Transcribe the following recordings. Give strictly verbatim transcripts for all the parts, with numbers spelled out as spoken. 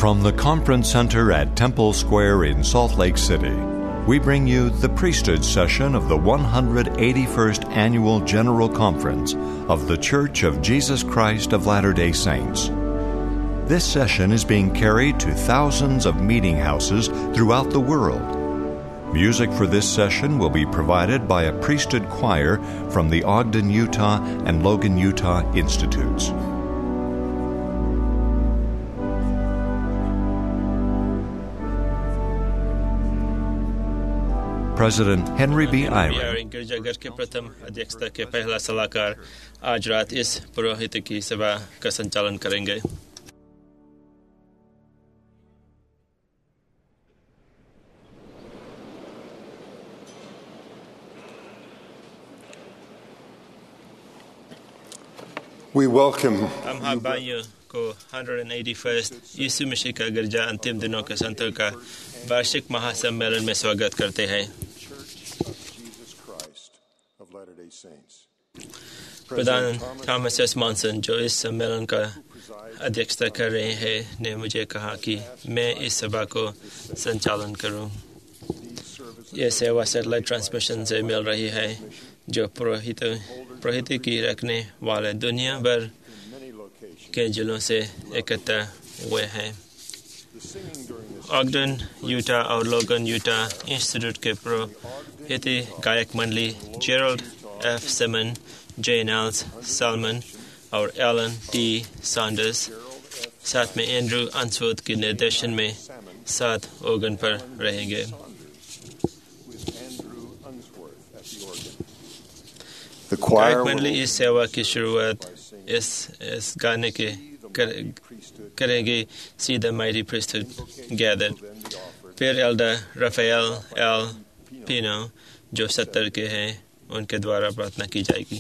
From the Conference Center at Temple Square in Salt Lake City, we bring you the priesthood session of the one hundred eighty-first Annual General Conference of The Church of Jesus Christ of Latter-day Saints. This session is being carried to thousands of meeting houses throughout the world. Music for this session will be provided by a priesthood choir from the Ogden, Utah and Logan, Utah Institutes. President Henry B. Eyring गिरजाघर के प्रथम अध्यक्षता के पहला सलाहकार आज रात इस पुरोहित की सेवा का संचालन करेंगे। We welcome हम आप भाइयों को one hundred eighty-first यीशु मसीह का गिरजा अंतिम दिनों के संतर का वार्षिक महासम्मेलन में स्वागत करते हैं। प्रधान थॉमस एस मॉनसन जो इस सम्मेलन का अध्यक्षता कर रहे हैं ने मुझे कहा कि मैं इस सभा को संचालन करूं। यह सेवा सैटेलाइट ट्रांसमिशन से मिल रही है जो पुरोहित पुरोहित की रखने वाले दुनिया भर के जिलों से एकत्र हुए हैं। ऑगडन यूटा और लोगन यूटा इंस्टीट्यूट के पुरोहित गायक मंडली Gerald F Simon, Jane Els Salmon और एलन टी सैंडर्स साथ में एंड्रू अंसवर्थ के निर्देशन में सात ऑर्गन पर रहेंगे। गायक मंडली इस सेवा की शुरुआत इस इस गाने के कर, करेगी see the mighty priesthood gathered. फिर एल्डर राफेल एल पिनो जो सत्तर के हैं उनके द्वारा प्रार्थना की जाएगी।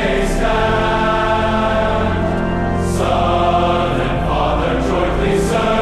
Son and Father joyfully serve.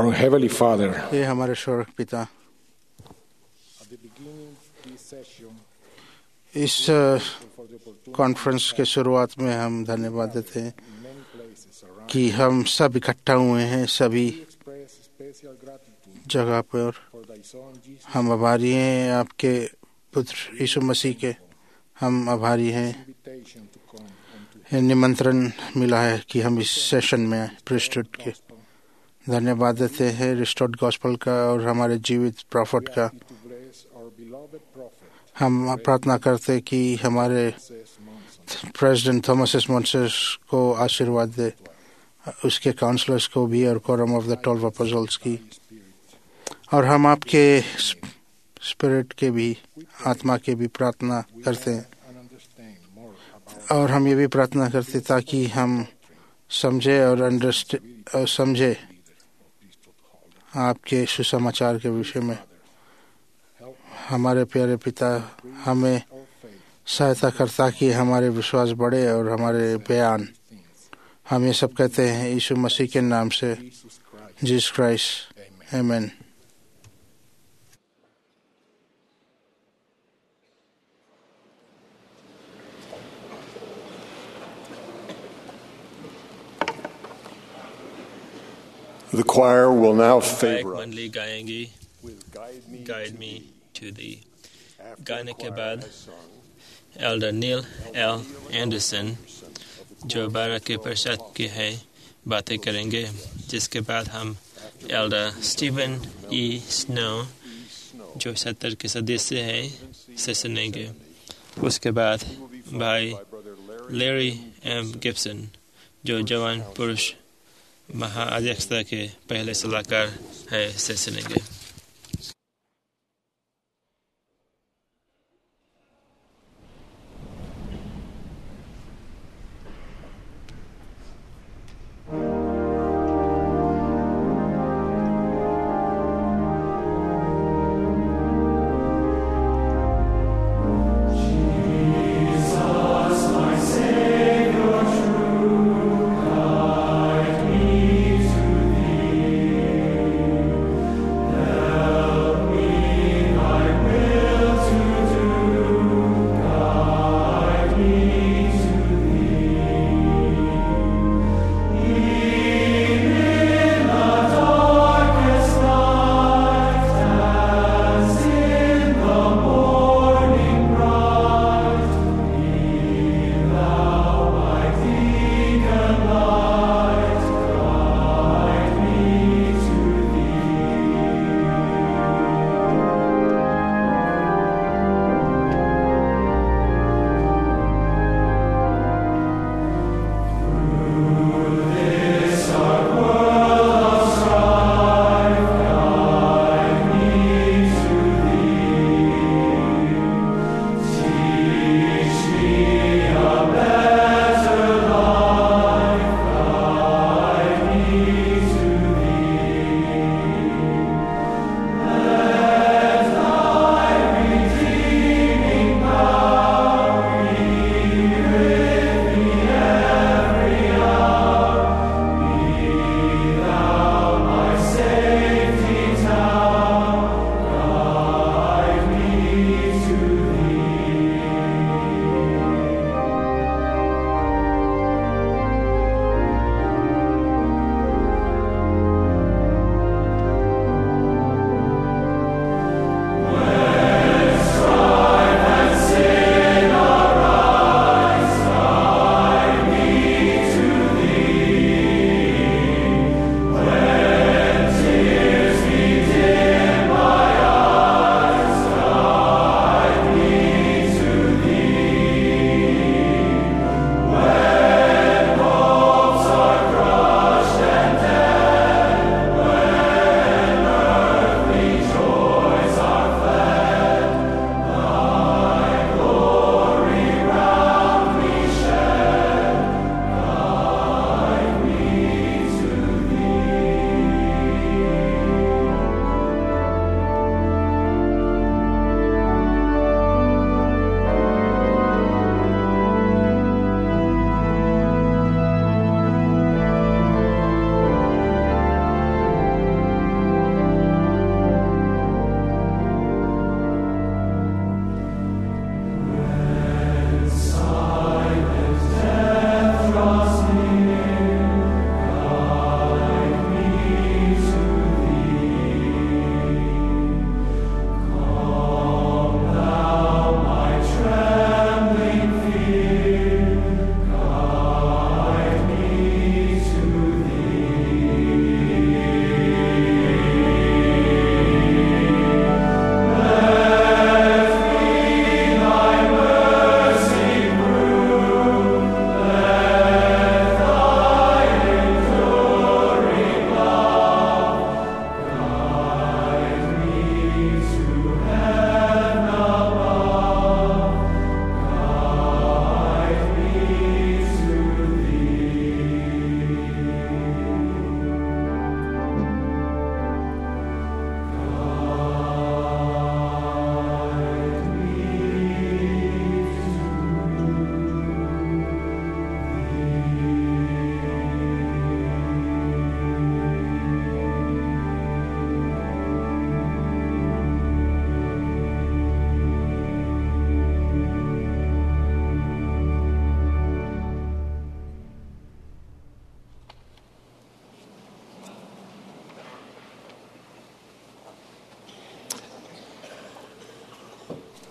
Our Heavenly Father, हे हमारे स्वर्ग पिता, इस कॉन्फ्रेंस के शुरुआत में हम धन्यवाद देते हैं कि हम सब इकट्ठा हुए हैं सभी जगह पर। हम आभारी हैं आपके पुत्र यीशु मसीह के, हम आभारी हैं निमंत्रण मिला है कि हम इस सेशन में प्रीस्टहुड के धन्यवाद देते हैं रिस्टोर्ड गॉस्पेल का और हमारे जीवित प्रॉफिट का। हम प्रार्थना करते हैं कि हमारे प्रेसिडेंट थॉमस एस मोंसेस को आशीर्वाद दे, उसके काउंसलर्स को भी और Quorum of the Twelve Apostles की, और हम आपके स्पिरिट के भी, आत्मा के भी प्रार्थना करते हैं। और हम ये भी प्रार्थना करते ताकि हम समझे और अंडरस्टैंड समझे आपके सुसमाचार के विषय में। हमारे प्यारे पिता, हमें सहायता करता कि हमारे विश्वास बढ़े और हमारे बयान, हम ये सब कहते हैं यीशु मसीह के नाम से, जीसस क्राइस्ट, आमीन। The choir will now favor us मंडली गाएंगी गाइड मी टू दी। गाने के बाद एल्डर नील एल एंडरसन जो बारह के परिषद के हैं बातें करेंगे, जिसके बाद हम एल्डर स्टीवन ई स्नो जो सत्तर के सदस्य हैं से सुनेंगे। उसके बाद भाई लैरी एम गिब्सन जो जवान पुरुष महाअध्यक्षता के पहले सलाहकार है से सुनेंगे। Yeah.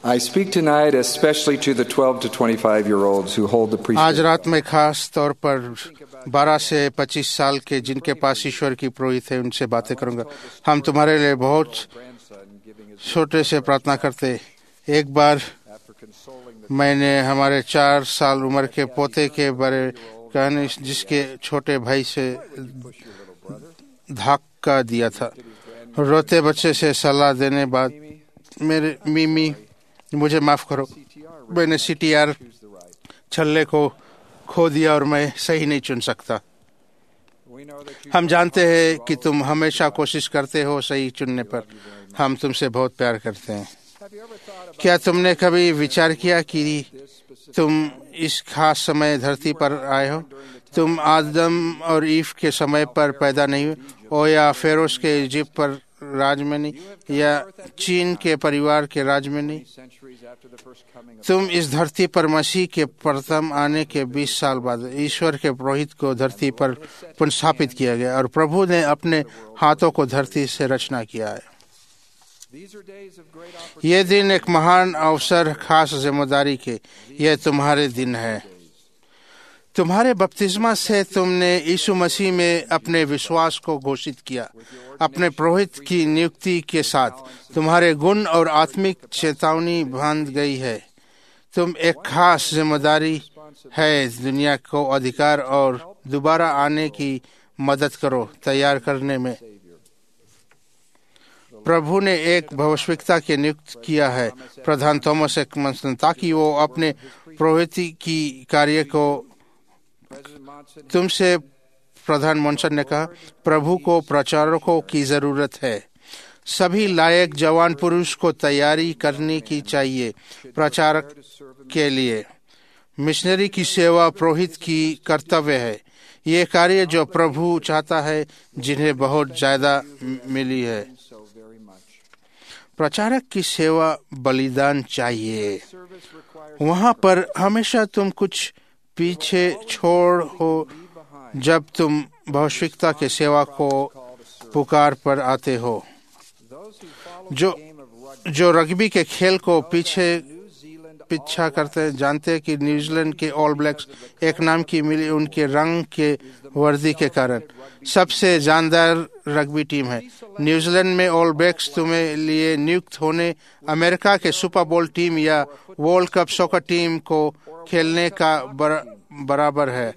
I speak tonight especially to the twelve to twenty-five year olds who hold the आज priesthood. रात में खास तौर पर बारह से पच्चीस साल के जिनके पास ईश्वर की पुरोहित है उनसे बातें करूंगा। हम तुम्हारे लिए बहुत छोटे से प्रार्थना करते। एक बार मैंने हमारे चार साल उम्र के पोते के बारे कहने जिसके छोटे भाई से धक्का दिया था। रोते बच्चे से सलाह देने बाद मेरे मिमी मुझे माफ करो, मैंने सीटीआर छल्ले को खो दिया और मैं सही नहीं चुन सकता। हम जानते हैं कि तुम हमेशा कोशिश करते हो सही चुनने पर। हम तुमसे बहुत प्यार करते हैं। क्या तुमने कभी विचार किया कि तुम इस खास समय धरती पर आए हो? तुम आदम और ईव के समय पर पैदा नहीं हुए हो, या फेरोस के इजिप्ट पर राज में नहीं, या चीन के परिवार के राज में नहीं। तुम इस धरती पर मसीह के प्रथम आने के बीस साल बाद ईश्वर के पुरोहित को धरती पर पुनर्स्थापित किया गया और प्रभु ने अपने हाथों को धरती से रचना किया है। ये दिन एक महान अवसर, खास जिम्मेदारी के यह तुम्हारे दिन है। तुम्हारे बपतिस्मा से तुमने यीशु मसीह में अपने विश्वास को घोषित किया। अपने पुरोहित की नियुक्ति के साथ तुम्हारे गुण और आत्मिक चेतावनी बांध गई है। तुम एक खास जिम्मेदारी है दुनिया को अधिकार और दोबारा आने की मदद करो तैयार करने में। प्रभु ने एक भविष्यवक्ता के नियुक्त किया है, प्रधान थॉमस एडमंसन, ताकि वो अपने पुरोहिती की कार्य को तुमसे प्रधान मॉन्सन ने कहा, प्रभु को प्रचारकों की जरूरत है। सभी लायक जवान पुरुष को तैयारी करने की चाहिए प्रचारक के लिए। मिशनरी की सेवा पुरोहित की कर्तव्य है। ये कार्य जो प्रभु चाहता है, जिन्हें बहुत ज्यादा मिली है। प्रचारक की सेवा बलिदान चाहिए। वहाँ पर हमेशा तुम कुछ पीछे छोड़ हो जब तुम भविष्यवक्ता के सेवा को पुकार पर आते हो। जो जो रग्बी के खेल को पीछे पीछा करते हैं, जानते हैं कि न्यूजीलैंड के ऑल ब्लैक्स एक नाम की मिली उनके रंग के वर्दी के कारण सबसे जानदार रग्बी टीम है। न्यूजीलैंड में ऑल ब्लैक्स तुम्हें लिए नियुक्त होने अमेरिका के सुपर बोल टीम या वर्ल्ड कप सॉकर टीम को खेलने का बर, बराबर है।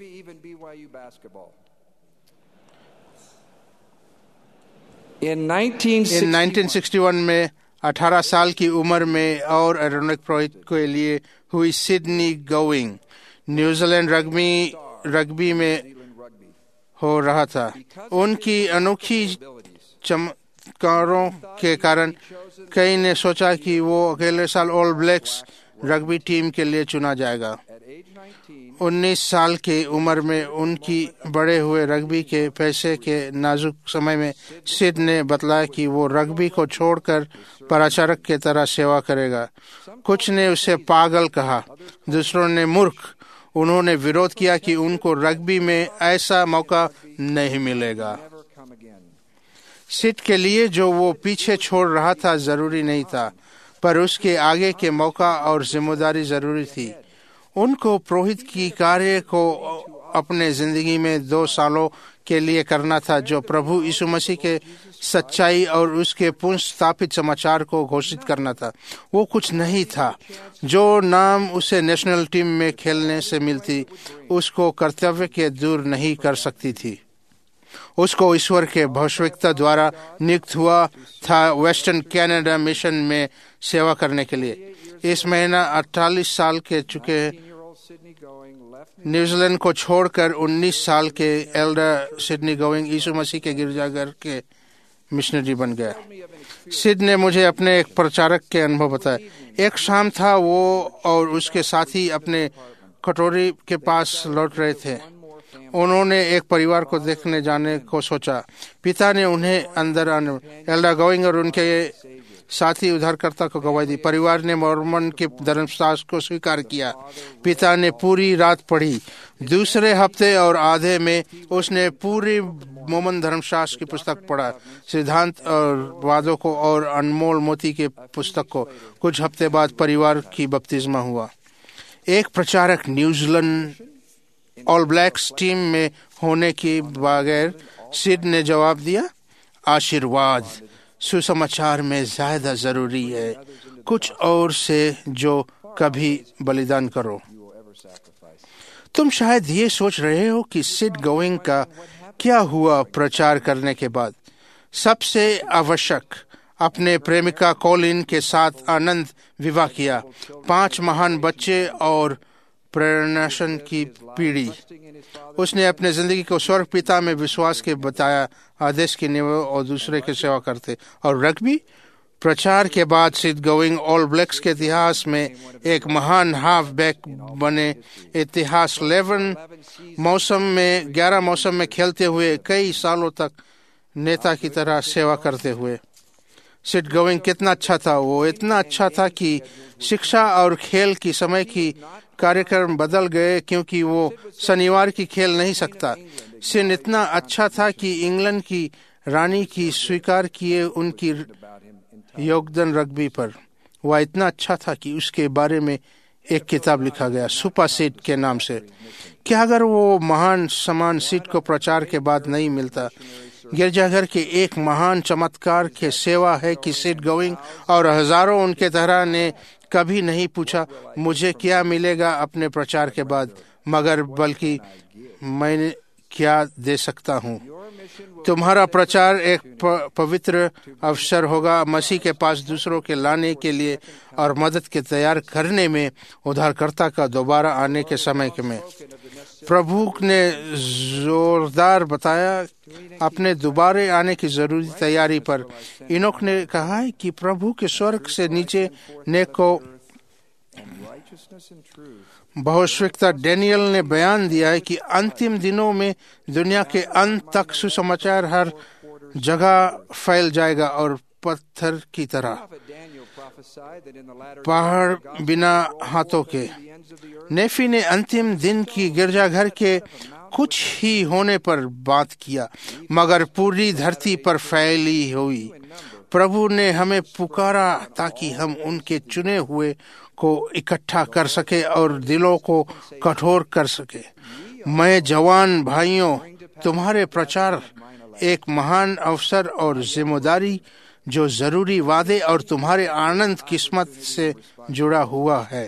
In nineteen इक्कीस में अठारह साल की उम्र में और एरोनिक पुरोहित के लिए हुई Sidney Going New Zealand rugby rugby में हो रहा था। उनकी अनोखी चमत्कारों के कारण कई ने सोचा कि वो अगले साल ऑल ब्लैक्स रग्बी टीम के लिए चुना जाएगा। उन्नीस साल की उम्र में उनकी बड़े हुए रग्बी के पैसे के नाजुक समय में सिड ने बतलाया कि वो रग्बी को छोड़कर प्रचारक की तरह सेवा करेगा। कुछ ने उसे पागल कहा, दूसरों ने मूर्ख। उन्होंने विरोध किया कि उनको रग्बी में ऐसा मौका नहीं मिलेगा। सिड के लिए जो वो पीछे छोड़ रहा था जरूरी नहीं था, पर उसके आगे के मौका और जिम्मेदारी जरूरी थी। उनको पुरोहित की कार्य को अपने जिंदगी में दो सालों के लिए करना था, जो प्रभु यीशु मसीह के सच्चाई और उसके पुनर्स्थापित समाचार को घोषित करना था। वो कुछ नहीं था जो नाम उसे नेशनल टीम में खेलने से मिलती उसको कर्तव्य के दूर नहीं कर सकती थी। उसको ईश्वर के भविष्यवक्ता द्वारा नियुक्त हुआ था वेस्टर्न कनाडा मिशन में सेवा करने के लिए। इस महीना अड़तालीस साल के चुके न्यूजीलैंड को छोड़कर उन्नीस साल के एल्डर सिडनी गोइंग यीशु मसीह के गिरजाघर के मिशनरी बन गया। सिड ने मुझे अपने एक प्रचारक के अनुभव बताया। एक शाम था, वो और उसके साथी अपने कटोरी के पास लौट रहे थे। उन्होंने एक परिवार को देखने जाने को सोचा। पिता ने उन्हें अंदर आने एल्डर गोइंग और उनके साथ ही उद्धारकर्ता को गवाही दी। परिवार ने मॉर्मन के धर्मशास्त्र को स्वीकार किया। पिता ने पूरी रात पढ़ी। दूसरे हफ्ते और आधे में उसने पूरी मोमन धर्मशास्त्र की पुस्तक पढ़ा, सिद्धांत और वादों को और अनमोल मोती के पुस्तक को। कुछ हफ्ते बाद परिवार की बपतिस्मा हुआ। एक प्रचारक न्यूजीलैंड ऑल ब्लैक्स टीम में होने के बगैर सिड ने जवाब दिया, आशीर्वाद सुसमाचार में ज्यादा जरूरी है कुछ और से जो कभी बलिदान करो। तुम शायद ये सोच रहे हो कि सिड गोइंग का क्या हुआ प्रचार करने के बाद। सबसे आवश्यक, अपने प्रेमिका कॉलिन के साथ आनंद विवाह किया, पांच महान बच्चे और प्रेरणाशन की पीढ़ी। उसने अपने जिंदगी को स्वर्ग पिता में विश्वास के बताया, आदेश की निभा और दूसरे की सेवा करते। और रग्बी प्रचार के बाद सिड गोइंग ऑल ब्लैक्स के इतिहास में एक महान हाफ बैक बने। इतिहास ग्यारह मौसम में ग्यारह मौसम में खेलते हुए कई सालों तक नेता की तरह सेवा करते हुए। सिड गोइंग कितना अच्छा था। वो इतना अच्छा था कि शिक्षा और खेल की समय की कार्यक्रम बदल गए क्योंकि वो शनिवार की खेल नहीं सकता। सिड इतना अच्छा था कि इंग्लैंड की रानी की स्वीकार किए उनकी योगदान रग्बी पर। वह इतना अच्छा था कि उसके बारे में एक किताब लिखा गया, सुपर सिड के नाम से। क्या अगर वो महान समान सिड को प्रचार के बाद नहीं मिलता? गिरजाघर के एक महान चमत्कार के सेवा है कि सिड गोइंग और हजारों उनके तरह ने कभी नहीं पूछा मुझे क्या मिलेगा अपने प्रचार के बाद, मगर बल्कि मैं क्या दे सकता हूँ। तुम्हारा प्रचार एक पवित्र अवसर होगा मसीह के पास दूसरों के लाने के लिए और मदद के तैयार करने में उद्धारकर्ता का दोबारा आने के समय के में। प्रभु ने जोरदार बताया अपने दोबारा आने की जरूरी तैयारी पर। इनोक ने कहा है कि प्रभु के स्वर्ग से नीचे ने को बहुश्विकता डैनियल ने बयान दिया है कि अंतिम दिनों में दुनिया के अंत तक सुसमाचार हर जगह फैल जाएगा और पत्थर की तरह पहाड़ बिना हाथों के। नेफी ने अंतिम दिन की गिरजाघर के कुछ ही होने पर बात किया, मगर पूरी धरती पर फैली हुई। प्रभु ने हमें पुकारा ताकि हम उनके चुने हुए को इकट्ठा कर सके और दिलों को कठोर कर सके। मैं जवान भाइयों, तुम्हारे प्रचार एक महान अवसर और जिम्मेदारी जो जरूरी वादे और तुम्हारे आनंद किस्मत से जुड़ा हुआ है।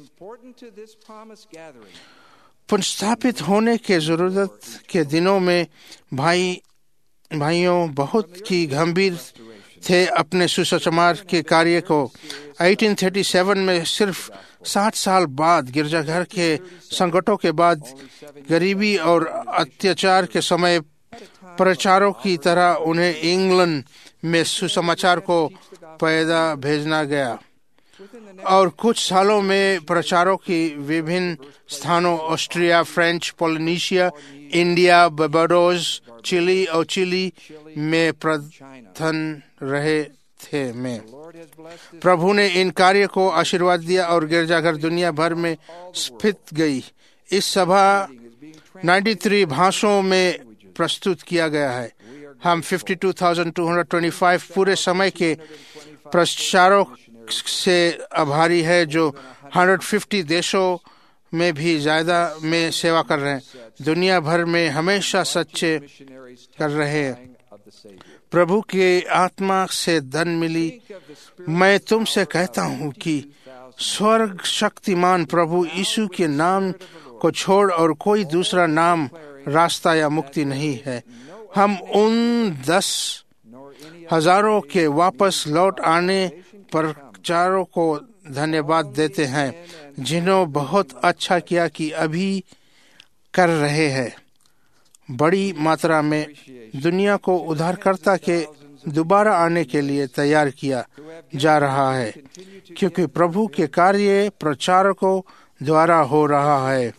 पुनर्स्थापित होने के जरूरत के दिनों में भाई भाइयों बहुत ही गंभीर थे अपने सुसमाचार के कार्य को। अठारह सौ सैंतीस में सिर्फ साठ साल बाद गिरजाघर के संकटों के बाद गरीबी और अत्याचार के समय प्रचारों की तरह उन्हें इंग्लैंड में सुसमाचार को पैदा भेजना गया और कुछ सालों में प्रचारों की विभिन्न स्थानों Austria, French Polynesia, India, Barbados, Chile और चिली में प्रथन रहे थे। में प्रभु ने इन कार्य को आशीर्वाद दिया और गिरजाघर दुनिया भर में स्थित गई। इस सभा तिरानवे भाषाओं में प्रस्तुत किया गया है। हम बावन हज़ार दो सौ पच्चीस पूरे समय के प्रचारों से आभारी है जो एक सौ पचास देशों में भी ज्यादा में सेवा कर रहे हैं, दुनिया भर में हमेशा सच्चे कर रहे हैं। प्रभु के आत्मा से धन मिली। मैं तुमसे कहता हूँ कि स्वर्ग शक्तिमान प्रभु यीशु के नाम को छोड़ और कोई दूसरा नाम, रास्ता या मुक्ति नहीं है। हम उन दस हजारों के वापस लौट आने पर चारों को धन्यवाद देते हैं जिन्होंने बहुत अच्छा किया कि अभी कर रहे हैं। बड़ी मात्रा में दुनिया को उद्धारकर्ता के दोबारा आने के लिए तैयार किया जा रहा है क्योंकि प्रभु के कार्य प्रचारकों द्वारा हो रहा है।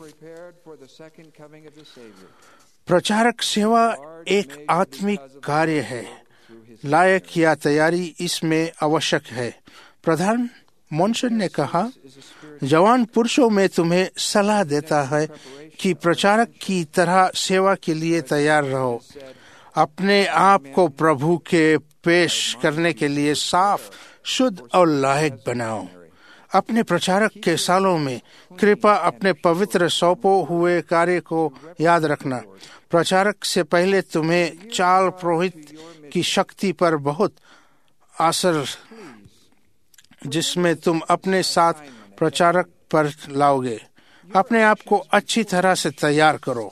प्रचारक सेवा एक आत्मिक कार्य है लायक या तैयारी इसमें आवश्यक है। प्रधान मोनसन ने कहा, जवान पुरुषों में तुम्हें सलाह देता है कि प्रचारक की तरह सेवा के लिए तैयार रहो। अपने आप को प्रभु के पेश करने के लिए साफ, शुद्ध और लायक बनाओ। अपने प्रचारक के सालों में कृपया अपने पवित्र सौंपे हुए कार्य को याद रखना। प्रचारक से पहले तुम्हें चाल पुरोहित की शक्ति पर बहुत असर, जिसमें तुम अपने साथ प्रचारक पर लाओगे। अपने आप को अच्छी तरह से तैयार करो।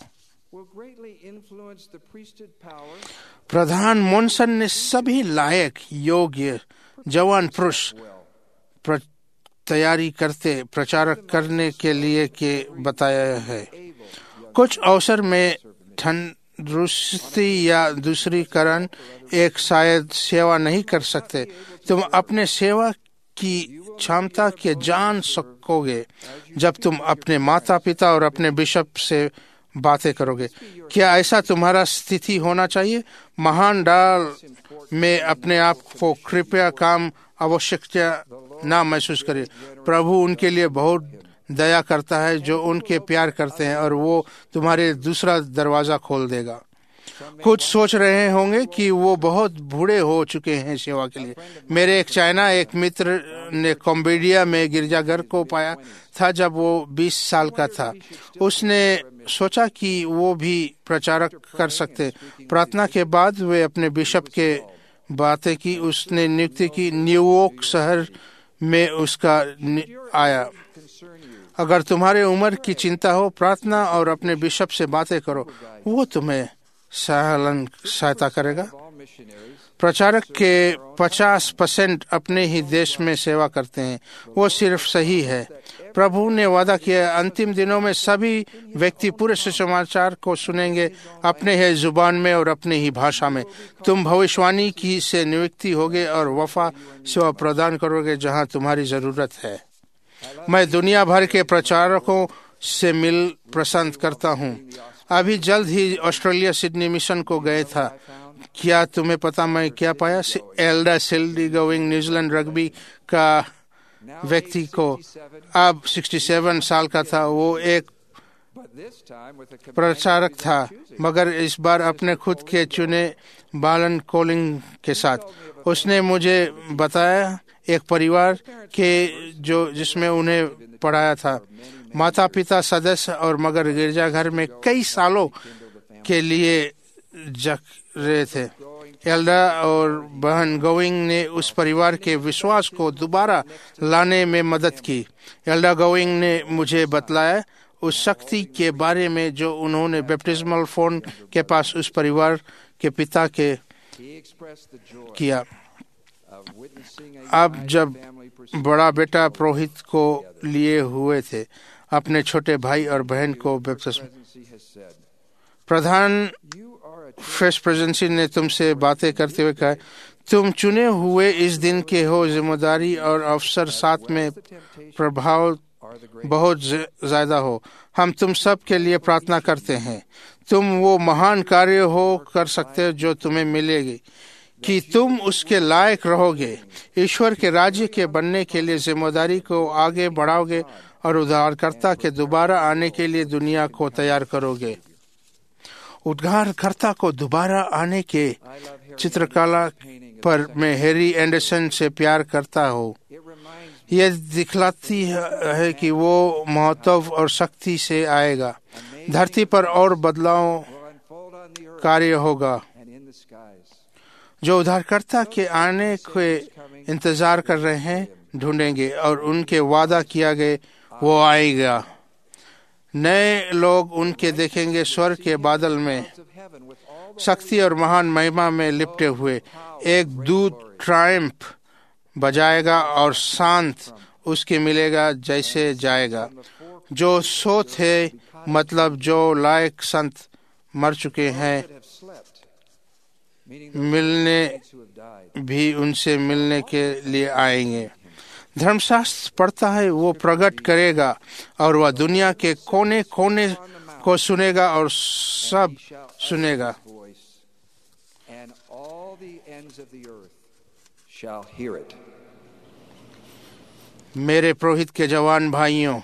प्रधान मोनसन ने सभी लायक, योग्य जवान पुरुष तैयारी करते प्रचारक करने के लिए के बताया है। कुछ अवसर में तंदुरुस्ती या दूसरी कारण एक शायद सेवा नहीं कर सकते। तुम अपने सेवा की क्षमता के जान सकोगे जब तुम अपने माता पिता और अपने बिशप से बातें करोगे। क्या ऐसा तुम्हारा स्थिति होना चाहिए? महान डाल में अपने आप को कृपया काम आवश्यकता ना महसूस करें। प्रभु उनके लिए बहुत दया करता है जो उनके प्यार करते हैं, और वो तुम्हारे दूसरा दरवाजा खोल देगा। कुछ सोच रहे होंगे कि वो बहुत बूढ़े हो चुके हैं सेवा के लिए। मेरे एक चाइना एक मित्र ने कंबोडिया में गिरजाघर को पाया था जब वो बीस साल का था। उसने सोचा कि वो भी प्रचारक कर सकते। प्रार्थना के बाद वे अपने बिशप के बातें की। उसने नियुक्ति की। न्यूयॉर्क शहर में उसका आया। अगर तुम्हारे उम्र की चिंता हो, प्रार्थना और अपने बिशप से बातें करो, वो तुम्हें सहायता करेगा। प्रचारक के पचास परसेंट अपने ही देश में सेवा करते हैं। वो सिर्फ सही है। प्रभु ने वादा किया, अंतिम दिनों में सभी व्यक्ति पूरे सुसमाचार को सुनेंगे, अपने ही जुबान में और अपने ही भाषा में। तुम भविष्यवाणी की से नियुक्ति होगे और वफा सेवा प्रदान करोगे जहां तुम्हारी जरूरत है। मैं दुनिया भर के प्रचारकों से मिल पसंद करता हूं। अभी जल्द ही ऑस्ट्रेलिया सिडनी मिशन को गए था। क्या तुम्हें पता मैं क्या पाया? एल्डा सिल्डी गोइंग न्यूजीलैंड रग्बी का व्यक्ति को अब सड़सठ साल का था। वो एक प्रचारक था, मगर इस बार अपने खुद के चुने बालन कोलिंग के साथ। उसने मुझे बताया एक परिवार के जो जिसमें उन्हें पढ़ाया था, माता पिता सदस्य और मगर गिरजाघर में कई सालों के लिए जग रहे थे। एल्डा और बहन गोविंग ने उस परिवार के विश्वास को दोबारा लाने में मदद की। एल्डा गोविंग ने मुझे बतलाया उस शक्ति के बारे में जो उन्होंने बैप्टिज्मल फोन के पास उस परिवार के पिता के किया। अब जब बड़ा बेटा पुरोहित को लिए हुए थे, अपने छोटे भाई और बहन को बैप्टिज्म। प्रधान फ्रेश प्रेजेंसी ने तुमसे बातें करते हुए कहा, तुम चुने हुए इस दिन के हो। जिम्मेदारी और अवसर साथ में प्रभाव बहुत ज्यादा हो। हम तुम सब के लिए प्रार्थना करते हैं। तुम वो महान कार्य हो कर सकते जो तुम्हें मिलेगी कि तुम उसके लायक रहोगे। ईश्वर के राज्य के बनने के लिए जिम्मेदारी को आगे बढ़ाओगे और उद्धारकर्ता के दोबारा आने के लिए दुनिया को तैयार करोगे। उद्धारकर्ता को दोबारा आने के चित्रकला पर मैं हैरी एंडरसन से प्यार करता हूँ। यह दिखलाती है कि वो महत्व और शक्ति से आएगा। धरती पर और बदलाव कार्य होगा जो उद्धारकर्ता के आने के इंतजार कर रहे हैं ढूंढेंगे और उनके वादा किया गए वो आएगा। नए लोग उनके देखेंगे स्वर्ग के बादल में शक्ति और महान महिमा में लिपटे हुए। एक दूत ट्रायम्फ बजाएगा और शांत उसके मिलेगा जैसे जाएगा। जो सो थे, मतलब जो लायक संत मर चुके हैं, मिलने भी उनसे मिलने के लिए आएंगे। धर्मशास्त्र पढ़ता है वो प्रकट करेगा और वह दुनिया के कोने कोने को सुनेगा और सब सुनेगा। मेरे पुरोहित के जवान भाइयों,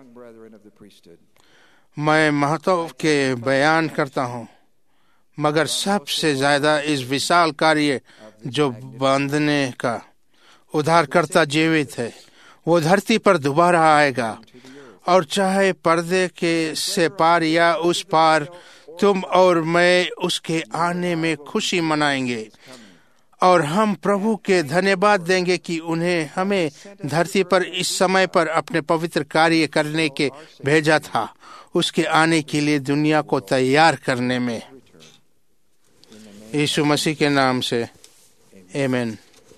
मैं महत्व के बयान करता हूँ, मगर सबसे ज्यादा इस विशाल कार्य जो बांधने का उद्धारकर्ता जीवित है, वो धरती पर दोबारा आएगा, और चाहे पर्दे के से पार या उस पार, तुम और मैं उसके आने में खुशी मनाएंगे, और हम प्रभु के धन्यवाद देंगे कि उन्हें हमें धरती पर इस समय पर अपने पवित्र कार्य करने के भेजा था, उसके आने के लिए दुनिया को तैयार करने में। यीशु मसीह के नाम से आमीन।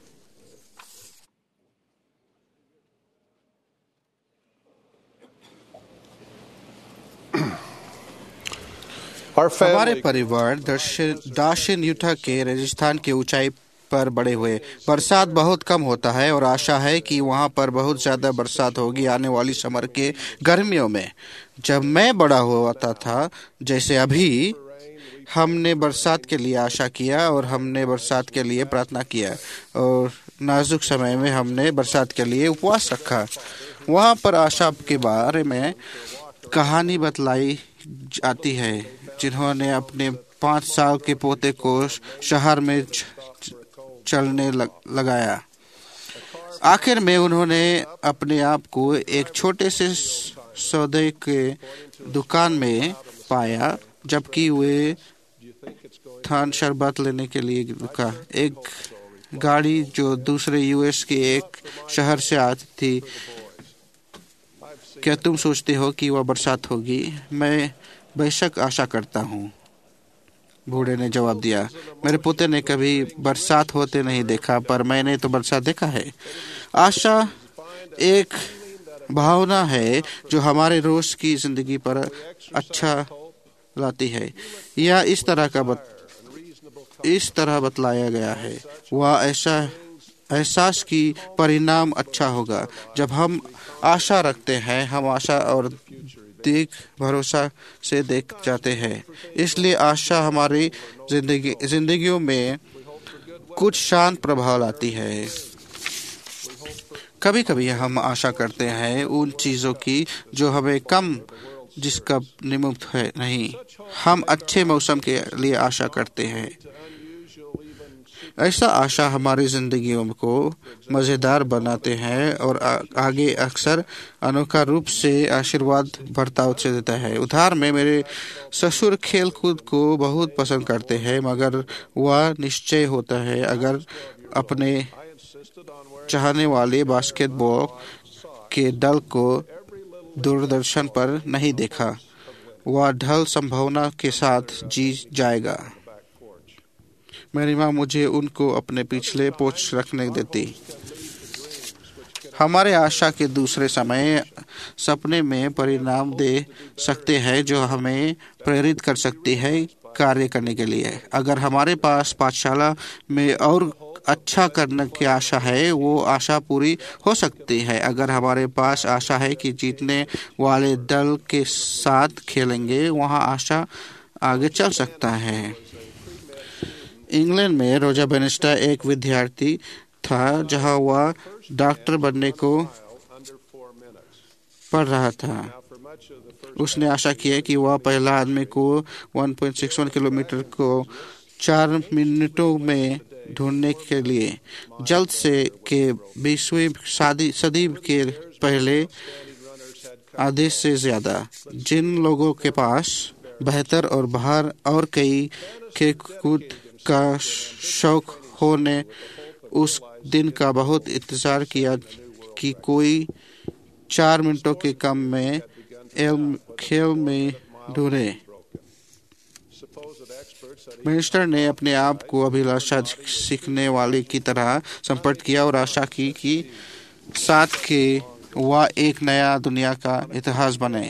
हमारे परिवार दक्षिण यूटा के रेगिस्तान के ऊंचाई पर बड़े हुए। बरसात बहुत कम होता है और आशा है कि वहां पर बहुत ज्यादा बरसात होगी आने वाली समर के गर्मियों में। जब मैं बड़ा हुआ था, जैसे अभी, हमने बरसात के लिए आशा किया और हमने बरसात के लिए प्रार्थना किया, और नाजुक समय में हमने बरसात के लिए उपवास रखा। वहां पर आशा के बारे में कहानी बतलाई जाती है, जिन्होंने अपने पाँच साल के पोते को शहर में चलने लग, लगाया। आखिर में उन्होंने अपने आप को एक छोटे से सौदे के दुकान में पाया, जबकि वे थान शरबत लेने के लिए रुका। एक गाड़ी जो दूसरे यूएस के एक शहर से आती थी। क्या तुम सोचते हो कि वह बरसात होगी? मैं बेशक आशा करता हूँ, बूढ़े ने जवाब दिया। मेरे पोते ने कभी बरसात होते नहीं देखा, पर मैंने तो बरसात देखा है। आशा एक भावना है जो हमारे रोज की जिंदगी पर अच्छा लाती है। यह इस तरह का बत, इस तरह बतलाया गया है। वह ऐसा एहसास की परिणाम अच्छा होगा। जब हम आशा रखते हैं, हम आशा और देख भरोसा से देख जाते हैं। इसलिए आशा हमारी जिंदगी जिंदगियों में कुछ शांत प्रभाव लाती है। कभी कभी हम आशा करते हैं उन चीजों की जो हमें कम जिसका निमित्त है नहीं। हम अच्छे मौसम के लिए आशा करते हैं। ऐसा आशा हमारी जिंदगियों को मजेदार बनाते हैं और आ, आगे अक्सर अनोखा रूप से आशीर्वाद बर्ताव से देता है। उदाहरण में मेरे ससुर खेल कूद को बहुत पसंद करते हैं, मगर वह निश्चय होता है अगर अपने चाहने वाले बास्केटबॉल के दल को दूरदर्शन पर नहीं देखा, वह ढल संभावना के साथ जीत जाएगा। मेरी माँ मुझे उनको अपने पिछले पोछ रखने देती। हमारे आशा के दूसरे समय सपने में परिणाम दे सकते हैं जो हमें प्रेरित कर सकती है कार्य करने के लिए। अगर हमारे पास पाठशाला में और अच्छा करने की आशा है, वो आशा पूरी हो सकती है। अगर हमारे पास आशा है कि जीतने वाले दल के साथ खेलेंगे, वहाँ आशा आगे चल सकता है। इंग्लैंड में रोजर बेनिस्टर एक विद्यार्थी था, जहां वह डॉक्टर बनने को पढ़ रहा था। उसने आशा की कि वह पहला आदमी को एक पॉइंट छह एक किलोमीटर को चार मिनटों में ढूंढने के लिए जल्द से के बीसवीं सदी के पहले आधे से ज्यादा जिन लोगों के पास बेहतर और बाहर और कई खेल कूद का शौक होने उस दिन का बहुत इंतजार किया कि कोई चार मिनटों के कम में खेल में ढूंढे। मिनिस्टर ने अपने आप को अभिलाषा सीखने वाले की तरह संपर्क किया और आशा की कि साथ के वह एक नया दुनिया का इतिहास बने।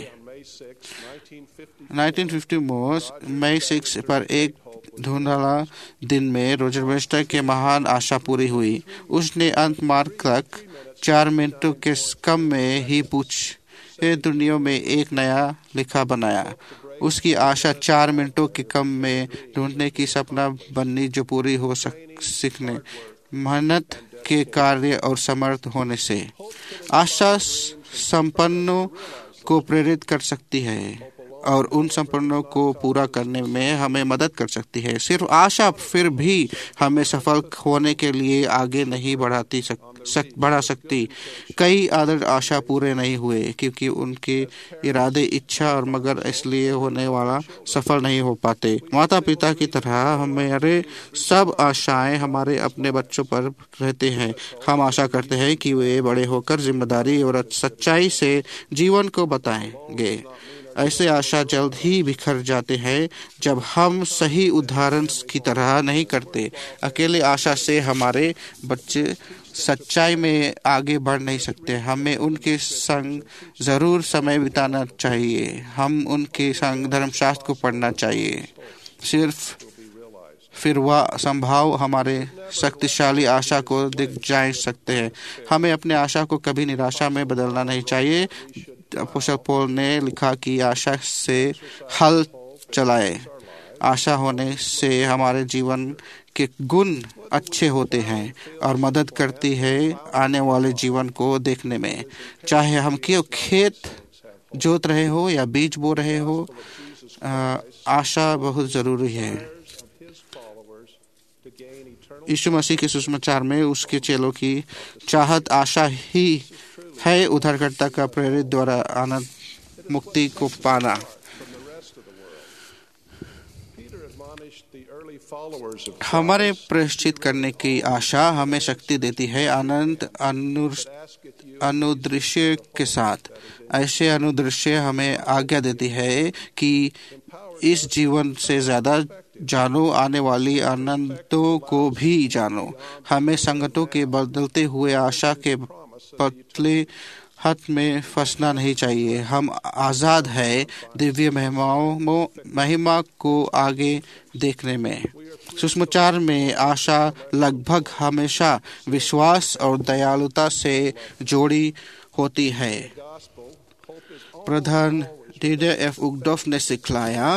उन्नीस सौ पचास में मई सिक्स पर एक धुंधला दिन में रोजर बेनिस्टर के महान आशा पूरी हुई। उसने अंत मार्ग तक चार मिनटों के कम में ही पूछे दुनिया में एक नया लिखा बनाया। उसकी आशा चार मिनटों के कम में ढूंढने की सपना बननी जो पूरी हो सक सीखने मेहनत के कार्य और समर्थ होने से। आशा संपन्नों को प्रेरित कर सकती है और उन संपन्नों को पूरा करने में हमें मदद कर सकती है। सिर्फ आशा फिर भी हमें सफल होने के लिए आगे नहीं बढ़ाती सक, सक, बढ़ा सकती। कई आदर्श आशा पूरे नहीं हुए क्योंकि उनके इरादे इच्छा और मगर इसलिए होने वाला सफल नहीं हो पाते। माता पिता की तरह हमारे सब आशाएं हमारे अपने बच्चों पर रहते हैं। हम आशा करते हैं कि वे बड़े होकर जिम्मेदारी और सच्चाई से जीवन को बताएंगे। ऐसे आशा जल्द ही बिखर जाते हैं जब हम सही उदाहरण की तरह नहीं करते। अकेले आशा से हमारे बच्चे सच्चाई में आगे बढ़ नहीं सकते। हमें उनके संग जरूर समय बिताना चाहिए। हम उनके संग धर्मशास्त्र को पढ़ना चाहिए। सिर्फ फिर वह संभाव हमारे शक्तिशाली आशा को दिख जा सकते हैं। हमें अपने आशा को कभी निराशा में बदलना नहीं चाहिए। अपोस्तल पौल ने लिखा कि आशा से हल चलाए। आशा होने से हमारे जीवन के गुण अच्छे होते हैं और मदद करती है आने वाले जीवन को देखने में। चाहे हम क्यों खेत जोत रहे हो या बीज बो रहे हो, आशा बहुत जरूरी है। यीशु मसीह के सुसमाचार में उसके चेलों की चाहत आशा ही है, उद्धारकर्ता का प्रेरित द्वारा आनंद मुक्ति को पाना। हमारे प्रायश्चित करने की आशा हमें शक्ति देती है आनंद अनुदृश्य के साथ। ऐसे अनुदृश्य हमें आज्ञा देती है कि इस जीवन से ज्यादा जानो, आने वाली आनंदों को भी जानो। हमें संगतों के बदलते हुए आशा के पतले हाथ में फंसना नहीं चाहिए। हम आजाद है दिव्य महिमाओं महिमा को आगे देखने में। सुसमाचार में आशा लगभग हमेशा विश्वास और दयालुता से जुड़ी होती है। प्रधान डीडर एफ उगडॉफ ने सिखलाया,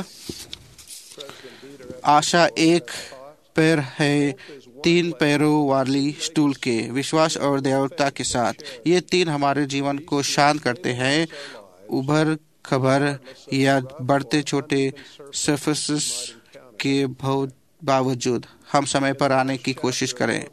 आशा एक पैर है तीन पैरों वाली स्टूल के, विश्वास और दयालुता के साथ। ये तीन हमारे जीवन को शांत करते हैं। उभर खबर या बढ़ते छोटे सर्फेसेस के बावजूद हम समय पर आने की कोशिश करें।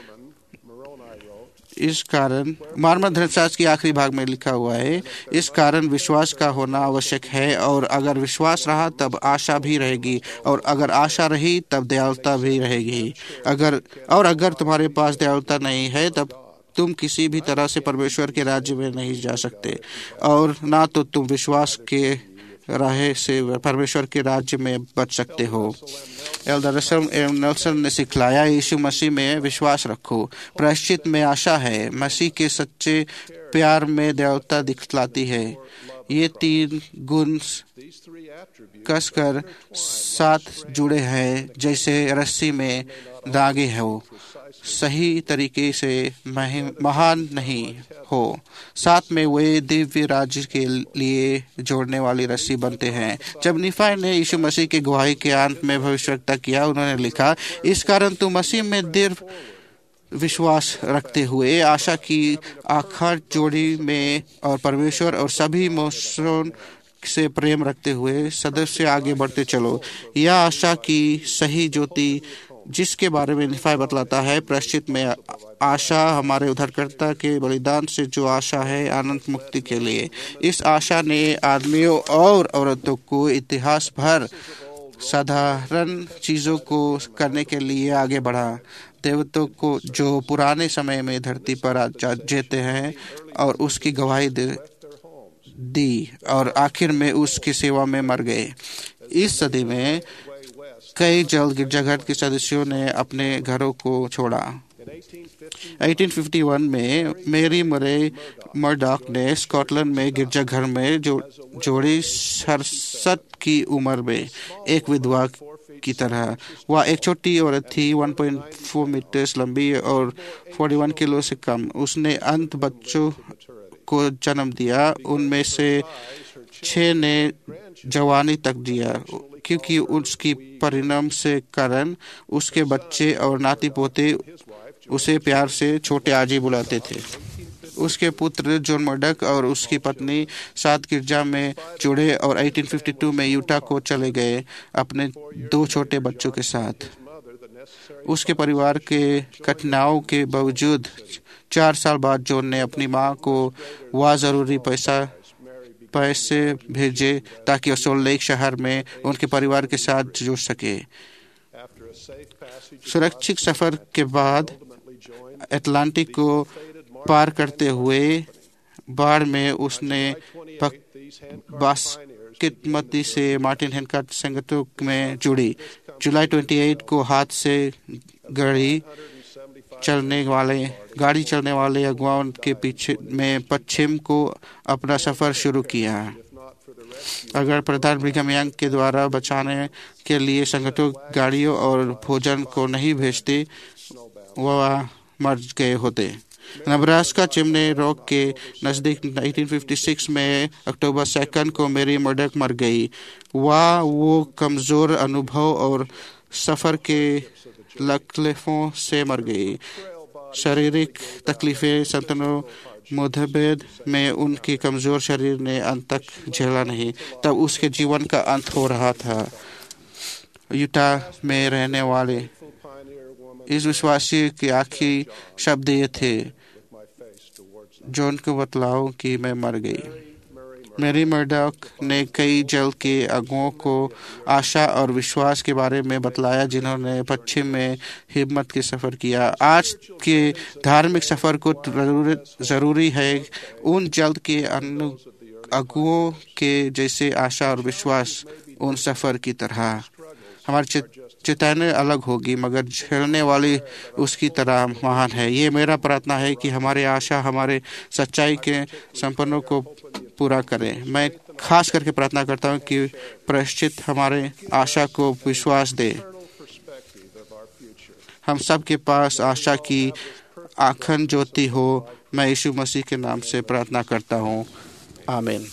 इस कारण मार्मन धर्मशास्त्र के आखिरी भाग में लिखा हुआ है, इस कारण विश्वास का होना आवश्यक है, और अगर विश्वास रहा तब आशा भी रहेगी, और अगर आशा रही तब दयालुता भी रहेगी। अगर और अगर तुम्हारे पास दयालुता नहीं है तब तुम किसी भी तरह से परमेश्वर के राज्य में नहीं जा सकते, और ना तो तुम विश्वास के राह से परमेश्वर के राज्य में बच सकते हो। एल्डर रसल एम नेल्सन ने सिखलाया, यीशु मसीह में विश्वास रखो। प्रायश्चित में आशा है, मसीह के सच्चे प्यार में दयालुता दिखलाती है। ये तीन गुण कसकर साथ जुड़े हैं जैसे रस्सी में धागे हो, सही तरीके से महान नहीं हो। साथ में वे दिव्य राज्य के लिए जोड़ने वाली रस्सी बनते हैं। जब निफाई ने यीशु मसीह की गवाही के अंत में भविष्यवाणी किया, उन्होंने लिखा, इस कारण तुम मसीह में दृढ़ विश्वास रखते हुए आशा की आखिर जोड़ी में और परमेश्वर और सभी मनुष्यों से प्रेम रखते हुए सदस्य आगे बढ़ते चलो। यह आशा की सही ज्योति जिसके बारे में निफाई बतलाता है, प्रायश्चित में आशा हमारे उद्धारकर्ता के बलिदान से जो आशा है अनंत मुक्ति के लिए। इस आशा ने आदमियों और औरतों को इतिहास भर साधारण चीजों को करने के लिए आगे बढ़ा। देवताओं को जो पुराने समय में धरती पर जीते हैं और उसकी गवाही दी और आखिर में उसकी सेवा में मर गए। इस सदी में कई जल गिरजाघर के सदस्यों ने अपने घरों को छोड़ा। अठारह सौ इक्यावन में मेरी मरे मर्डॉक ने स्कॉटलैंड में गिरजाघर में जो जोड़ी सड़सठ की उम्र में एक विधवा की तरह, वह एक छोटी औरत थी, एक पॉइंट चार मीटर लंबी और इकतालीस किलो से कम। उसने अंत बच्चों को जन्म दिया। उनमें से छः ने जवानी तक जिया, क्योंकि उसकी परिणाम से कारण उसके बच्चे और नाती पोते उसे प्यार से छोटे आजी बुलाते थे। उसके पुत्र जॉन मर्डक और उसकी पत्नी सात गिरजा में जुड़े और अठारह सौ बावन में यूटा को चले गए अपने दो छोटे बच्चों के साथ। उसके परिवार के कठिनाइयों के बावजूद चार साल बाद जॉन ने अपनी मां को वह जरूरी पैसा पैसे भेजे ताकि सॉल्ट लेक शहर में उनके परिवार के साथ जुड़ सके। सुरक्षित सफर के बाद अटलांटिक को पार करते हुए बाढ़ में उसने बास्केटमती से मार्टिन हैनकॉक संगठनों में जुड़ी। जुलाई अट्ठाईस को हाथ से गाड़ी चलने वाले गाड़ी चलने वाले अगुवाओं के पीछे में पश्चिम को अपना सफर शुरू किया। अगर प्रधान ब्रिघम यंग के द्वारा बचाने के लिए संगठनों गाड़ियों और भोजन को नहीं भेजते, वह मर गए होते। नब्रास्का चिमनी रॉक के नज़दीक अठारह सौ छप्पन में अक्टूबर सेकंड को मेरी मर्डक मर गई। वह वो कमज़ोर अनुभव और सफ़र के तकलीफ़ों से मर गई। शारीरिक तकलीफ़ें संतनों मुठभेड़ में उनकी कमज़ोर शरीर ने अंत तक झेला नहीं। तब उसके जीवन का अंत हो रहा था। यूटा में रहने वाले इस विश्वासी के आखिरी शब्द ये थे, जॉन को बतलाओ कि मैं मर गई। मेरी मर्डॉक ने कई जल के अगुओं को आशा और विश्वास के बारे में बतलाया जिन्होंने पश्चिम में हिम्मत के सफ़र किया। आज के धार्मिक सफ़र को ज़रूरी है उन जल्द के अगुओं के जैसे आशा और विश्वास उन सफ़र की तरह। हमारी चेतावनी अलग होगी मगर झेलने वाली उसकी तरह महान है। ये मेरा प्रार्थना है कि हमारे आशा हमारे सच्चाई के सपनों को पूरा करें। मैं खास करके प्रार्थना करता हूँ कि प्रायश्चित हमारे आशा को विश्वास दे। हम सब के पास आशा की आखन ज्योति हो। मैं यीशु मसीह के नाम से प्रार्थना करता हूँ, आमीन।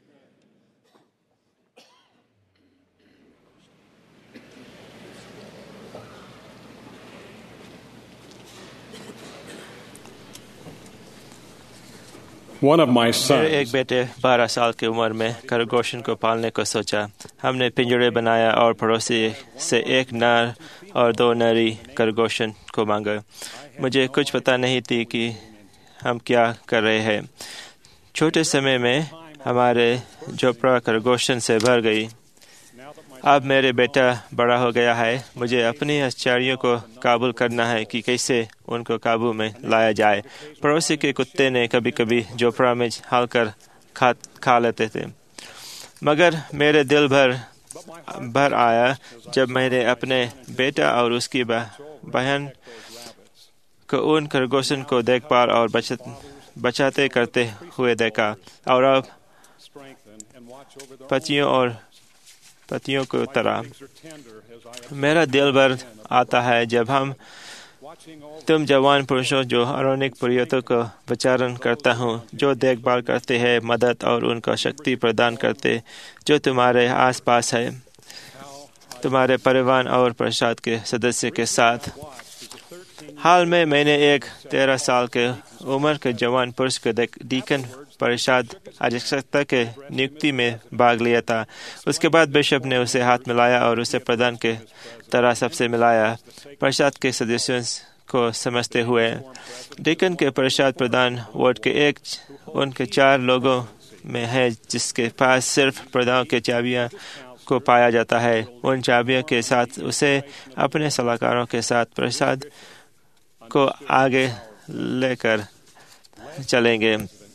One of my मेरे sons एक बेटे बारह साल की उम्र में खरगोशन को पालने को सोचा। हमने पिंजरे बनाया और पड़ोसी से एक नर और दो नरी खरगोशन को मांगा। मुझे कुछ पता नहीं थी कि हम क्या कर रहे हैं। छोटे समय में हमारे झोपड़ा खरगोशन से भर गई। अब मेरे बेटा बड़ा हो गया है। मुझे अपनी आश्चर्यों को काबू करना है कि कैसे उनको काबू में लाया जाए। पड़ोसी के कुत्ते ने कभी कभी झोपड़ा में हाल कर खा खा लेते थे, मगर मेरे दिल भर भर आया जब मैंने अपने बेटा और उसकी बहन को उन खरगोशन को देखभाल और बचत बचाते करते हुए देखा। और अब पतियों और पतियों को तरह मेरा दिल भर आता है जब हम तुम जवान पुरुषों जो अरोनिक प्रियतों को विचारण करता हूँ, जो देखभाल करते हैं, मदद और उनको शक्ति प्रदान करते जो तुम्हारे आसपास है, तुम्हारे परिवार और परिषद के सदस्य के साथ। हाल में मैंने एक तेरह साल के उम्र के जवान पुरुष को डीकन परिषद अध्यक्षता के नियुक्ति में भाग लिया था। उसके बाद बिशप ने उसे हाथ मिलाया और उसे प्रधान के तरह सबसे मिलाया। परिषद के सदस्यों को समझते हुए डीकन के परिषद प्रधान वार्ड के एक उनके चार लोगों में है जिसके पास सिर्फ प्रधान के चाबियां को पाया जाता है। उन चाबियों के साथ उसे अपने सलाहकारों के साथ परिषद को आगे लेकर चलेंगे।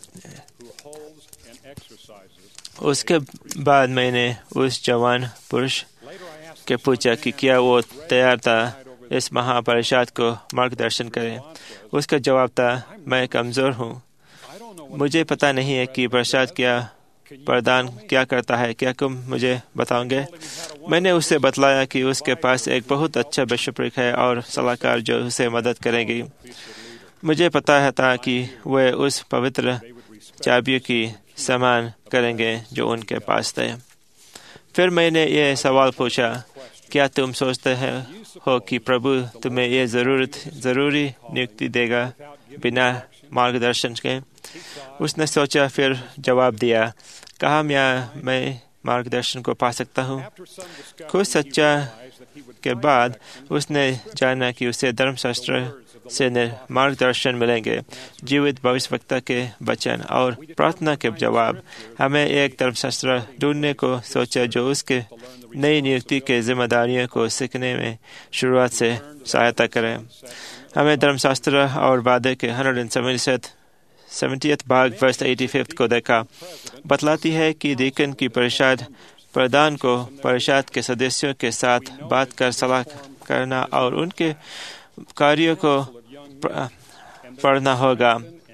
उसके बाद मैंने उस जवान पुरुष के पूछा कि क्या वो तैयार था इस महापरिषद को मार्गदर्शन करें। उसका जवाब था, मैं कमज़ोर हूँ। मुझे पता नहीं है कि परिषद क्या प्रदान क्या करता है। क्या तुम मुझे बताओगे? मैंने उससे बतलाया कि उसके पास एक बहुत अच्छा बिशप है और सलाहकार जो उसे मदद करेंगे। मुझे पता था कि वे उस पवित्र चाबियों की समान करेंगे जो उनके पास थे। फिर मैंने ये सवाल पूछा, क्या तुम सोचते हो कि प्रभु तुम्हें ये जरूरत जरूरी नियुक्ति देगा बिना मार्गदर्शन के? उसने सोचा, फिर जवाब दिया, कहा मैं मैं मार्गदर्शन को पा सकता हूँ। कुछ सच्चा के बाद उसने जाना कि उसे धर्मशास्त्र से मार्गदर्शन मिलेंगे, जीवित भविष्यवक्ता के वचन और प्रार्थना के जवाब। हमें एक धर्मशास्त्र ढूंढने को सोचा जो उसके नई नियुक्ति के जिम्मेदारियों को सीखने में शुरुआत से सहायता करे। हमें धर्मशास्त्र और वादे के सेवेंटियथ भाग वर्स पचासी को देखा। बतलाती है कि डीकन की परिषद प्रधान को परिषद के सदस्यों के साथ बात कर सलाह करना और उनके कार्यों को पढ़ना होगा।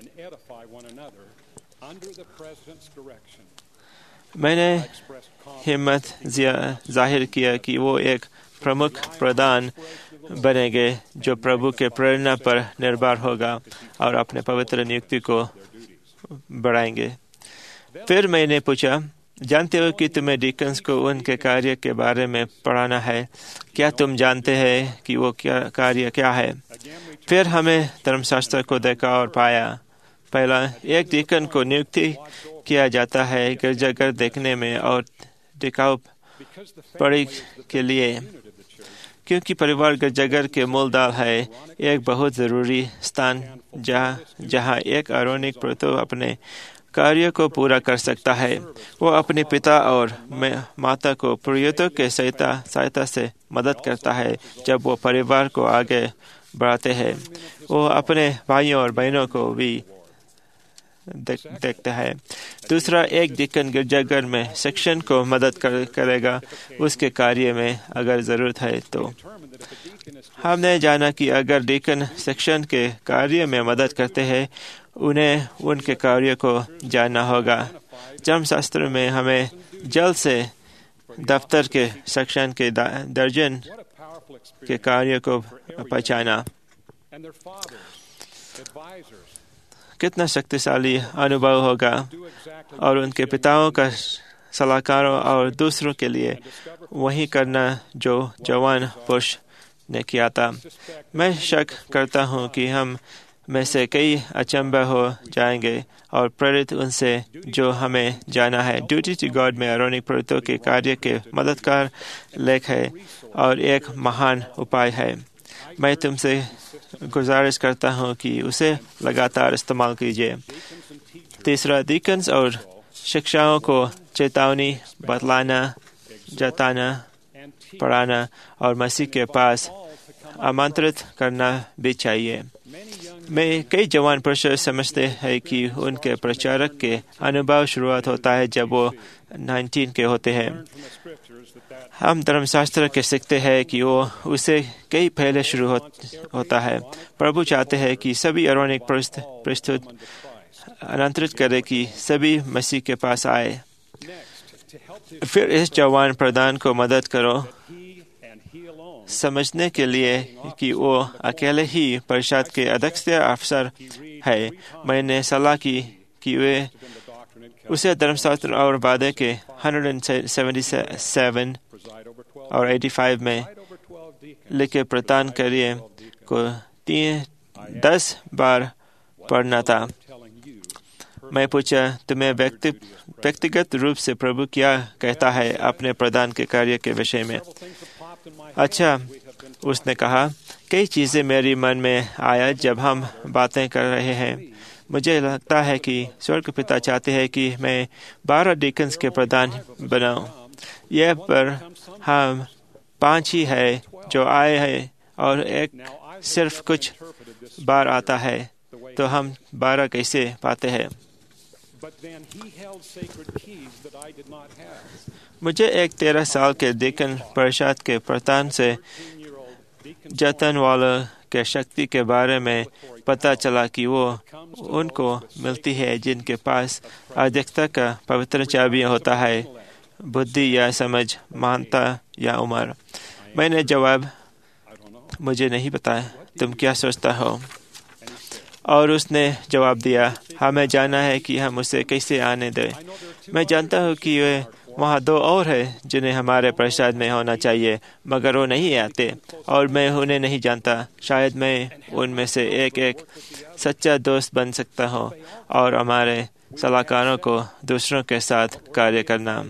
मैंने हिम्मत जाहिर किया कि वो एक प्रमुख प्रधान बनेंगे जो प्रभु के प्रेरणा पर निर्भर होगा और अपने पवित्र नियुक्ति को बढ़ाएंगे। फिर मैंने पूछा, जानते हो कि तुम्हें डीकन्स को उनके कार्य के बारे में पढ़ाना है? क्या तुम जानते हैं कि वो क्या कार्य क्या है? फिर हमें धर्मशास्त्र को देखा और पाया, पहला, एक डीकन को नियुक्ति किया जाता है गिरजाघर देखने में और टिकाऊ पड़ी के लिए, क्योंकि परिवार गिरजाघर के मूलधार है, एक बहुत जरूरी स्थान जहाँ जहाँ एक आरोनिक पुरुष अपने कार्य को पूरा कर सकता है। वो अपने पिता और माता को पुरोहितों के सहायता सहायता से मदद करता है जब वो परिवार को आगे बढ़ाते हैं। वो अपने भाइयों और बहनों को भी देख, देखता है। दूसरा, एक डीकन गिरजाघर में सेक्शन को मदद कर, करेगा उसके कार्य में अगर जरूरत है तो। हमने जाना कि अगर डीकन सेक्शन के कार्य में मदद करते हैं, उन्हें उनके कार्य को जानना होगा। धर्मशास्त्र में हमें जल्द से दफ्तर के सेक्शन के दर्जन के कार्य को पहचाना। कितना शक्तिशाली अनुभव होगा और उनके पिताओं का सलाहकारों और दूसरों के लिए वही करना जो जवान पुरुष ने किया था। मैं शक करता हूँ कि हम में से कई अचंभा हो जाएंगे और प्रेरित उनसे जो हमें जाना है। ड्यूटी टू गॉड में आरोनिक पुरोहितों के कार्य के मददगार लेख है और एक महान उपाय है। मैं तुमसे गुजारिश करता हूँ कि उसे लगातार इस्तेमाल कीजिए। तीसरा, डीकन्स और शिक्षाओं को चेतावनी, बतलाना, जताना, पढ़ाना और मसीह के पास आमंत्रित करना भी चाहिए। मैं कई जवान पुरुष समझते हैं कि उनके प्रचारक के अनुभव शुरुआत होता है जब वो उन्नीस के होते हैं। हम धर्मशास्त्र के सीखते हैं कि वो उसे कई पहले शुरू हो, होता है। प्रभु चाहते हैं कि सभी आरोनिक प्रस्तुत आमंत्रित करे कि सभी मसीह के पास आए। फिर इस जवान प्रधान को मदद करो समझने के लिए कि वो अकेले ही परिषद के अध्यक्ष अफसर है। मैंने सलाह की कि वे उसे धर्मशास्त्र और वादे के एक सौ सतहत्तर और पचासी में लिखे प्रदान करिए को तीन दस बार पढ़ना था। मैं पूछा, तुम्हें व्यक्ति व्यक्तिगत रूप से प्रभु क्या कहता है अपने प्रदान के कार्य के विषय में? अच्छा, उसने कहा, कई चीजें मेरे मन में आया जब हम बातें कर रहे हैं। मुझे लगता है कि स्वर्ग पिता चाहते हैं कि मैं बारह डीकन्स के प्रधान बनाऊं। यह पर हम पांच ही है जो आए हैं और एक सिर्फ कुछ बार आता है, तो हम बारह कैसे पाते हैं? मुझे एक तेरह साल के डीकन परिषद के प्रधान से जतन वालों के शक्ति के बारे में पता चला कि वो उनको मिलती है जिनके पास अध्यक्षता का पवित्र चाबी होता है, बुद्धि या समझ, महानता या उम्र। मैंने जवाब, मुझे नहीं पता, तुम क्या सोचता हो? और उसने जवाब दिया, हमें जाना है कि हम उसे कैसे आने दें। मैं जानता हूँ कि वे वहाँ दो और हैं जिन्हें हमारे प्रसाद में होना चाहिए, मगर वो नहीं आते और मैं उन्हें नहीं जानता। शायद मैं उनमें से एक एक सच्चा दोस्त बन सकता हूँ और हमारे सलाहकारों को दूसरों के साथ कार्य करना।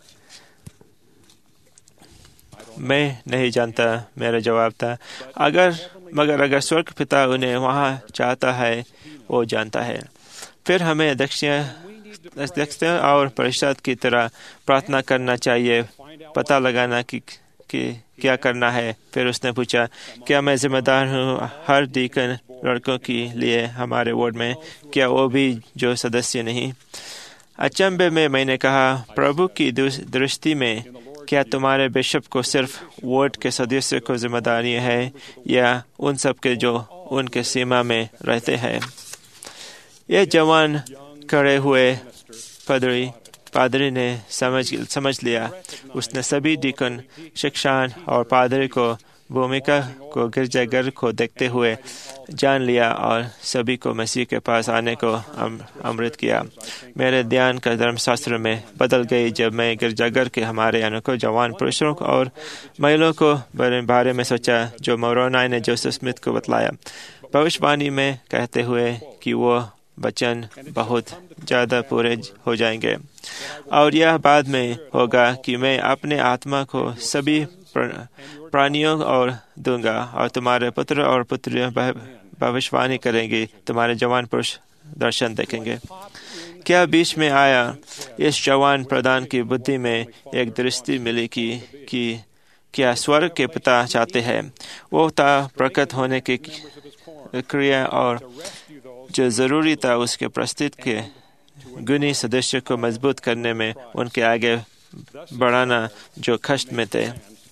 मैं नहीं जानता, मेरा जवाब था। अगर मगर अगर स्वर्ग पिता उन्हें वहाँ चाहता है, वो जानता है। फिर हमें अध्यक्षता और परिषद की तरह प्रार्थना करना चाहिए, पता लगाना कि, कि क्या करना है। फिर उसने पूछा, क्या मैं जिम्मेदार हूँ हर डीकन लड़कों के लिए हमारे वार्ड में? क्या वो भी जो सदस्य नहीं? अचंभे में मैंने कहा, प्रभु की दृष्टि में क्या तुम्हारे बिशप को सिर्फ वार्ड के सदस्य को जिम्मेदारी है या उन सब के जो उनके सीमा में रहते हैं? यह जवान खड़े हुए पादरी पादरी ने समझ समझ लिया। उसने सभी डीकन, शिक्षान और पादरी को भूमिका को गिरजाघर को देखते हुए जान लिया और सभी को मसीह के पास आने को अमृत किया। मेरे ध्यान का धर्मशास्त्र में बदल गई जब मैं गिरजाघर के हमारे अनेकों जवान पुरुषों और महिलाओं को बारे में सोचा जो मोरोनाई ने जोसेफ स्मिथ को बतलाया, भविष्यवाणी में कहते हुए कि वो वचन बहुत ज्यादा पूरे हो जाएंगे और यह बाद में होगा कि मैं अपने आत्मा को सभी प्राणियों और दूंगा और तुम्हारे पुत्र और पुत्रियां भविष्यवाणी करेंगे, तुम्हारे जवान पुरुष दर्शन देखेंगे। क्या बीच में आया इस जवान प्रधान की बुद्धि में एक दृष्टि मिली कि कि क्या स्वर्ग के पिता चाहते हैं? वो था प्रकट होने की क्रिया और जो जरूरी था उसके प्रस्तुत के गुणी सदस्य को मजबूत करने में उनके आगे बढ़ाना जो कष्ट में थे,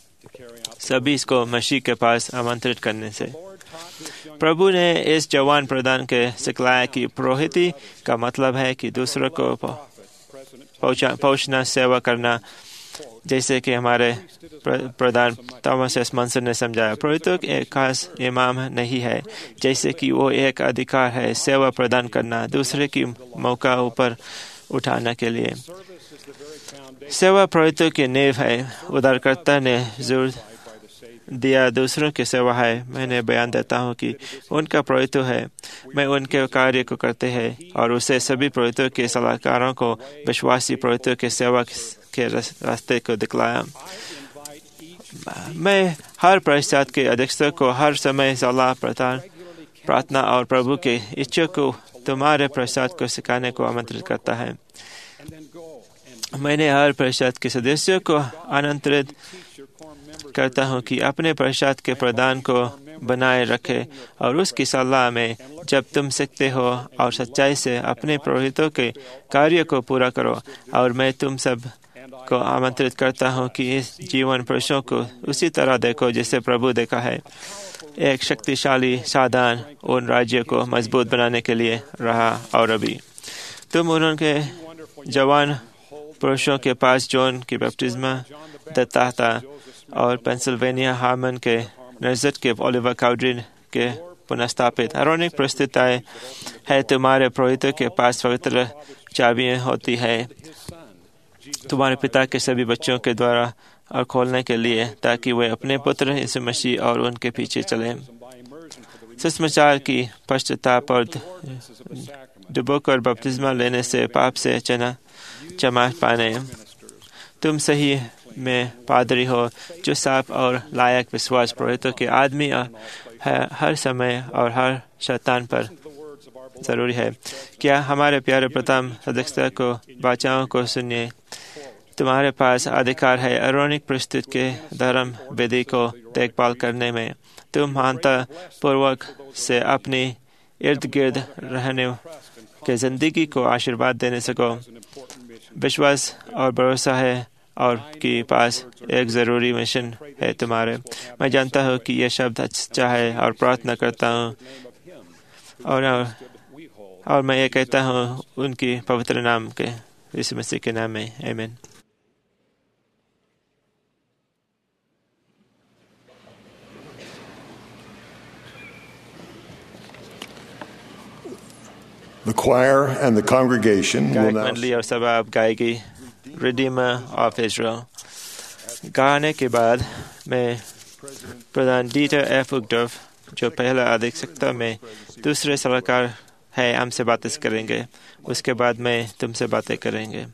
सभी इसको मसीह के पास आमंत्रित करने से। प्रभु ने इस जवान प्रधान के सिखलाया कि पुरोहिती का मतलब है कि दूसरों को पहुंचना, सेवा करना, जैसे कि हमारे प्रधान थॉमस एस मॉनसन ने समझाया। पुरोहित एक खास इमाम नहीं है, जैसे कि वो एक अधिकार है सेवा प्रदान करना, दूसरे की मौका ऊपर उठाने के लिए। सेवा पुरोहितों की नींव है। उद्धारकर्ता ने जोर दिया दूसरों की सेवा है। मैंने बयान देता हूँ कि उनका पुरोहित है, मैं उनके कार्य को करते हैं और उसे सभी पुरोहितों के सलाहकारों को विश्वासी पुरोहितों के सेवा के रास्ते को दिखलाया। मैं हर परिषद के अध्यक्षों को हर समय सलाह, प्रदान, प्रार्थना और प्रभु के इच्छा को तुम्हारे परिषद को सिखाने को आमंत्रित करता है। मैंने हर परिषद के सदस्यों को आमंत्रित करता हूँ कि अपने परिषद के प्रधान को बनाए रखे और उसकी सलाह में जब तुम सीखते हो और सच्चाई से अपने पुरोहितों के कार्य को पूरा करो। और मैं तुम सब को आमंत्रित करता हूँ कि इस जीवन पुरुषों को उसी तरह देखो जैसे प्रभु देखा है। एक शक्तिशाली साधन उन राज्य को मजबूत बनाने के लिए रहा और अभी तुम उनके जवान पुरुषों के पास जॉन की बपतिस्मा देता था और पेंसिल्वेनिया हार्मन के नजत के ओलिवर काउड्री के पुनः आरोनिक प्रस्तुताएं है। तुम्हारे पुरोहितों के पास पवित्र चाबियां होती है तुम्हारे पिता के सभी बच्चों के द्वारा और खोलने के लिए, ताकि वे अपने पुत्र यीशु मसीह और उनके पीछे चलें। सुसमाचार की पश्चाताप और डुबोकर बपतिस्मा लेने से पाप से चना क्षमा पाने। तुम सही में पादरी हो जो साफ और लायक विश्वास पुरोहितों के आदमी है, हर समय और हर शैतान पर जरूरी है। क्या हमारे प्यारे प्रथम सदस्यता को बाचाओं को सुनिए। तुम्हारे पास अधिकार है अरोनिक प्रस्तुत के धर्म विधि को देखभाल करने में। तुम मानता पूर्वक से अपनी इर्द गिर्द रहने के जिंदगी को आशीर्वाद देने सको। विश्वास और भरोसा है और के पास एक जरूरी मिशन है तुम्हारे। मैं जानता हूँ कि यह शब्द अच्छा है और प्रार्थना करता हूँ और और मैं ये कहता हूँ उनकी पवित्र नाम के यीशु मसीह के नाम में, आमीन। The choir and the congregation will गायक now मंडली और सभा अब गाएगी रिडीमर ऑफ इज़राइल। गाने के बाद मैं प्रधान डीटर एफ उगडव, जो पहला अध्यक्षता में दूसरे सलाहकार है, हमसे बातें करेंगे। उसके बाद मैं तुमसे बातें करेंगे।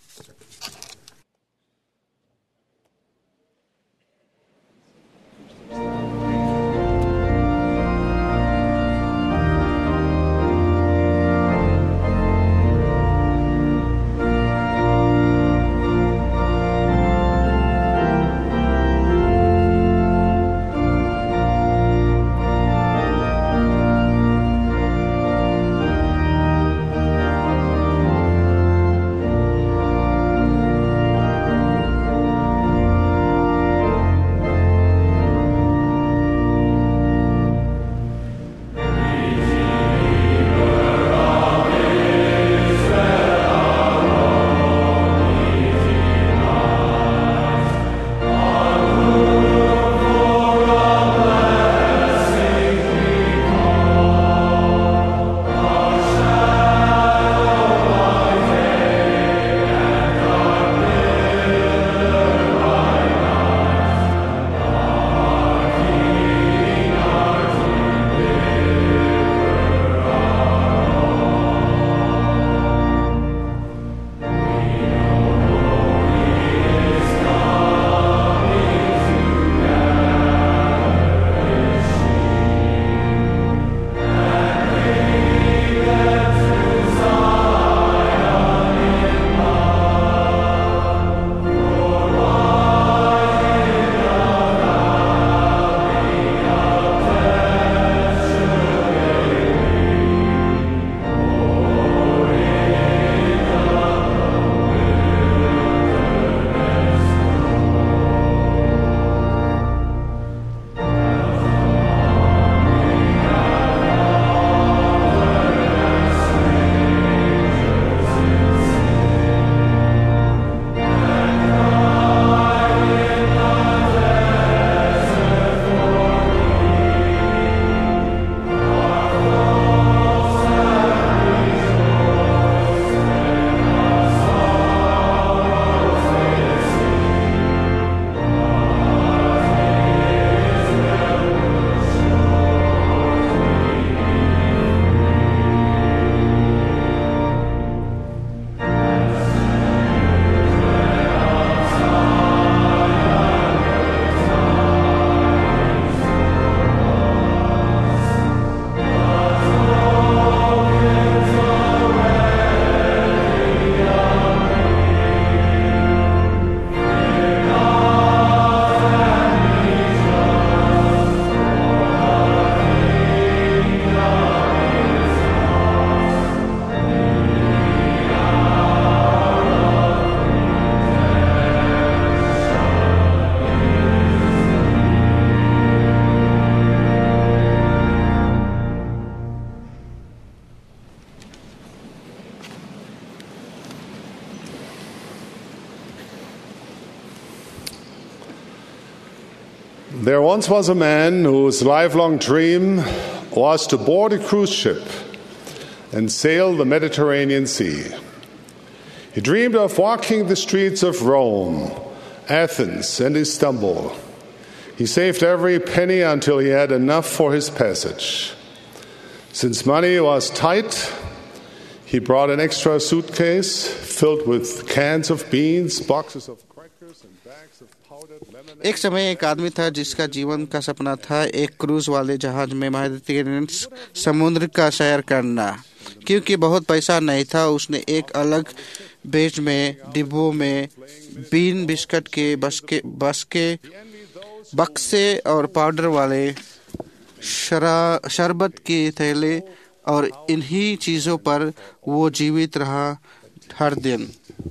There once was a man whose lifelong dream was to board a cruise ship and sail the Mediterranean Sea. He dreamed of walking the streets of Rome, Athens, and Istanbul. He saved every penny until he had enough for his passage. Since money was tight, he brought an extra suitcase filled with cans of beans, boxes of crackers, and bags of powdered lemon. एक समय एक आदमी था जिसका जीवन का सपना था एक क्रूज वाले जहाज में मेडिटेरेनियन समुद्र का सैर करना। क्योंकि बहुत पैसा नहीं था, उसने एक अलग बेच में डिब्बों में बीन बिस्कुट के बसके बसके बक्से और पाउडर वाले शरा शरबत के थैले और इन्हीं चीज़ों पर वो जीवित रहा हर दिन।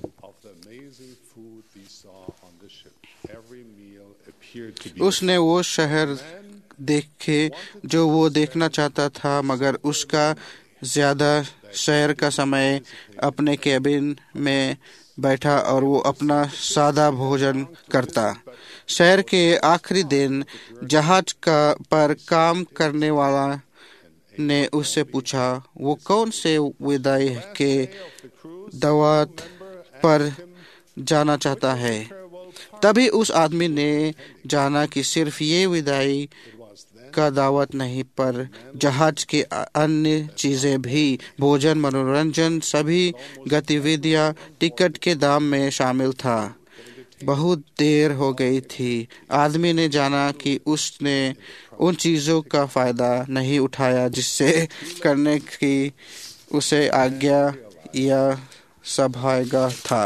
उसने वो शहर देखे जो वो देखना चाहता था, मगर उसका ज़्यादा शहर का समय अपने केबिन में बैठा और वो अपना सादा भोजन करता। शहर के आखिरी दिन जहाज का पर काम करने वाला ने उससे पूछा वो कौन से विदाई के दावत पर जाना चाहता है। तभी उस आदमी ने जाना कि सिर्फ ये विदाई का दावत नहीं पर जहाज के अन्य चीजें भी, भोजन, मनोरंजन, सभी गतिविधियां टिकट के दाम में शामिल था। बहुत देर हो गई थी। आदमी ने जाना कि उसने उन चीजों का फायदा नहीं उठाया जिससे करने की उसे आज्ञा या सौभाग्य था।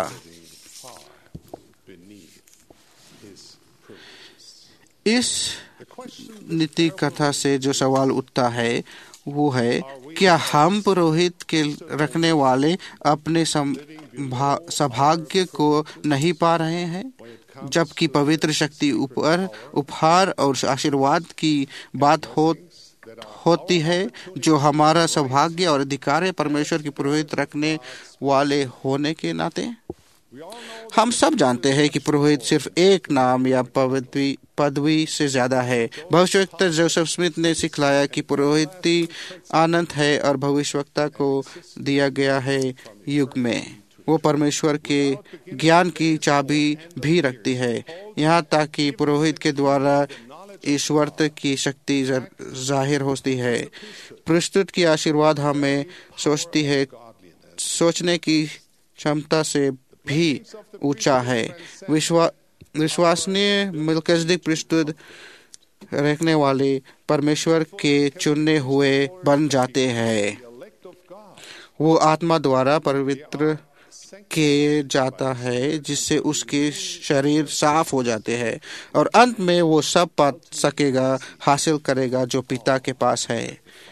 इस नीति कथा से जो सवाल उठता है वो है, क्या हम पुरोहित के रखने वाले अपने सौभाग्य को नहीं पा रहे हैं, जबकि पवित्र शक्ति ऊपर उपहार और आशीर्वाद की बात हो होती है जो हमारा सौभाग्य और अधिकार है परमेश्वर की पुरोहित रखने वाले होने के नाते। हम सब जानते हैं कि पुरोहित सिर्फ एक नाम या पदवी पदवी से ज्यादा है। भविष्यवक्ता जोसेफ स्मिथ ने सिखलाया कि पुरोहिती अनंत है और भविष्यवक्ता को दिया गया है युग में। वो परमेश्वर के ज्ञान की चाबी भी रखती है, यहाँ तक कि पुरोहित के द्वारा ईश्वर की शक्ति जाहिर होती है। प्रस्तुत की आशीर्वाद हमें सोचती है सोचने की क्षमता से भी ऊंचा है। विश्वा विश्वसनीय मिल्किसेदेक प्रस्तुत रखने वाले परमेश्वर के चुने हुए बन जाते हैं। वो आत्मा द्वारा पवित्र किए जाता है जिससे उसके शरीर साफ हो जाते हैं और अंत में वो सब पा सकेगा हासिल करेगा जो पिता के पास है।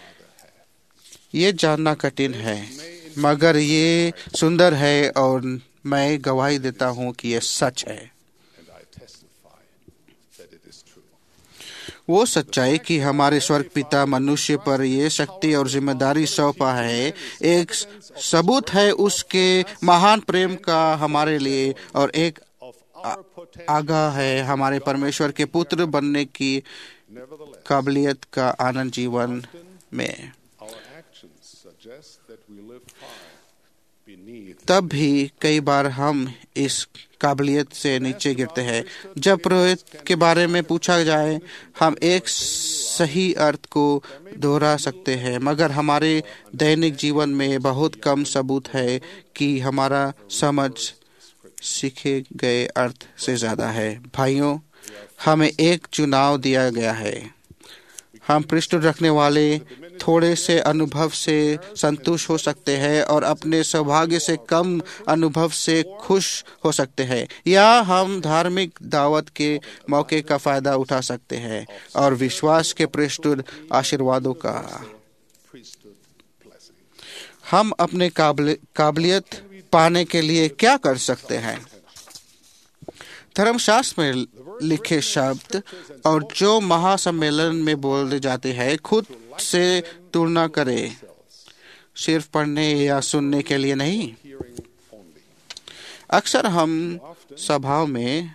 ये जानना कठिन है मगर ये सुंदर है और मैं गवाही देता हूँ कि यह सच है। वो सच्चाई कि हमारे स्वर्ग पिता मनुष्य पर ये शक्ति और जिम्मेदारी सौंपा है, एक सबूत है उसके महान प्रेम का हमारे लिए और एक आगाह है हमारे परमेश्वर के पुत्र बनने की काबिलियत का आनंद जीवन में। तब भी कई बार हम इस काबिलियत से नीचे गिरते हैं। जब पुरोहित के बारे में पूछा जाए हम एक सही अर्थ को दोहरा सकते हैं मगर हमारे दैनिक जीवन में बहुत कम सबूत है कि हमारा समझ सीखे गए अर्थ से ज्यादा है। भाइयों, हमें एक चुनाव दिया गया है। हम पृष्ठ रखने वाले थोड़े से अनुभव से संतुष्ट हो सकते हैं और अपने सौभाग्य से कम अनुभव से खुश हो सकते हैं, या हम धार्मिक दावत के मौके का फायदा उठा सकते हैं और विश्वास के पृष्ठ आशीर्वादों का। हम अपने काबिलियत पाने के लिए क्या कर सकते हैं? धर्मशास्त्र में लिखे शब्द और जो महासम्मेलन में बोले जाते हैं खुद से तुलना करें, सिर्फ पढ़ने या सुनने के लिए नहीं। अक्सर हम सभाओं में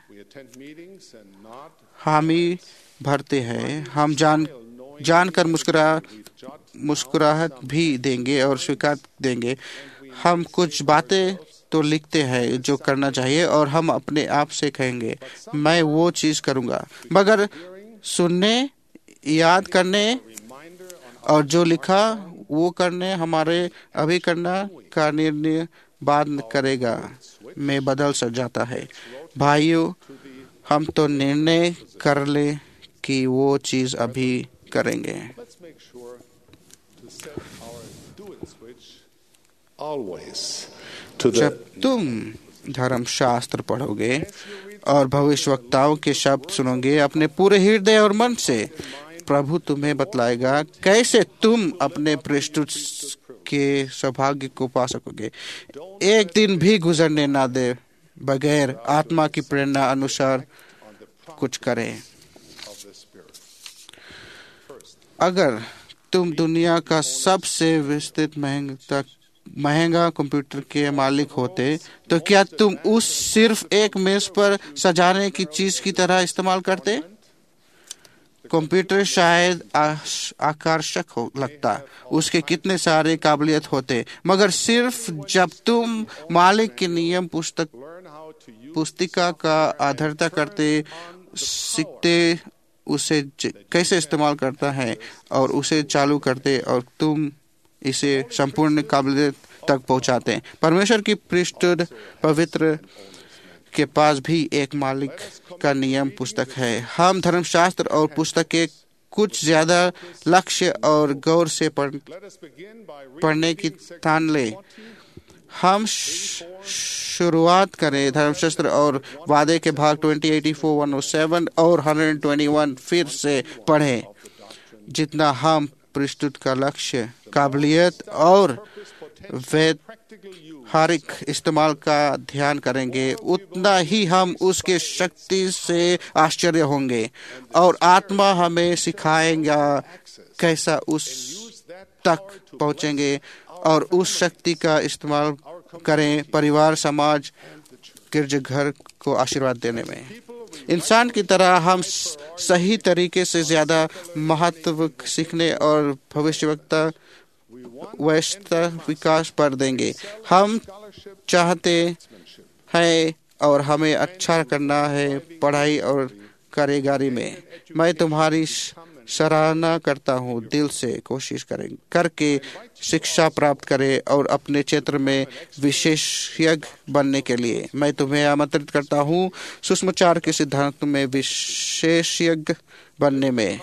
हामी भरते हैं, हम जान जानकर मुस्कुरा मुस्कुराहट भी देंगे और स्वीकार देंगे। हम कुछ बातें तो लिखते हैं जो करना चाहिए और हम अपने आप से कहेंगे मैं वो चीज करूंगा, मगर सुनने, याद करने और जो लिखा वो करने हमारे अभी करना का निर्णय बाद करेगा में बदल सक जाता है। भाइयों, हम तो निर्णय कर ले कि वो चीज अभी करेंगे। जब तुम धर्मशास्त्र पढ़ोगे और भविष्यवक्ताओं के शब्द सुनोगे अपने पूरे हृदय और मन से, प्रभु तुम्हें बतलाएगा कैसे तुम अपने पृष्ठ के सौभाग्य को पा सकोगे। एक दिन भी गुजरने ना दे बगैर आत्मा की प्रेरणा अनुसार कुछ करें। अगर तुम दुनिया का सबसे विस्तृत महंगा महंगा कंप्यूटर के मालिक होते तो क्या तुम उस सिर्फ एक मेज पर सजाने की चीज की तरह इस्तेमाल करते? कंप्यूटर शायद आकर्षक हो लगता, उसके कितने सारे काबिलियत होते, मगर सिर्फ जब तुम मालिक के नियम पुस्तक पुस्तिका का आधारता करते सीखते, उसे कैसे इस्तेमाल करता है और उसे चालू करते और तुम इसे संपूर्ण काबिलियत तक पहुंचाते। परमेश्वर की पृष्ठभूमि पवित्र के पास भी एक मालिक का नियम पुस्तक है। हम धर्मशास्त्र और पुस्तक के कुछ ज्यादा लक्ष्य और गौर से पढ़, पढ़ने की ठान ले। हम शुरुआत करें धर्मशास्त्र और वादे के भाग दो सौ चौरासी, एक सौ सात और एक सौ इक्कीस फिर से पढ़ें। जितना हम पृष्ठभूमि का लक्ष्य, काबिलियत और व्यावहारिक इस्तेमाल का ध्यान करेंगे, उतना ही हम उसके शक्ति से आश्चर्य होंगे और आत्मा हमें सिखाएगा कैसा उस तक पहुंचेंगे और उस शक्ति का इस्तेमाल करें परिवार, समाज, गिरजाघर को आशीर्वाद देने में। इंसान की तरह हम सही तरीके से ज्यादा महत्व सीखने और भविष्यवक्ता वैश्विक विकास पर देंगे। हम चाहते हैं और हमें अच्छा करना है पढ़ाई और कारीगरी में। मैं तुम्हारी सराहना करता हूँ, दिल से कोशिश करें करके शिक्षा प्राप्त करें और अपने क्षेत्र में विशेषज्ञ बनने के लिए। मैं तुम्हें आमंत्रित करता हूँ सुसमाचार के सिद्धांत में विशेषज्ञ बनने में।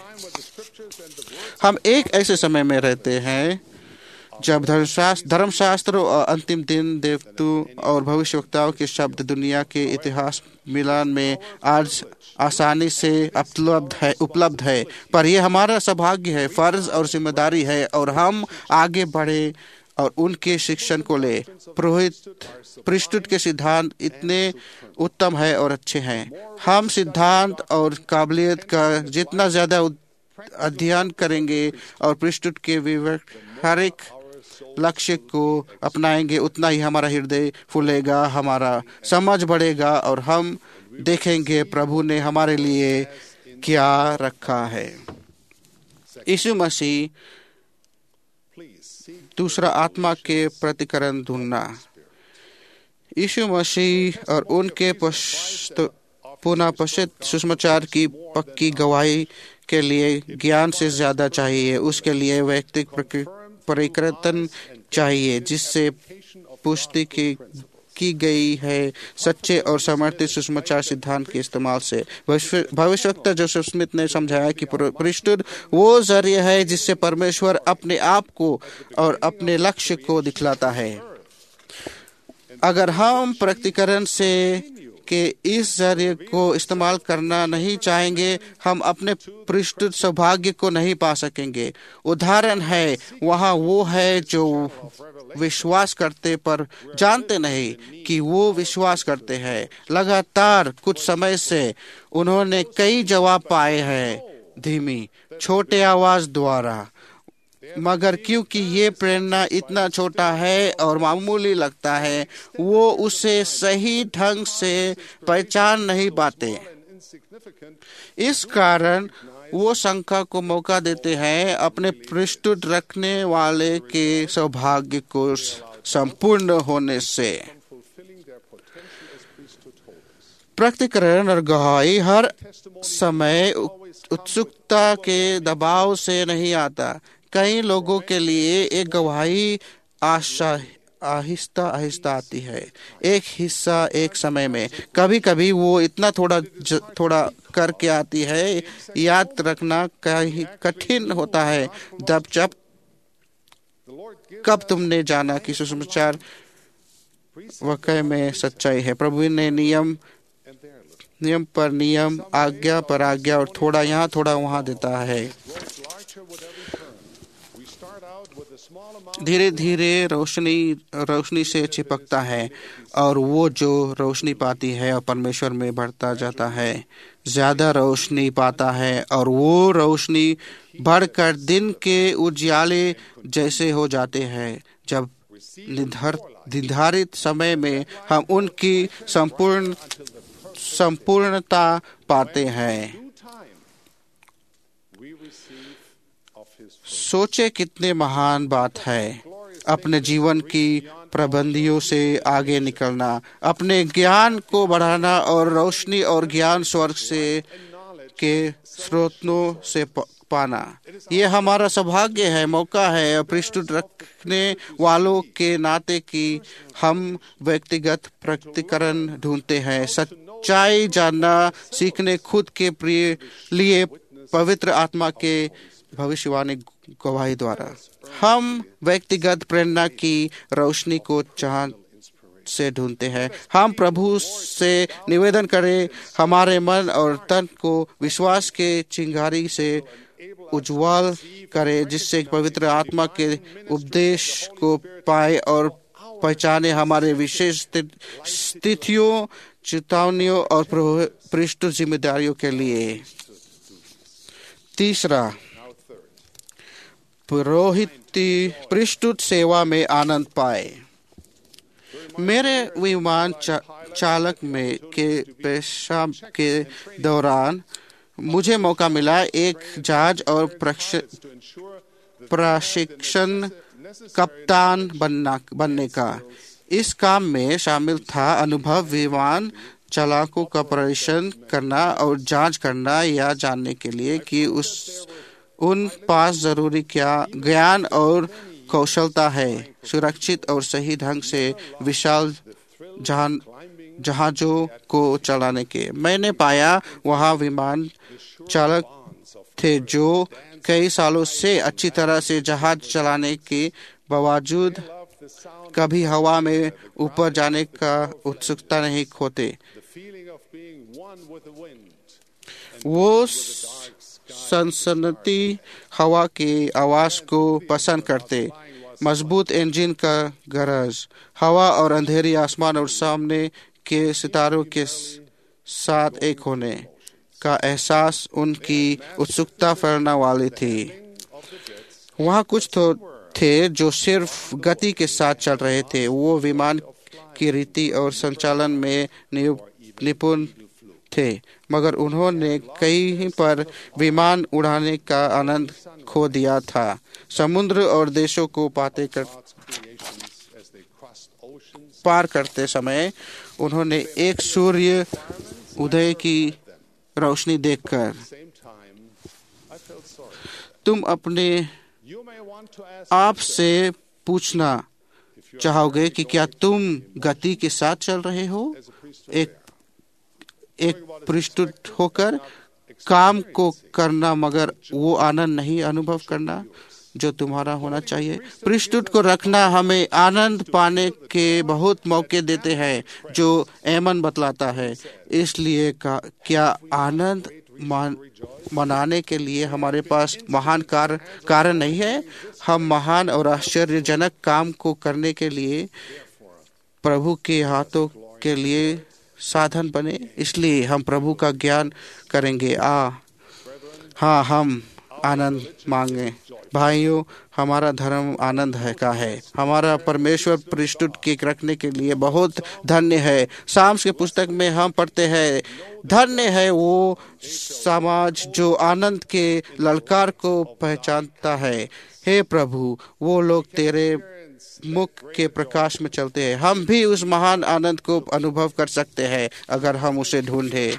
हम एक ऐसे समय में रहते हैं जब धर्मशास्त्र धर्मशास्त्र और अंतिम दिन देवतों और भविष्यवक्ताओं के शब्द दुनिया के इतिहास मिलान में आज आसानी से उपलब्ध है उपलब्ध है पर यह हमारा सौभाग्य है, फर्ज और जिम्मेदारी है और हम आगे बढ़े और उनके शिक्षण को ले। पुरोहित पृष्ठभूमि के सिद्धांत इतने उत्तम है और अच्छे हैं। हम सिद्धांत और काबिलियत का जितना ज्यादा अध्ययन करेंगे और पृष्ठभूमि के व्यवहारिक लक्ष्य को अपनाएंगे, उतना ही हमारा हृदय फूलेगा, हमारा समझ बढ़ेगा और हम देखेंगे प्रभु ने हमारे लिए क्या रखा है। यीशु मसीह दूसरा आत्मा के प्रतिकरण ढूंढना। यीशु मसीह और उनके पुनः पश्चित सुसमाचार की पक्की गवाही के लिए ज्ञान से ज्यादा चाहिए। उसके लिए व्यक्तिगत परिवर्तन चाहिए जिससे पुष्टि की की गई है सच्चे और समर्थित सुसमाचार सिद्धांत के इस्तेमाल से। भविष्यवक्ता जोसेफ स्मिथ ने समझाया कि पृष्ठभूमि वो जरिया है जिससे परमेश्वर अपने आप को और अपने लक्ष्य को दिखलाता है। अगर हम प्रकटीकरण से के इस जरिए को इस्तेमाल करना नहीं चाहेंगे, हम अपने पृष्ठभूमि सौभाग्य को नहीं पा सकेंगे। उदाहरण है वहाँ वो है जो विश्वास करते पर जानते नहीं कि वो विश्वास करते हैं। लगातार कुछ समय से उन्होंने कई जवाब पाए हैं धीमी छोटे आवाज द्वारा, मगर क्योंकि ये प्रेरणा इतना छोटा है और मामूली लगता है, वो उसे सही ढंग से पहचान नहीं पाते। इस कारण वो शंका को मौका देते हैं अपने पृष्ठभूमि रखने वाले के सौभाग्य को संपूर्ण होने से। प्रकटीकरण और गवाही हर समय उत्सुकता के दबाव से नहीं आता। कई लोगों के लिए एक गवाही आशा आहिस्ता आहिस्ता आती है, एक हिस्सा एक समय में। कभी कभी वो इतना थोड़ा ज, थोड़ा करके आती है, याद रखना कठिन होता है। जब जब कब तुमने जाना कि सुसमाचार वाकई में सच्चाई है। प्रभु ने नियम नियम पर नियम, आज्ञा पर आज्ञा और थोड़ा यहाँ थोड़ा वहाँ देता है। धीरे धीरे रोशनी रोशनी से चिपकता है और वो जो रोशनी पाती है और परमेश्वर में बढ़ता जाता है, ज्यादा रोशनी पाता है और वो रोशनी बढ़कर दिन के उजियाले जैसे हो जाते हैं। जब निर्धारित समय में हम उनकी संपूर्ण संपूर्णता पाते हैं। सोचे कितने महान बात है अपने जीवन की प्रबंधियों से आगे निकलना, अपने ज्ञान को बढ़ाना और रोशनी और ज्ञान स्वर्ग से के स्रोतों से पाना। ये हमारा सौभाग्य है, मौका है और पृष्ठभूमि रखने वालों के नाते कि हम व्यक्तिगत प्रकटीकरण ढूंढते हैं, सच्चाई जानना सीखने, खुद के प्रिय लिए पवित्र आत्मा के भविष्यवाणी गवाही द्वारा हम व्यक्तिगत प्रेरणा की रोशनी को जहां से ढूंढते हैं। हम प्रभु से निवेदन करें, हमारे मन और तन को विश्वास के चिंगारी से उज्ज्वल करे, जिससे पवित्र आत्मा के उपदेश को पाए और पहचाने हमारे विशेष स्थितियों, चेतावनियों और पृष्ठ जिम्मेदारियों के लिए। तीसरा, पुरोहिती पृष्ठभूमि सेवा में आनंद पाए। मेरे विमान चा, चालक में के पेशा के दौरान मुझे मौका मिला एक जहाज और प्रशिक्षण कप्तान बनना बनने का। इस काम में शामिल था अनुभव विमान चालकों का परीक्षण करना और जांच करना या जानने के लिए कि उस उन पास जरूरी क्या ज्ञान और कौशलता है सुरक्षित और सही ढंग से विशाल जहां जहाजों को चलाने के। मैंने पाया वहां विमान चालक थे जो कई सालों से अच्छी तरह से जहाज चलाने के बावजूद कभी हवा में ऊपर जाने का उत्सुकता नहीं खोते। वो सनसनाती हवा की आवाज को पसंद करते, मजबूत इंजन का गरज, हवा और अंधेरी आसमान और सामने के सितारों के साथ एक होने का एहसास उनकी उत्सुकता फैलाने वाली थी। वहाँ कुछ तो थे जो सिर्फ गति के साथ चल रहे थे। वो विमान की रीति और संचालन में निपुण थे, मगर उन्होंने कहीं पर विमान उड़ाने का आनंद खो दिया था। समुद्र और देशों को पाते कर पार करते समय उन्होंने एक सूर्य उदय की रोशनी देखकर तुम अपने आप से पूछना चाहोगे कि क्या तुम गति के साथ चल रहे हो? एक एक पृष्ठभूमि होकर काम को करना मगर वो आनंद नहीं अनुभव करना जो तुम्हारा होना चाहिए। पृष्ठभूमि को रखना हमें आनंद पाने के बहुत मौके देते हैं जो एमन बतलाता है। इसलिए का क्या आनंद मान, मनाने के लिए हमारे पास महान कार, कारण नहीं है? हम महान और आश्चर्यजनक काम को करने के लिए प्रभु के हाथों के लिए साधन बने। इसलिए हम प्रभु का ज्ञान करेंगे। आ हाँ, हम आनंद मांगे। भाइयों, हमारा धर्म आनंद है का है। हमारा परमेश्वर पृष्ठभूमि के रखने के लिए बहुत धन्य है। साम्स के पुस्तक में हम पढ़ते हैं, धन्य है वो समाज जो आनंद के ललकार को पहचानता है। हे प्रभु, वो लोग तेरे मुख के प्रकाश में चलते हैं। हम भी उस महान आनंद को अनुभव कर सकते हैं अगर हम उसे ढूंढे।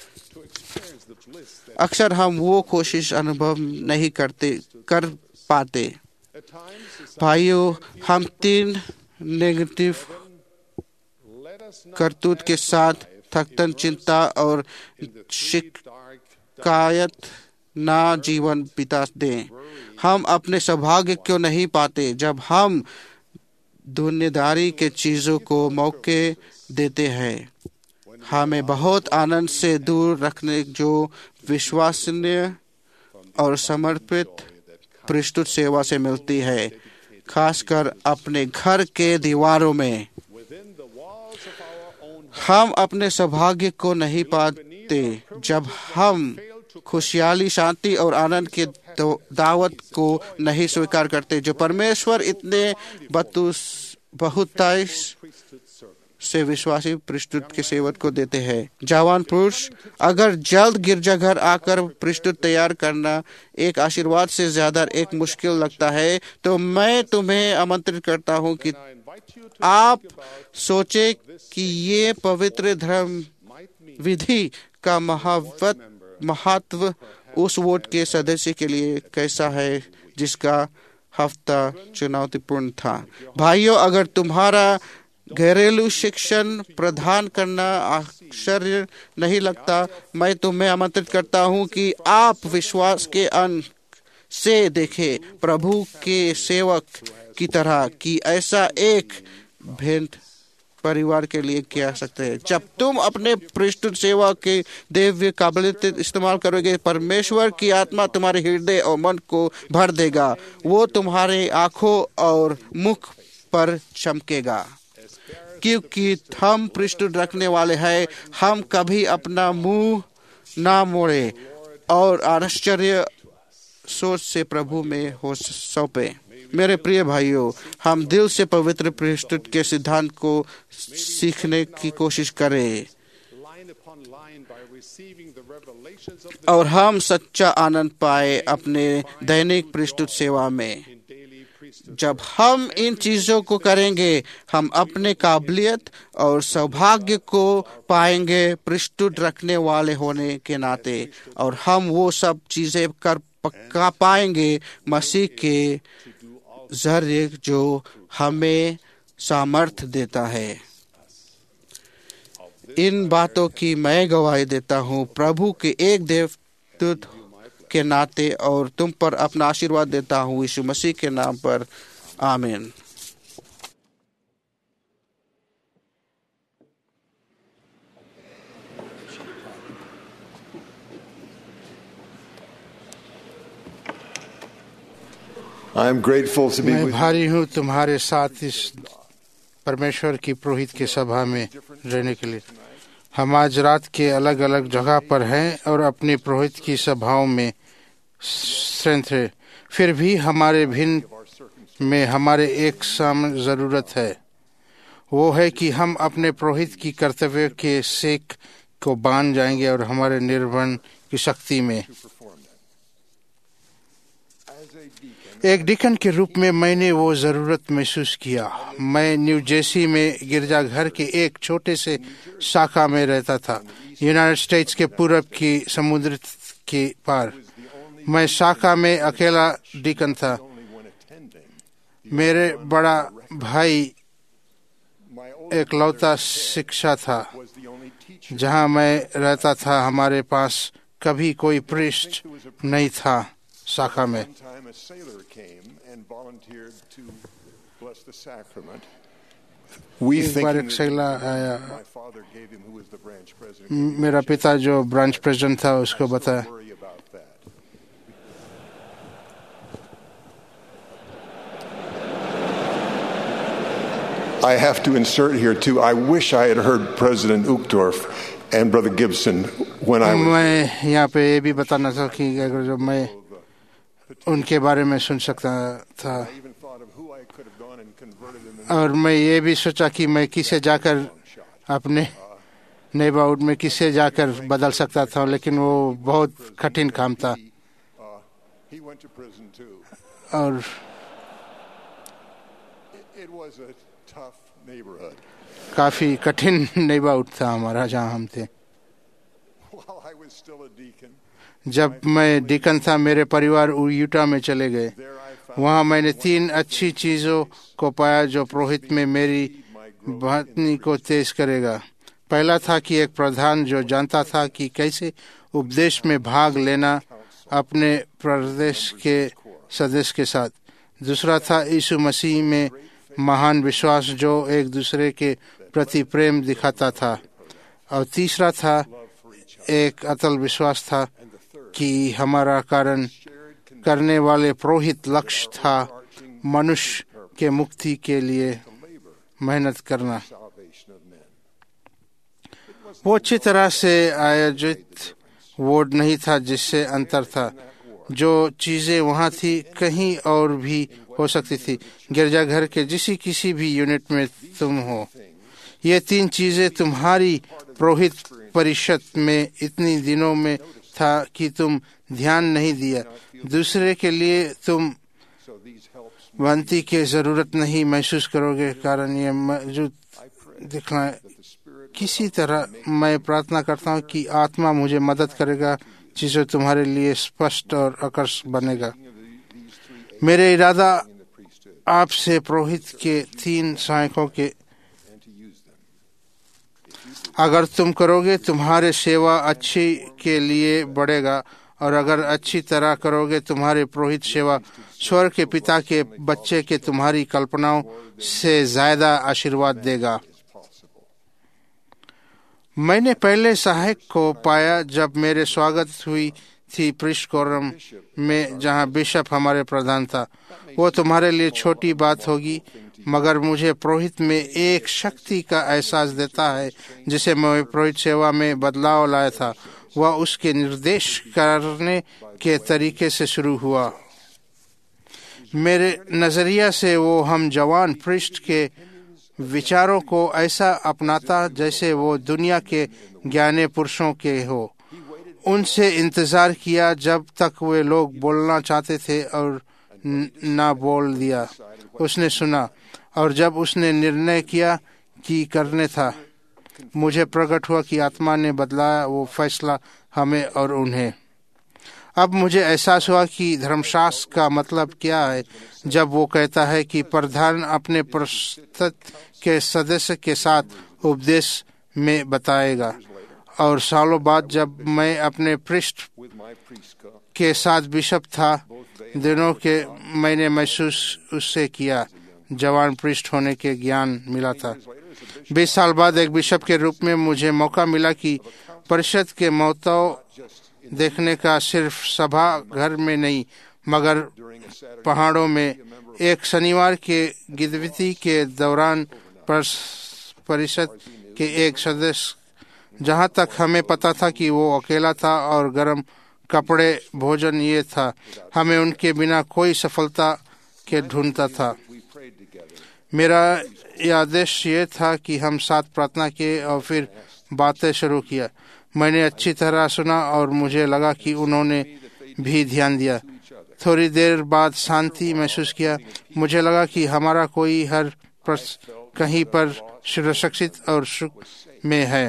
अक्सर हम वो कोशिश अनुभव नहीं करते कर पाते। भाइयों, हम तीन नेगेटिव करतूत के साथ थकन, चिंता और शिकायत ना जीवन बिता दें। हम अपने सौभाग्य क्यों नहीं पाते जब हम दुनियादारी के चीजों को मौके देते हैं। हमें बहुत आनंद से दूर रखने जो विश्वसनीय और समर्पित पृष्ठभूमि सेवा से मिलती है, खासकर अपने घर के दीवारों में। हम अपने सौभाग्य को नहीं पाते जब हम खुशहाली, शांति और आनंद के दावत को नहीं स्वीकार करते जो परमेश्वर इतने बहुतायश से विश्वासी पृष्ठुत के सेवक को देते हैं। जवान पुरुष, अगर जल्द गिरजाघर आकर पृष्ठुत तैयार करना एक आशीर्वाद से ज्यादा एक मुश्किल लगता है, तो मैं तुम्हें आमंत्रित करता हूं कि आप सोचे कि ये पवित्र धर्म विधि का महत्व उस वोट के सदस्य के लिए कैसा है जिसका हफ्ता चुनौतीपूर्ण था। भाइयों, अगर तुम्हारा घरेलू शिक्षण प्रदान करना आश्चर्य नहीं लगता, मैं तुम्हें आमंत्रित करता हूं कि आप विश्वास के अंक से देखें, प्रभु के सेवक की तरह कि ऐसा एक भेंट परिवार के लिए किया सकते हैं। जब तुम अपने पृष्ठुत सेवा के दिव्य काबिलियत इस्तेमाल करोगे, परमेश्वर की आत्मा तुम्हारे हृदय और मन को भर देगा। वो तुम्हारे आंखों और मुख पर चमकेगा। क्योंकि हम पृष्ठुत रखने वाले हैं, हम कभी अपना मुंह ना मोड़े और आश्चर्य सोच से प्रभु में हो सौंपे। मेरे प्रिय भाइयों, हम दिल से पवित्र पृष्ठुत के सिद्धांत को सीखने की कोशिश करें और हम सच्चा आनंद पाए अपने दैनिक पृष्ठुत सेवा में। जब हम इन चीजों को करेंगे, हम अपने काबिलियत और सौभाग्य को पाएंगे पृष्ठुत रखने वाले होने के नाते, और हम वो सब चीजें कर पक्का पाएंगे मसीह के जरिए जो हमें सामर्थ्य देता है। इन बातों की मैं गवाही देता हूँ प्रभु के एक देवदूत के नाते, और तुम पर अपना आशीर्वाद देता हूँ यीशु मसीह के नाम पर। आमीन। I am grateful to be मैं with भारी हूँ तुम्हारे साथ इस परमेश्वर की पुरोहित की सभा में रहने के लिए। हम आज रात के अलग अलग जगह पर हैं और अपनी पुरोहित की सभाओं में स्ट्रेंथ है, फिर भी हमारे भिन्न में हमारे एक सम जरूरत है। वो है कि हम अपने पुरोहित की कर्तव्य के सेक को बांध जाएंगे और हमारे निर्वहन की शक्ति में। एक डिकन के रूप में मैंने वो ज़रूरत महसूस किया। मैं न्यू जर्सी में गिरजाघर के एक छोटे से शाखा में रहता था, यूनाइटेड स्टेट्स के पूरब की समुद्र के पार। मैं शाखा में अकेला डिकन था। मेरे बड़ा भाई एक लौता शिक्षा था। जहाँ मैं रहता था, हमारे पास कभी कोई पृष्ठ नहीं था शाखा में। एक बार एक सैला आया, मेरा पिता जो ब्रांच प्रेसिडेंट था उसको बताया। I have to insert here too, I wish I had heard President Uchtdorf and Brother Gibson when I was... मैं यहाँ पे ये भी बताना था कि अगर जो मैं उनके बारे में सुन सकता था, और मैं ये भी सोचा कि मैं किसे जाकर अपने नेबरहुड में किसे जाकर बदल सकता था, लेकिन वो बहुत कठिन काम था और काफी कठिन नेबरहुड था हमारा जहाँ हम थे। जब मैं डिकन था, मेरे परिवार यूटा में चले गए। वहाँ मैंने तीन अच्छी चीजों को पाया जो पुरोहित में मेरी पत्नी को तेज करेगा। पहला था कि एक प्रधान जो जानता था कि कैसे उपदेश में भाग लेना अपने प्रदेश के सदस्य के साथ। दूसरा था यीशु मसीह में महान विश्वास जो एक दूसरे के प्रति प्रेम दिखाता था। और तीसरा था एक अटल विश्वास था कि हमारा कारण करने वाले पुरोहित लक्ष्य था मनुष्य के मुक्ति के लिए मेहनत करना। वो अच्छी तरह से आयोजित वोट नहीं था जिससे अंतर था। जो चीजें वहाँ थी कहीं और भी हो सकती थी। गिरजाघर के जिसी किसी भी यूनिट में तुम हो, ये तीन चीजें तुम्हारी पुरोहित परिषद में इतनी दिनों में था कि तुम ध्यान नहीं दिया। दूसरे के लिए तुम भक्ति की जरूरत नहीं महसूस करोगे, कारण ये मौजूद दिखना। किसी तरह मैं प्रार्थना करता हूँ कि आत्मा मुझे मदद करेगा, चीजें तुम्हारे लिए स्पष्ट और आकर्षक बनेगा। मेरे इरादा आपसे पुरोहित के तीन सहायकों के अगर तुम करोगे तुम्हारे सेवा अच्छी के लिए बढ़ेगा, और अगर अच्छी तरह करोगे तुम्हारे पुरोहित सेवा स्वर्ग के पिता के बच्चे के तुम्हारी कल्पनाओं से ज्यादा आशीर्वाद देगा। मैंने पहले सहायक को पाया जब मेरे स्वागत हुई थी प्रीस्ट कोरम में, जहां बिशप हमारे प्रधान था। वो तुम्हारे लिए छोटी बात होगी, मगर मुझे पुरोहित में एक शक्ति का एहसास देता है जिसे मैं पुरोहित सेवा में बदलाव लाया था। वह उसके निर्देश करने के तरीके से शुरू हुआ। मेरे नजरिया से वो हम जवान प्रीस्ट के विचारों को ऐसा अपनाता जैसे वो दुनिया के ज्ञानी पुरुषों के हो। उनसे इंतजार किया जब तक वे लोग बोलना चाहते थे और ना बोल दिया। उसने सुना, और जब उसने निर्णय किया कि करने था, मुझे प्रकट हुआ कि आत्मा ने बदलाया वो फैसला हमें और उन्हें। अब मुझे एहसास हुआ कि धर्मशास्त्र का मतलब क्या है जब वो कहता है कि प्रधान अपने परिषद के सदस्य के साथ उपदेश में बताएगा। और सालों बाद जब मैं अपने पृष्ठ के साथ बिशप था, दिनों के मैंने महसूस उससे किया जवान पृष्ठ होने के ज्ञान मिला था। बीस साल बाद एक बिशप के रूप में मुझे मौका मिला कि परिषद के महत्व देखने का सिर्फ सभा घर में नहीं मगर पहाड़ों में। एक शनिवार के गिदविती के दौरान परिषद के एक सदस्य, जहां तक हमें पता था कि वो अकेला था और गर्म कपड़े भोजन ये था, हमें उनके बिना कोई सफलता के ढूंढता था। मेरा आदेश ये था कि हम साथ प्रार्थना किए और फिर बातें शुरू किया। मैंने अच्छी तरह सुना और मुझे लगा कि उन्होंने भी ध्यान दिया। थोड़ी देर बाद शांति महसूस किया। मुझे लगा कि हमारा कोई हर कहीं पर सुरक्षित और सुख में है।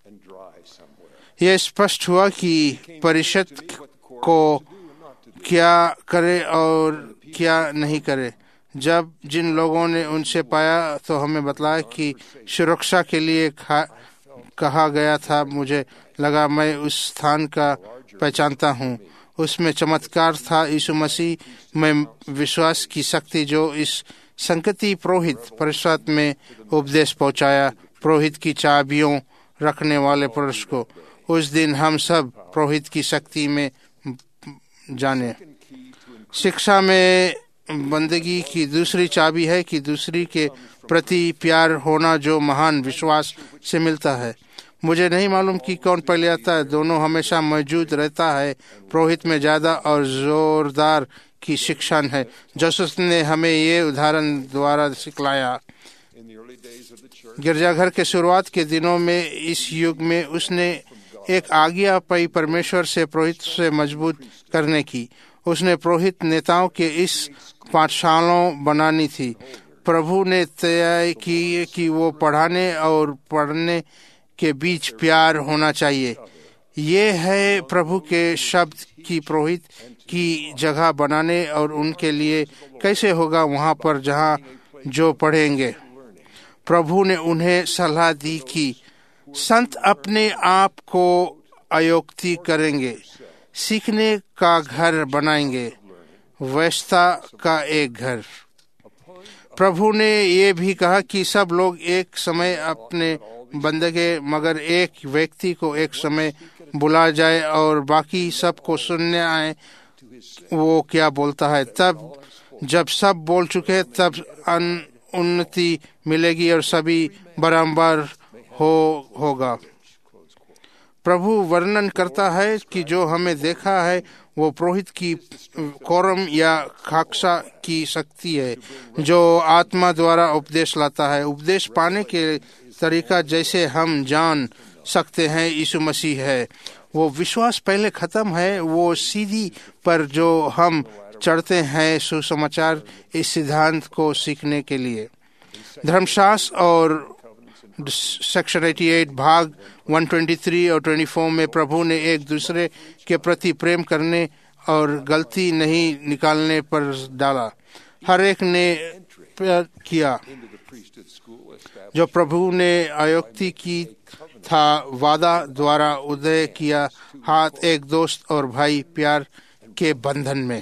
यह स्पष्ट हुआ कि परिषद को क्या करे और क्या नहीं करे। जब जिन लोगों ने उनसे पाया तो हमें बतलाया कि सुरक्षा के लिए कहा गया था। मुझे लगा मैं उस स्थान का पहचानता हूँ। उसमें चमत्कार था। यीशु मसीह में विश्वास की शक्ति जो इस संगति पुरोहित परिषद में उपदेश पहुंचाया, पुरोहित की चाबियों रखने वाले पुरुष को। उस दिन हम सब पुरोहित की शक्ति में जाने। शिक्षा में बंदगी की दूसरी चाबी है कि दूसरी के प्रति प्यार होना जो महान विश्वास से मिलता है। मुझे नहीं मालूम कि कौन पहले आता है, दोनों हमेशा मौजूद रहता है। पुरोहित में ज्यादा और जोरदार की शिक्षा है। जोसेफ ने हमें ये उदाहरण द्वारा सिखलाया। गिरजाघर के शुरुआत के दिनों में इस युग में उसने एक आज्ञा पाई परमेश्वर से पुरोहित से मजबूत करने की। उसने पुरोहित नेताओं के इस पाठशालाओं बनानी थी। प्रभु ने तय की कि वो पढ़ाने और पढ़ने के बीच प्यार होना चाहिए। ये है प्रभु के शब्द की पुरोहित की जगह बनाने और उनके लिए कैसे होगा वहां पर जहां जो पढ़ेंगे। प्रभु ने उन्हें सलाह दी कि संत अपने आप को अयोक्ति करेंगे, सीखने का घर बनाएंगे, वैश्यता का एक घर। प्रभु ने ये भी कहा कि सब लोग एक समय अपने बंदगे मगर एक व्यक्ति को एक समय बुला जाए और बाकी सबको सुनने आए वो क्या बोलता है। तब जब सब बोल चुके तब उन्नति मिलेगी और सभी बराबर हो होगा। प्रभु वर्णन करता है कि जो हमें देखा है वो पुरोहित की कोरम या खाक्सा की शक्ति है जो आत्मा द्वारा उपदेश लाता है। उपदेश पाने के तरीका जैसे हम जान सकते हैं यीशु मसीह है। वो विश्वास पहले खत्म है, वो सीढ़ी पर जो हम चढ़ते हैं सुसमाचार इस सिद्धांत को सीखने के लिए। धर्मशास्त्र और सेक्शन अठासी भाग एक सौ तेईस और चौबीस में प्रभु ने एक दूसरे के प्रति प्रेम करने और गलती नहीं निकालने पर डाला। हर एक ने प्यार किया जो प्रभु ने आयोक्ति की था, वादा द्वारा उदय किया हाथ एक दोस्त और भाई प्यार के बंधन में।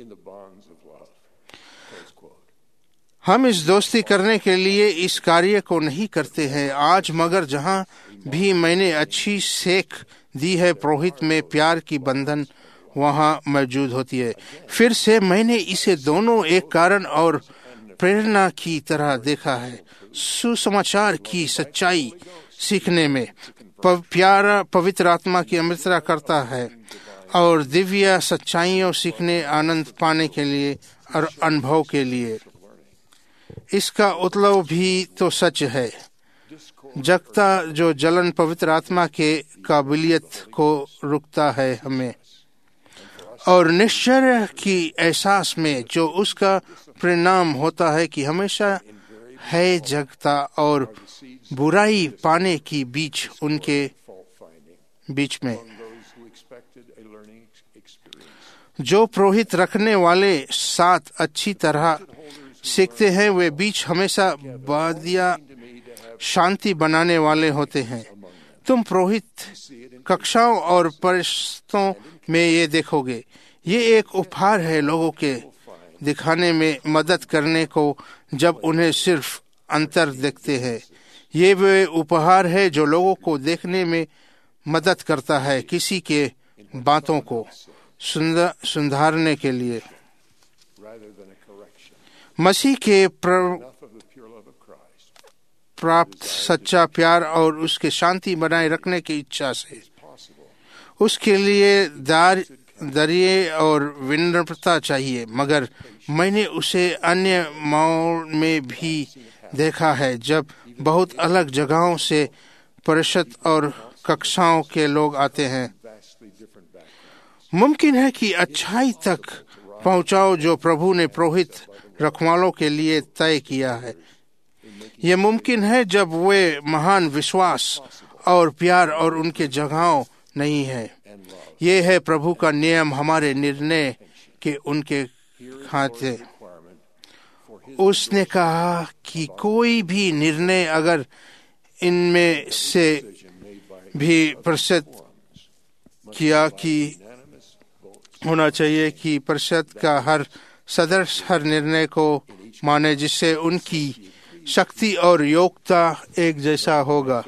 हम इस दोस्ती करने के लिए इस कार्य को नहीं करते हैं आज, मगर जहाँ भी मैंने अच्छी सीख दी है पुरोहित में प्यार की बंधन वहाँ मौजूद होती है। फिर से मैंने इसे दोनों एक कारण और प्रेरणा की तरह देखा है। सुसमाचार की सच्चाई सीखने में प्यारा पवित्र आत्मा की अमृतता करता है और दिव्य सच्चाइयों सीखने आनंद पाने के लिए और अनुभव के लिए। इसका उतलव भी तो सच है। जगता जो जलन पवित्र आत्मा के काबिलियत को रुकता है हमें, और निश्चय की एहसास में जो उसका परिणाम होता है कि हमेशा है जगता और बुराई पाने की बीच उनके बीच में। जो पुरोहित रखने वाले साथ अच्छी तरह सीखते हैं वे बीच हमेशा बादिया शांति बनाने वाले होते हैं। तुम पुरोहित कक्षाओं और परिषदों में ये देखोगे। ये एक उपहार है लोगों के दिखाने में मदद करने को जब उन्हें सिर्फ अंतर देखते हैं। ये वे उपहार है जो लोगों को देखने में मदद करता है किसी के बातों को सुधारने के लिए। मसीह के प्राप्त सच्चा प्यार और उसके शांति बनाए रखने की इच्छा से उसके लिए दार दरिये और विनम्रता चाहिए, मगर मैंने उसे अन्य माहौल में भी देखा है जब बहुत अलग जगहों से परिषद और कक्षाओं के लोग आते हैं। मुमकिन है कि अच्छाई तक पहुंचाओ जो प्रभु ने पुरोहित रखवालों के लिए तय किया है। यह मुमकिन है जब वे महान विश्वास और प्यार और उनके जगहों नहीं है। ये है प्रभु का नियम हमारे निर्णय के उनके खाते। उसने कहा कि कोई भी निर्णय अगर इनमें से भी प्रसिद्ध किया कि होना चाहिए कि परिषद का हर सदस्य हर निर्णय को माने जिससे उनकी शक्ति और योग्यता एक जैसा होगा।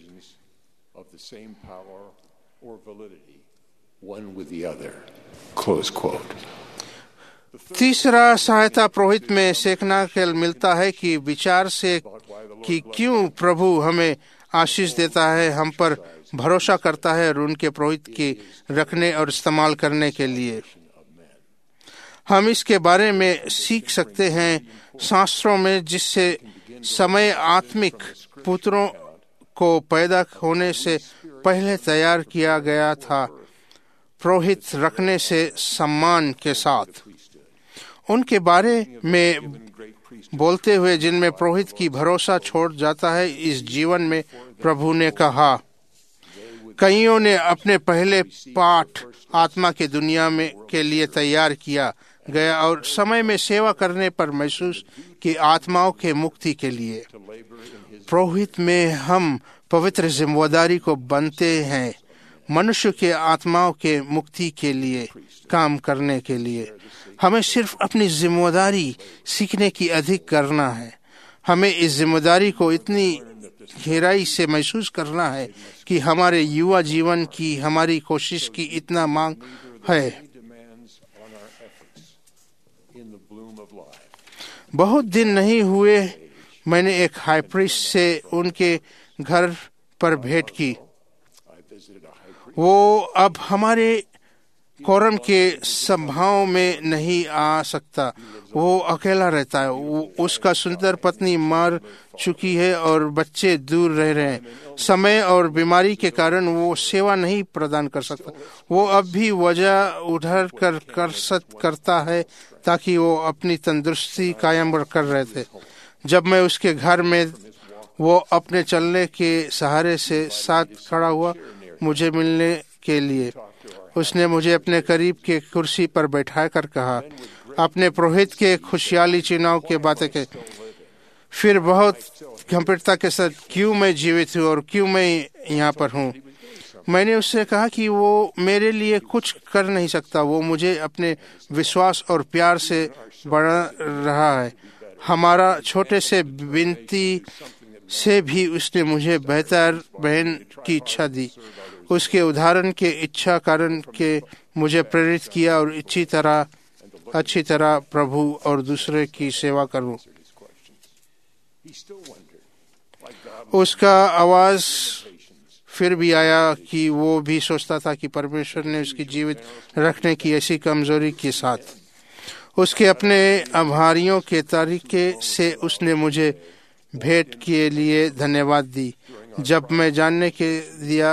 तीसरा सहायता पुरोहित में सीखना के मिलता है कि विचार से कि क्यों प्रभु हमें आशीष देता है, हम पर भरोसा करता है और उनके पुरोहित की रखने और इस्तेमाल करने के लिए। हम इसके बारे में सीख सकते हैं शास्त्रों में, जिससे समय आत्मिक पुत्रों को पैदा होने से पहले तैयार किया गया था, पुरोहित रखने से सम्मान के साथ। उनके बारे में बोलते हुए जिनमें पुरोहित की भरोसा छोड़ जाता है इस जीवन में, प्रभु ने कहा, कईयों ने अपने पहले पाठ आत्मा के दुनिया में के लिए तैयार किया गया और समय में सेवा करने पर महसूस की आत्माओं के मुक्ति के लिए। पुरोहित में हम पवित्र जिम्मेदारी को बनते हैं मनुष्य के आत्माओं के मुक्ति के लिए काम करने के लिए। हमें सिर्फ अपनी जिम्मेदारी सीखने की अधिक करना है। हमें इस जिम्मेदारी को इतनी गहराई से महसूस करना है कि हमारे युवा जीवन की हमारी कोशिश की इतना मांग है। बहुत दिन नहीं हुए मैंने एक हाई प्रीस्ट से उनके घर पर भेंट की। वो अब हमारे कोरम के सभाओं में नहीं आ सकता। वो अकेला रहता है। वो, उसका सुंदर पत्नी मर चुकी है और बच्चे दूर रह रहे हैं। समय और बीमारी के कारण वो सेवा नहीं प्रदान कर सकता। वो अब भी वजह उधर कर कर सक करता है ताकि वो अपनी तंदुरुस्ती कायम कर रहे थे। जब मैं उसके घर में वो अपने चलने के सहारे से साथ खड़ा हुआ मुझे मिलने के लिए, उसने मुझे अपने करीब के कुर्सी पर बैठाकर कहा, अपने पुरोहित के खुशहाली चुनाव के बातें के फिर बहुत गंभीरता के साथ क्यों मैं जीवित हूँ और क्यों मैं यहाँ पर हूँ। मैंने उससे कहा कि वो मेरे लिए कुछ कर नहीं सकता। वो मुझे अपने विश्वास और प्यार से बढ़ा रहा है। हमारा छोटे से विनती से भी उसने मुझे बेहतर बहन की इच्छा दी। उसके उदाहरण के इच्छा कारण के मुझे प्रेरित किया और अच्छी तरह अच्छी तरह प्रभु और दूसरे की सेवा करूं। उसका आवाज फिर भी आया कि वो भी सोचता था कि परमेश्वर ने उसकी जीवित रखने की ऐसी कमजोरी के साथ उसके अपने आभारियों के तरीके से उसने मुझे भेंट के लिए धन्यवाद दी। जब मैं जानने के दिया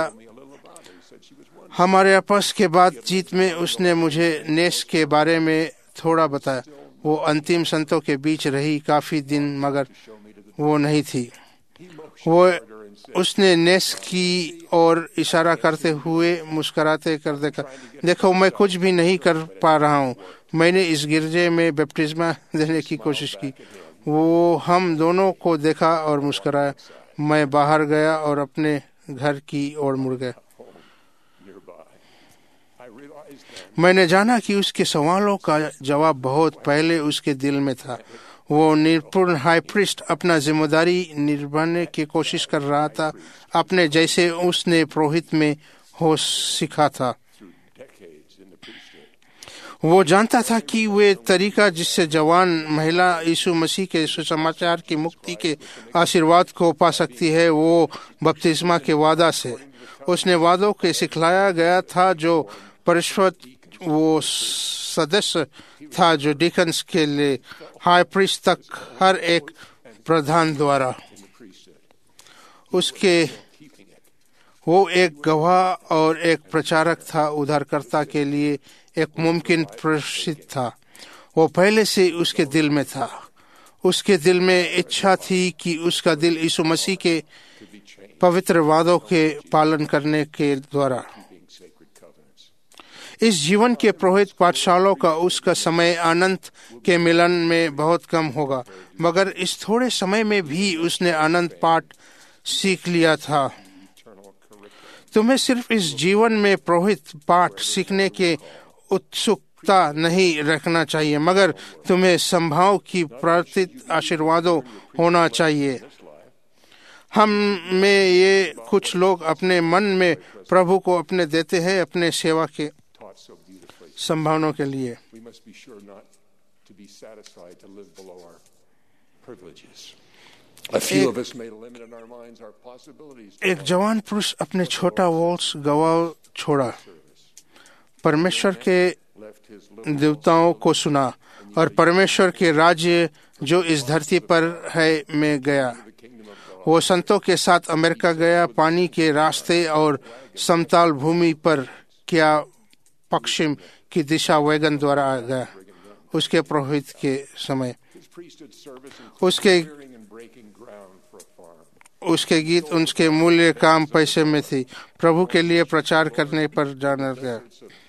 हमारे आपस के बातचीत में उसने मुझे नेस के बारे में थोड़ा बताया। वो अंतिम संतों के बीच रही काफी दिन मगर वो नहीं थी। वो उसने नेस की ओर इशारा करते हुए मुस्कुराते कर देखा, देखो मैं कुछ भी नहीं कर पा रहा हूँ। मैंने इस गिरजे में बपतिस्मा देने की कोशिश की। वो हम दोनों को देखा और मुस्कुराया। मैं बाहर गया और अपने घर की ओर मुड़ गया। मैंने जाना कि उसके सवालों का जवाब बहुत पहले उसके दिल में था। वो निपुण हाई प्रीस्ट अपना जिम्मेदारी निभाने की कोशिश कर रहा था, अपने जैसे उसने पुरोहित में हो सीखा था। वो जानता था कि वे तरीका जिससे जवान महिला यीशु मसीह के सुसमाचार की मुक्ति के आशीर्वाद को पा सकती है वो बपतिस्मा के वादा से। उसने वादों के सिखलाया गया था जो परिषद वो सदस्य था जो डिकन्स के लिए हाई प्रीस्ट तक हर एक प्रधान द्वारा उसके वो एक गवाह और एक प्रचारक था। उद्धारकर्ता के लिए एक मुमकिन प्रसिद्ध था। वो पहले से उसके दिल में था। उसके दिल में इच्छा थी कि उसका दिल यीशु मसीह के पवित्र वादों के पालन करने के द्वारा इस जीवन के पुरोहित पाठशालों का उसका समय आनंद के मिलन में बहुत कम होगा, मगर इस थोड़े समय में भी उसने आनंद पाठ सीख लिया था। तुम्हें सिर्फ इस जीवन में पुरोहित पाठ सीखने के उत्सुकता नहीं रखना चाहिए, मगर तुम्हें संभाव की प्रार्थित आशीर्वादों होना चाहिए। हम में ये कुछ लोग अपने मन में प्रभु को अपने देते हैं अपने सेवा के संभावनाओं के लिए। एक जवान पुरुष अपने छोटा वॉल्स गवा छोड़ा, परमेश्वर के देवताओं को सुना और परमेश्वर के राज्य जो इस धरती पर है में गया। वो संतों के साथ अमेरिका गया, पानी के रास्ते और समतल भूमि पर क्या पश्चिम की दिशा वैगन द्वारा आ गया। उसके पुरोहित के समय उसके उसके गीत उसके मूल्य काम पैसे में थी। प्रभु के लिए प्रचार करने पर जाना गया,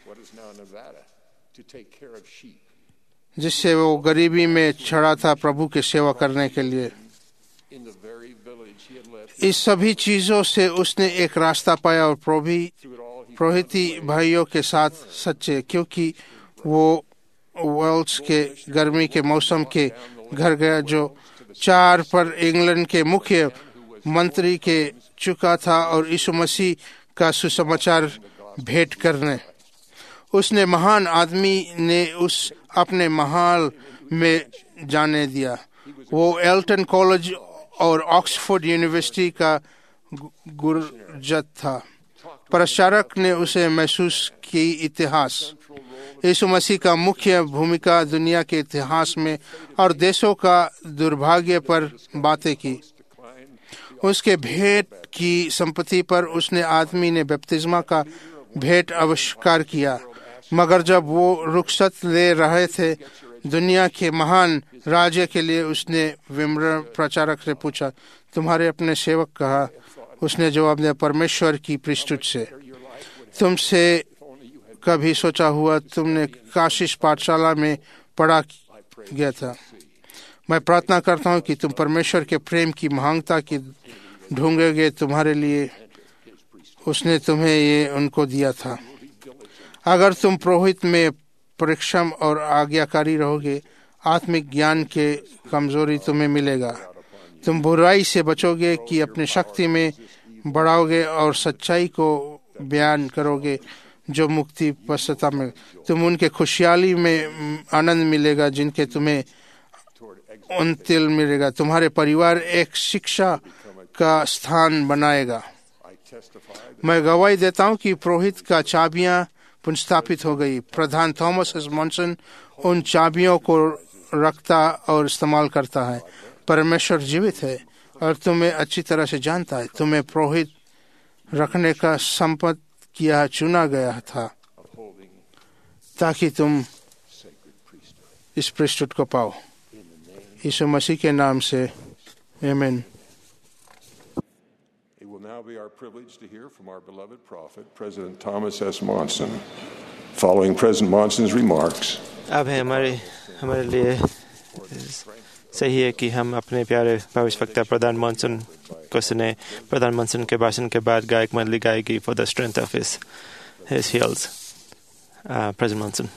जिससे वो गरीबी में छड़ा था प्रभु की सेवा करने के लिए। इस सभी चीजों से उसने एक रास्ता पाया और पुरोहिती भाइयों के साथ सच्चे, क्योंकि वो वेल्स के गर्मी के मौसम के घर गया जो चार पर इंग्लैंड के मुख्य मंत्री के चुका था और यीशु मसीह का सुसमाचार भेंट करने। उसने महान आदमी ने उस अपने महल में जाने दिया। वो एल्टन कॉलेज और ऑक्सफोर्ड यूनिवर्सिटी का गुरजत था। प्रचारक ने उसे महसूस की इतिहास यीशु मसीह का मुख्य भूमिका दुनिया के इतिहास में और देशों का दुर्भाग्य पर बातें की। उसके भेंट की संपत्ति पर उसने आदमी ने बपतिस्मा का भेंट आविष्कार किया, मगर जब वो रुखसत ले रहे थे दुनिया के महान राज्य के लिए, उसने विम्र प्रचारक से पूछा, तुम्हारे अपने सेवक कहा? उसने जवाब दिया, परमेश्वर की पृष्ठुत से। तुमसे कभी सोचा हुआ तुमने काशिश पाठशाला में पढ़ा गया था। मैं प्रार्थना करता हूँ कि तुम परमेश्वर के प्रेम की महानता की ढूंढोगे। तुम्हारे लिए उसने तुम्हें ये उनको दिया था। अगर तुम पुरोहित में परिश्रम और आज्ञाकारी रहोगे, आत्मिक ज्ञान के कमजोरी तुम्हें मिलेगा। तुम बुराई से बचोगे कि अपनी शक्ति में बढ़ाओगे और सच्चाई को बयान करोगे जो मुक्ति पश्चाताप में। तुम उनके खुशहाली में आनंद मिलेगा जिनके तुम्हें उन्नति मिलेगा। तुम्हारे परिवार एक शिक्षा का स्थान बनाएगा। मैं गवाही देता हूँ कि पुरोहित का चाबियां पुनर्स्थापित हो गई। प्रधान थॉमस एस मॉनसन उन चाबियों को रखता और इस्तेमाल करता है। परमेश्वर जीवित है और तुम्हें अच्छी तरह से जानता है। तुम्हें पुरोहित रखने का संपत्ति किया चुना गया था ताकि तुम इस पृष्ठुत को पाओ। यीशु मसीह के नाम से आमीन। It will now be our privilege to hear from our beloved prophet, President Thomas S. Monson. Following President Monson's remarks, अब है हमारे हमारे लिए सही है कि हम अपने प्यारे भविष्यवक्ता प्रधान मॉनसन को सुने। प्रधान मॉनसन के भाषण के बाद गायक मंडली गाएगी for the strength of his his hills. President Monson.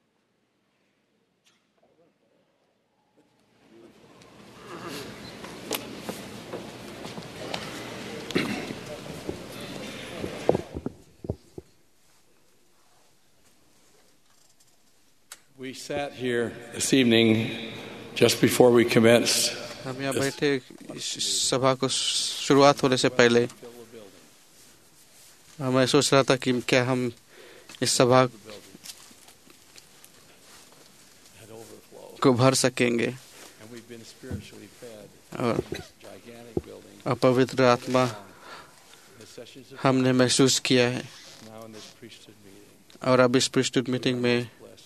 We sat here this evening just before we commenced. हम यहाँ बैठे सभा को शुरुआत होने से पहले मैं सोच रहा था कि क्या हम इस सभा को भर सकेंगे और अपवित्र आत्मा हमने महसूस किया है। और अब इस पृष्ठुत मीटिंग में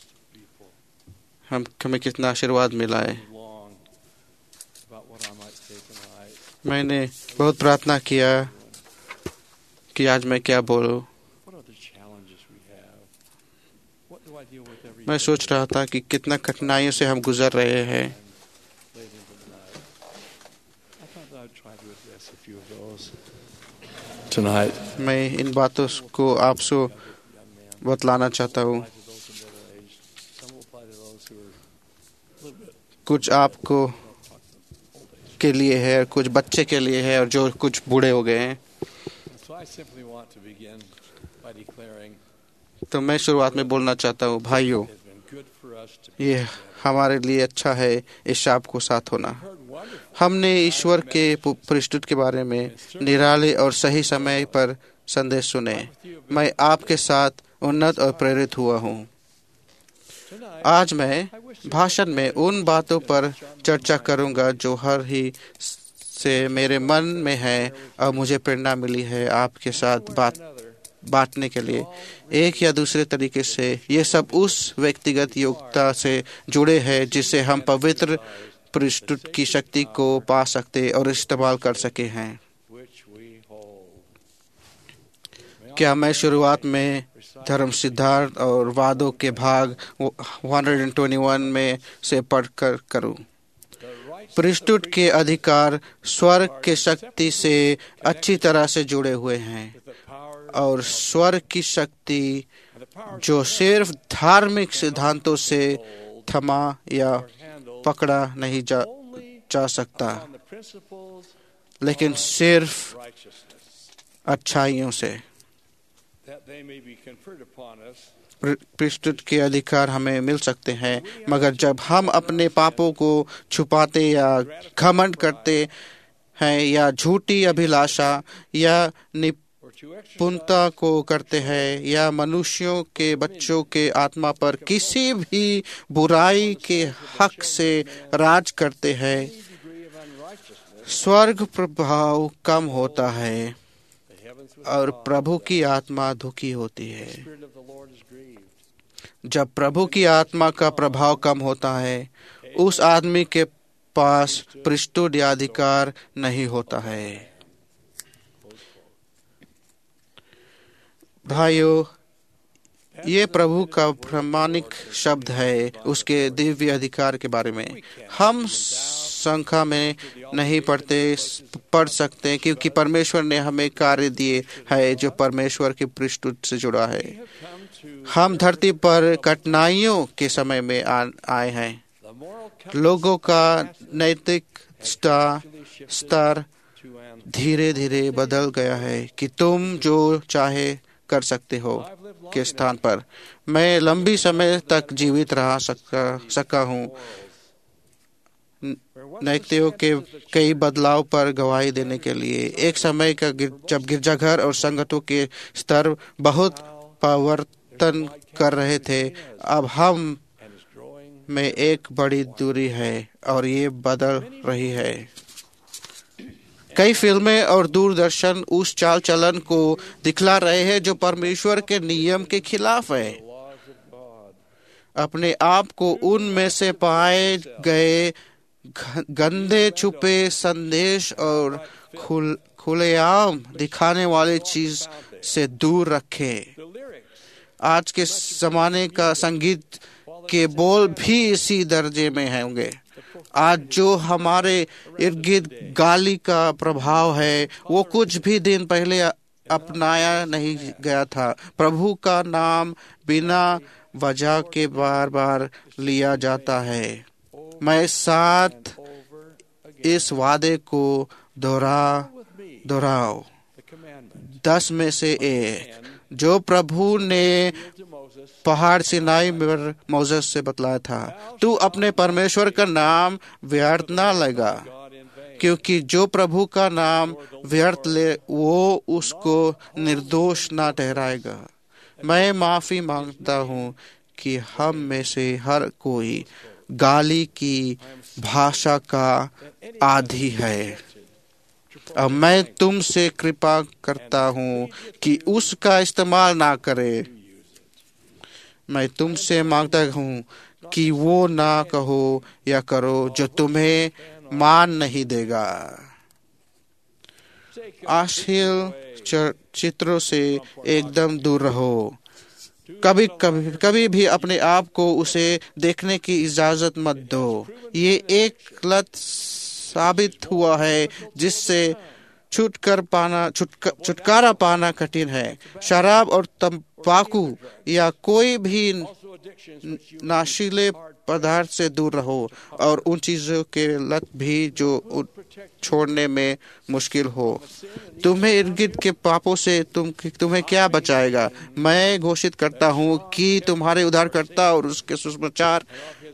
हम हमें कितना आशीर्वाद मिला है। मैंने बहुत प्रार्थना किया कि आज मैं क्या बोलूं। मैं सोच रहा था कि कितना कठिनाइयों से हम गुजर रहे हैं। मैं इन बातों को आपसे बतलाना चाहता हूँ। कुछ आपको के लिए है, कुछ बच्चे के लिए है और जो कुछ बूढ़े हो गए हैं। तो मैं शुरुआत में बोलना चाहता हूँ, भाइयों, ये हमारे लिए अच्छा है इस शाप को साथ होना। हमने ईश्वर के पृष्ठुत के बारे में निराले और सही समय पर संदेश सुने। मैं आपके साथ उन्नत और प्रेरित हुआ हूँ। आज मैं भाषण में उन बातों पर चर्चा करूंगा जो हर ही से मेरे मन में है और मुझे प्रेरणा मिली है आपके साथ बात बांटने के लिए। एक या दूसरे तरीके से ये सब उस व्यक्तिगत योग्यता से जुड़े हैं जिससे हम पवित्र पृष्ठुत की शक्ति को पा सकते और इस्तेमाल कर सके हैं। क्या मैं शुरुआत में धर्म सिद्धांत और वादों के भाग एक सौ इक्कीस में से पढ़कर करूं। पृष्ठुत के अधिकार स्वर्ग के शक्ति से अच्छी तरह से जुड़े हुए हैं और स्वर्ग की शक्ति जो सिर्फ धार्मिक सिद्धांतों से थमा या पकड़ा नहीं जा, जा सकता, लेकिन सिर्फ अच्छाइयों से। पृष्ठुत के अधिकार हमें मिल सकते हैं, मगर जब हम अपने पापों को छुपाते या घमंड करते हैं या झूठी अभिलाषा या पूर्णता को करते हैं या मनुष्यों के बच्चों के आत्मा पर किसी भी बुराई के हक से राज करते हैं, स्वर्ग प्रभाव कम होता है और प्रभु की आत्मा दुखी होती है। जब प्रभु की आत्मा का प्रभाव कम होता है, उस आदमी के पास पृष्ठों या अधिकार नहीं होता है। भाइयों, ये प्रभु का प्रामाणिक शब्द है उसके दिव्य अधिकार के बारे में। हम संख्या में नहीं पढ़ते पढ़ सकते क्योंकि परमेश्वर ने हमें कार्य दिए है जो परमेश्वर के पृष्ठभूमि से जुड़ा है। हम धरती पर कठिनाइयों के समय में आ, आए हैं। लोगों का नैतिक स्तर धीरे धीरे बदल गया है कि तुम जो चाहे कर सकते हो के स्थान पर मैं लंबी समय तक जीवित रह सका सका हूँ। नैतिकों के कई बदलाव पर गवाही देने के लिए एक समय का जब गिरजाघर और संगठनों के स्तर बहुत परिवर्तन कर रहे थे, अब हम में एक बड़ी दूरी है और ये बदल रही है। कई फिल्में और दूरदर्शन उस चाल चलन को दिखला रहे हैं जो परमेश्वर के नियम के खिलाफ है। अपने आप को उनमें से पाए गए गंदे छुपे संदेश और खुल खुलेआम दिखाने वाले चीज से दूर रखें। आज के जमाने का संगीत के बोल भी इसी दर्जे में होंगे। आज जो हमारे इर्द गिर्द गाली का प्रभाव है वो कुछ भी दिन पहले अपनाया नहीं गया था। प्रभु का नाम बिना वजह के बार बार लिया जाता है। मैं साथ इस वादे को दोहरा दोहराओ दस में से एक जो प्रभु ने पहाड़ सिनाई में मोसेस से बतलाया था, तू अपने परमेश्वर का नाम व्यर्थ ना लेगा, क्योंकि जो प्रभु का नाम व्यर्थ ले वो उसको निर्दोष ना ठहराएगा। मैं माफी मांगता हूँ कि हम में से हर कोई गाली की भाषा का आदी है। अब मैं तुमसे कृपा करता हूँ कि उसका इस्तेमाल ना करे। मैं तुमसे मांगता हूँ कि वो ना कहो या करो जो तुम्हें मान नहीं देगा। अश्लील चित्रों से एकदम दूर रहो। कभी कभी कभी भी अपने आप को उसे देखने की इजाजत मत दो। ये एक लत साबित हुआ है जिससे छुटकर पाना छुटका, छुटकारा पाना कठिन है। शराब और तंबाकू या कोई भी नशीले पदार्थ से दूर रहो और उन चीजों के लत भी जो छोड़ने में मुश्किल हो। तुम्हें इर्द गिर्द के पापों से तुम तुम्हें क्या बचाएगा? मैं घोषित करता हूँ कि तुम्हारे उद्धारकर्ता और उसके सुसमाचार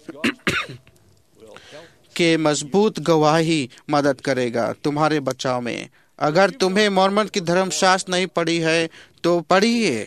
के मजबूत गवाही मदद करेगा तुम्हारे बचाव में। अगर तुम्हें मोर्मन की धर्मशास्त्र नहीं पढ़ी है तो पढ़िए।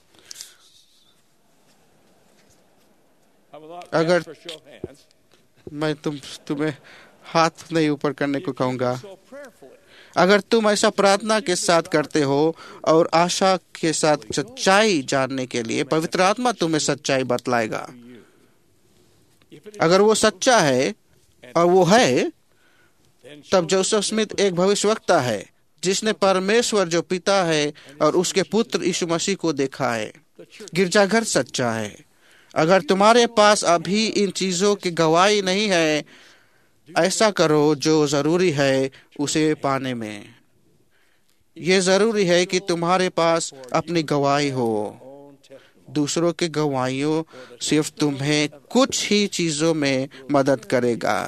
अगर मैं तुम तुम्हें हाथ नहीं ऊपर करने को कहूँगा। अगर तुम ऐसा प्रार्थना के साथ करते हो और आशा के साथ सच्चाई जानने के लिए, पवित्र आत्मा तुम्हें सच्चाई बतलाएगा। अगर वो सच्चा है और वो है, तब जोसेफ स्मिथ एक भविष्यवक्ता है जिसने परमेश्वर जो पिता है और उसके पुत्र यीशु मसीह को देखा है। गिरजाघर सच्चा है। अगर तुम्हारे पास अभी इन चीजों की गवाही नहीं है, ऐसा करो जो जरूरी है उसे पाने में। यह जरूरी है कि तुम्हारे पास अपनी गवाही हो। दूसरों की गवाहियों सिर्फ तुम्हें कुछ ही चीजों में मदद करेगा।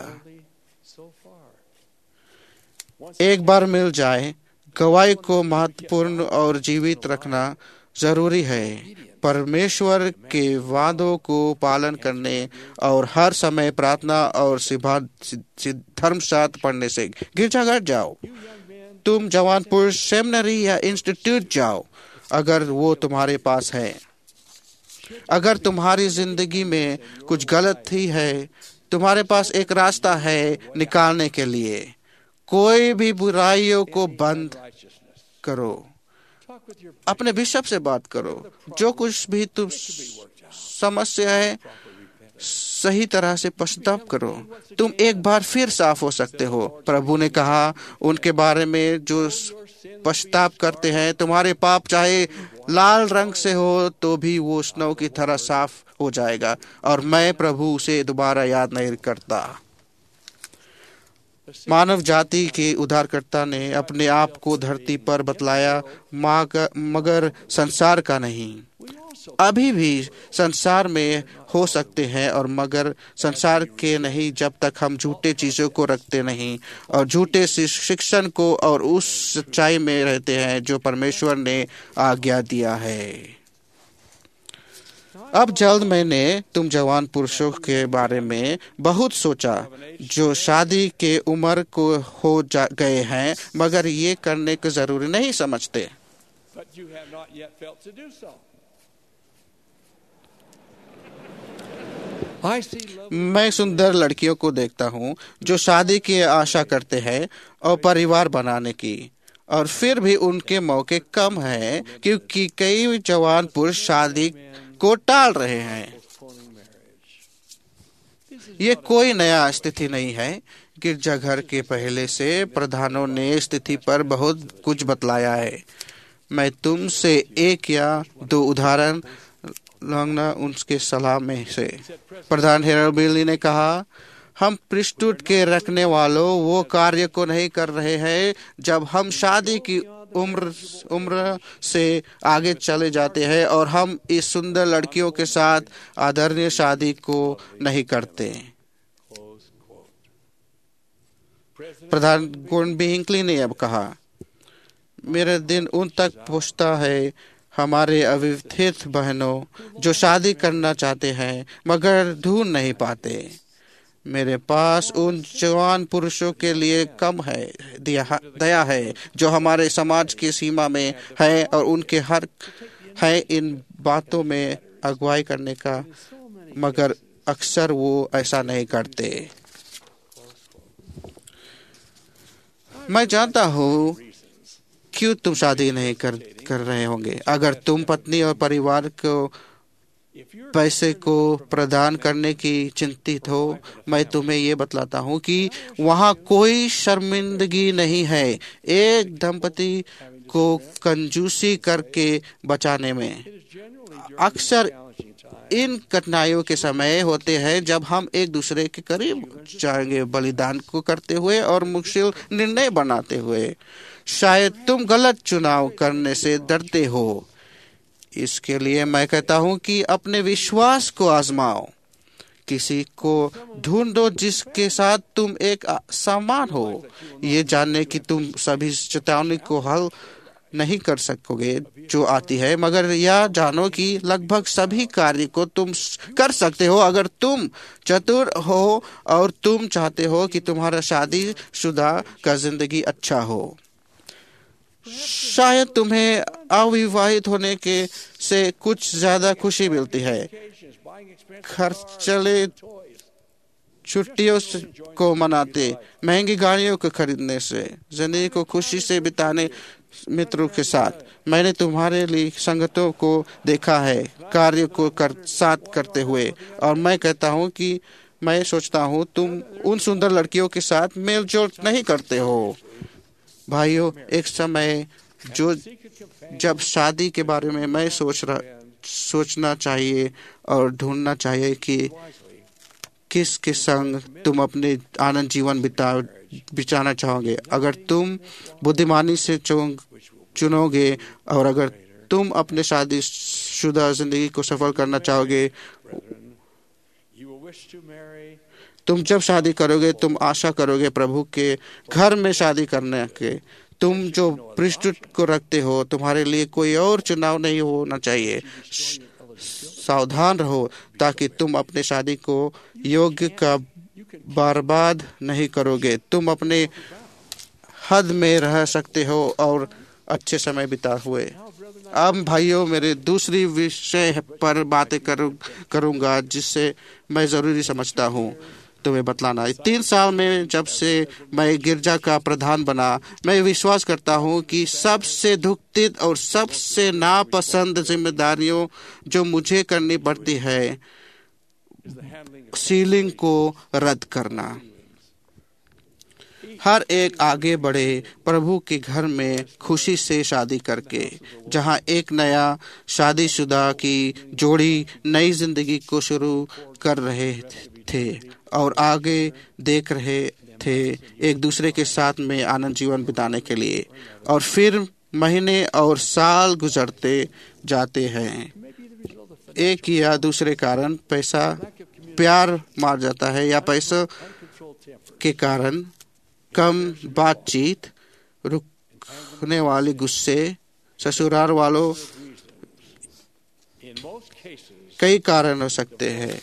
एक बार मिल जाए, गवाही को महत्वपूर्ण और जीवित रखना जरूरी है। परमेश्वर के वादों को पालन करने और हर समय प्रार्थना और धर्मशास्त्र पढ़ने से गिरजाघर जाओ। तुम जवान पुरुष सेमिनरी या इंस्टीट्यूट जाओ, अगर वो तुम्हारे पास है। अगर तुम्हारी जिंदगी में कुछ गलत ही है, तुम्हारे पास एक रास्ता है निकालने के लिए। कोई भी बुराइयों को बंद करो, अपने बिशप से बात करो। जो कुछ भी तुम समस्या है, सही तरह से पश्चाताप करो। तुम एक बार फिर साफ हो सकते हो। प्रभु ने कहा उनके बारे में जो पश्चाताप करते हैं, तुम्हारे पाप चाहे लाल रंग से हो तो भी वो स्नो की तरह साफ हो जाएगा, और मैं प्रभु उसे दोबारा याद नहीं करता। मानव जाति के उद्धारकर्ता ने अपने आप को धरती पर बतलाया, मगर संसार का नहीं। अभी भी संसार में हो सकते हैं, और मगर संसार के नहीं, जब तक हम झूठे चीजों को रखते नहीं और झूठे शिक्षण को और उस सच्चाई में रहते हैं जो परमेश्वर ने आज्ञा दिया है। अब जल्द मैंने तुम जवान पुरुषों के बारे में बहुत सोचा जो शादी के उम्र को हो जा गए हैं, मगर ये करने को जरूरी नहीं समझते। मैं सुंदर लड़कियों को देखता हूँ जो शादी की आशा करते हैं और परिवार बनाने की, और फिर भी उनके मौके कम हैं क्योंकि कई जवान पुरुष शादी को टाल रहे हैं। ये कोई नया स्थिति नहीं है। गिरजाघर के पहले से प्रधानों ने स्थिति पर बहुत कुछ बतलाया है। मैं तुमसे एक या दो उदाहरण लूंगा उनके सलाह में से। प्रधान हेरल्ड बिली ने कहा, हम प्रीस्टहुड के रखने वालों वो कार्य को नहीं कर रहे हैं जब हम शादी की उम्र उम्र से आगे चले जाते हैं, और हम इस सुंदर लड़कियों के साथ आदरणीय शादी को नहीं करते। प्रधान गोर्डन बी हिंकली ने अब कहा, मेरे दिन उन तक पहुंचता है हमारे अविवाहित बहनों जो शादी करना चाहते हैं मगर ढूंढ नहीं पाते। मेरे पास उन जवान पुरुषों के लिए कम है दया है जो हमारे समाज की सीमा में है, और उनके हक है इन बातों में अगुवाई करने का, मगर अक्सर वो ऐसा नहीं करते। मैं जानता हूँ क्यों तुम शादी नहीं कर कर रहे होंगे। अगर तुम पत्नी और परिवार को पैसे को प्रदान करने की चिंतित हो, मैं तुम्हें ये बतलाता हूँ कि वहाँ कोई शर्मिंदगी नहीं है एक दंपति को कंजूसी करके बचाने में। अक्सर इन कठिनाइयों के समय होते हैं जब हम एक दूसरे के करीब जाएंगे, बलिदान को करते हुए और मुश्किल निर्णय बनाते हुए। शायद तुम गलत चुनाव करने से डरते हो। इसके लिए मैं कहता हूँ कि अपने विश्वास को आजमाओ। किसी को ढूंढो जिसके साथ तुम एक समान हो। ये जानने कि तुम सभी चेतावनी को हल नहीं कर सकोगे जो आती है, मगर यह जानो कि लगभग सभी कार्य को तुम कर सकते हो अगर तुम चतुर हो और तुम चाहते हो कि तुम्हारा शादीशुदा का जिंदगी अच्छा हो। शायद तुम्हें अविवाहित होने के से कुछ ज्यादा खुशी मिलती है। खर्चले छुट्टियों को मनाते, महंगी गाड़ियों को खरीदने से, जिंदगी को खुशी से बिताने मित्रों के साथ। मैंने तुम्हारे लिए संगतों को देखा है कार्य को कर, साथ करते हुए, और मैं कहता हूँ कि मैं सोचता हूँ तुम उन सुंदर लड़कियों के साथ मेल जोल नहीं करते हो। भाइयों, एक समय जो जब शादी के बारे में मैं सोच रहा सोचना चाहिए और ढूंढना चाहिए कि किस के संग तुम अपने आनंद जीवन बिता बिताना चाहोगे। अगर तुम बुद्धिमानी से चुनोगे और अगर तुम अपने शादीशुदा जिंदगी को सफल करना चाहोगे, तुम जब शादी करोगे तुम आशा करोगे प्रभु के घर में शादी करने के। तुम जो प्रीस्टहुड को रखते हो तुम्हारे लिए कोई और चुनाव नहीं होना चाहिए। सावधान रहो ताकि तुम अपने शादी को योग्य का बर्बाद नहीं करोगे। तुम अपने हद में रह सकते हो और अच्छे समय बिता हुए। अब भाइयों, मेरे दूसरी विषय पर बातें करूं, करूंगा जिससे मैं ज़रूरी समझता हूं तुम्हें बतलाना। तीन साल में जब से मैं गिरजा का प्रधान बना, मैं विश्वास करता हूं कि सबसे दुखद और सबसे नापसंद जिम्मेदारियों जो मुझे करनी पड़ती है, सीलिंग को रद्द करना। हर एक आगे बढ़े प्रभु के घर में खुशी से शादी करके, जहां एक नया शादीशुदा की जोड़ी नई जिंदगी को शुरू कर रहे थे और आगे देख रहे थे एक दूसरे के साथ में आनंद जीवन बिताने के लिए। और फिर महीने और साल गुजरते जाते हैं, एक या दूसरे कारण पैसा प्यार मार जाता है, या पैसों के कारण कम बातचीत, रुकने वाले गुस्से, ससुराल वालों, कई कारण हो सकते हैं।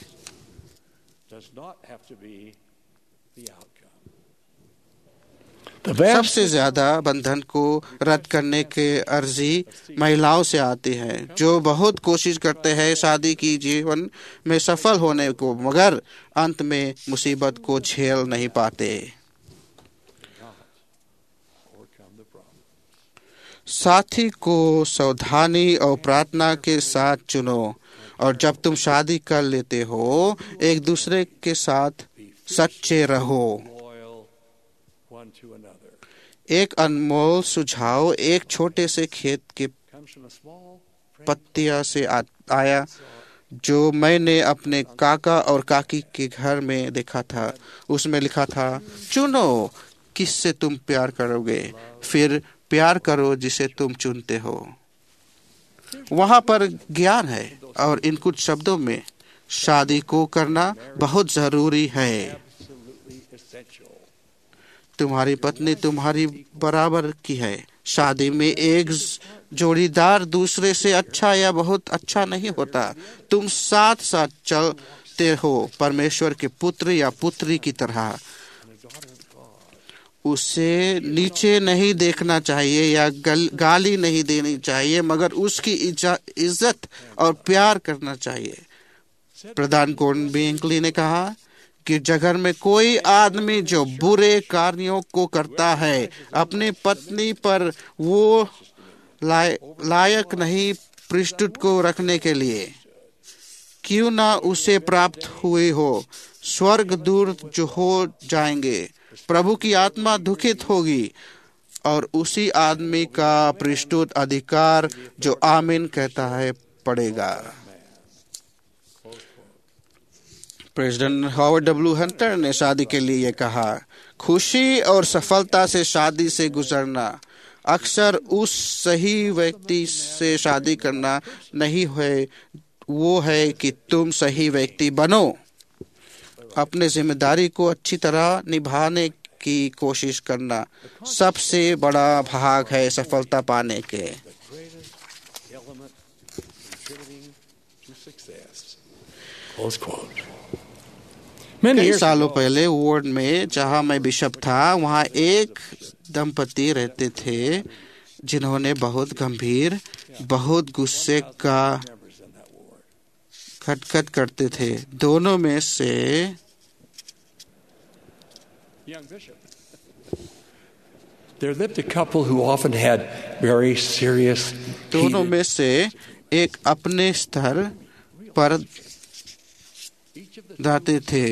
सबसे ज्यादा बंधन को रद्द करने के अर्जी महिलाओं से आती है, जो बहुत कोशिश करते हैं शादी की जीवन में सफल होने को, मगर अंत में मुसीबत को झेल नहीं पाते। साथी को सावधानी और प्रार्थना के साथ चुनो, और जब तुम शादी कर लेते हो, एक दूसरे के साथ सच्चे रहो। एक अनमोल सुझाव एक छोटे से खेत के पत्तियां से आ, आया जो मैंने अपने काका और काकी के घर में देखा था। उसमें लिखा था, चुनो किससे तुम प्यार करोगे, फिर प्यार करो जिसे तुम चुनते हो। वहां पर ज्ञान है, और इन कुछ शब्दों में शादी को करना बहुत जरूरी है। तुम्हारी पत्नी तुम्हारी बराबर की है। शादी में एक जोड़ीदार दूसरे से अच्छा या बहुत अच्छा नहीं होता। तुम साथ साथ चलते हो परमेश्वर के पुत्र या पुत्री की तरह। उसे नीचे नहीं देखना चाहिए या गाली नहीं देनी चाहिए, मगर उसकी इज्जत और प्यार करना चाहिए। प्रधान गॉर्डन बिंकली ने कहा कि जगह में कोई आदमी जो बुरे कार्यों को करता है, अपनी पत्नी पर वो लाय, लायक नहीं पृष्ठुत को रखने के लिए, क्यों ना उसे प्राप्त हुए हो। स्वर्ग दूर जो हो जाएंगे, प्रभु की आत्मा दुखित होगी, और उसी आदमी का पृष्ठुत अधिकार जो आमीन कहता है पड़ेगा। प्रेसिडेंट हॉवर्ड डब्ल्यू हंटर ने शादी के लिए कहा, खुशी और सफलता से शादी से गुजरना अक्सर उस सही व्यक्ति से शादी करना नहीं है, वो है कि तुम सही व्यक्ति बनो। अपने जिम्मेदारी को अच्छी तरह निभाने की कोशिश करना सबसे बड़ा भाग है सफलता पाने के। कई सालों पहले वार्ड में जहां मैं बिशप था, वहां एक दंपति रहते थे जिन्होंने बहुत गंभीर, बहुत गुस्से का खटखट करते थे। दोनों में से There lived a couple who often had very serious दोनों में से एक अपने स्तर पर रहते थे।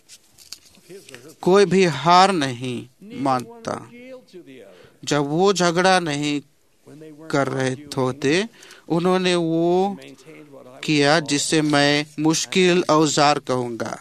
कोई भी हार नहीं मानता। जब वो झगड़ा नहीं कर रहे होते, उन्होंने वो किया जिसे मैं मुश्किल औजार कहूंगा।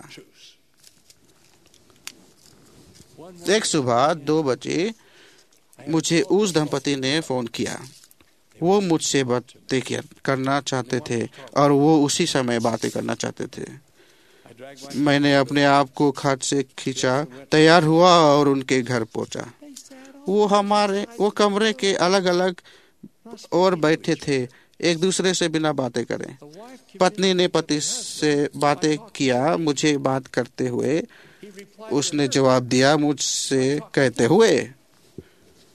एक सुबह दो बजे मुझे उस दंपति ने फोन किया। वो मुझसे बातें करना चाहते थे और वो उसी समय बातें करना चाहते थे। मैंने अपने आप को खाट से खींचा, तैयार हुआ और उनके घर पहुंचा। वो हमारे वो कमरे के अलग अलग और बैठे थे, एक दूसरे से बिना बातें करें। पत्नी ने पति से बातें किया मुझे बात करते हुए। उसने जवाब दिया मुझसे कहते हुए,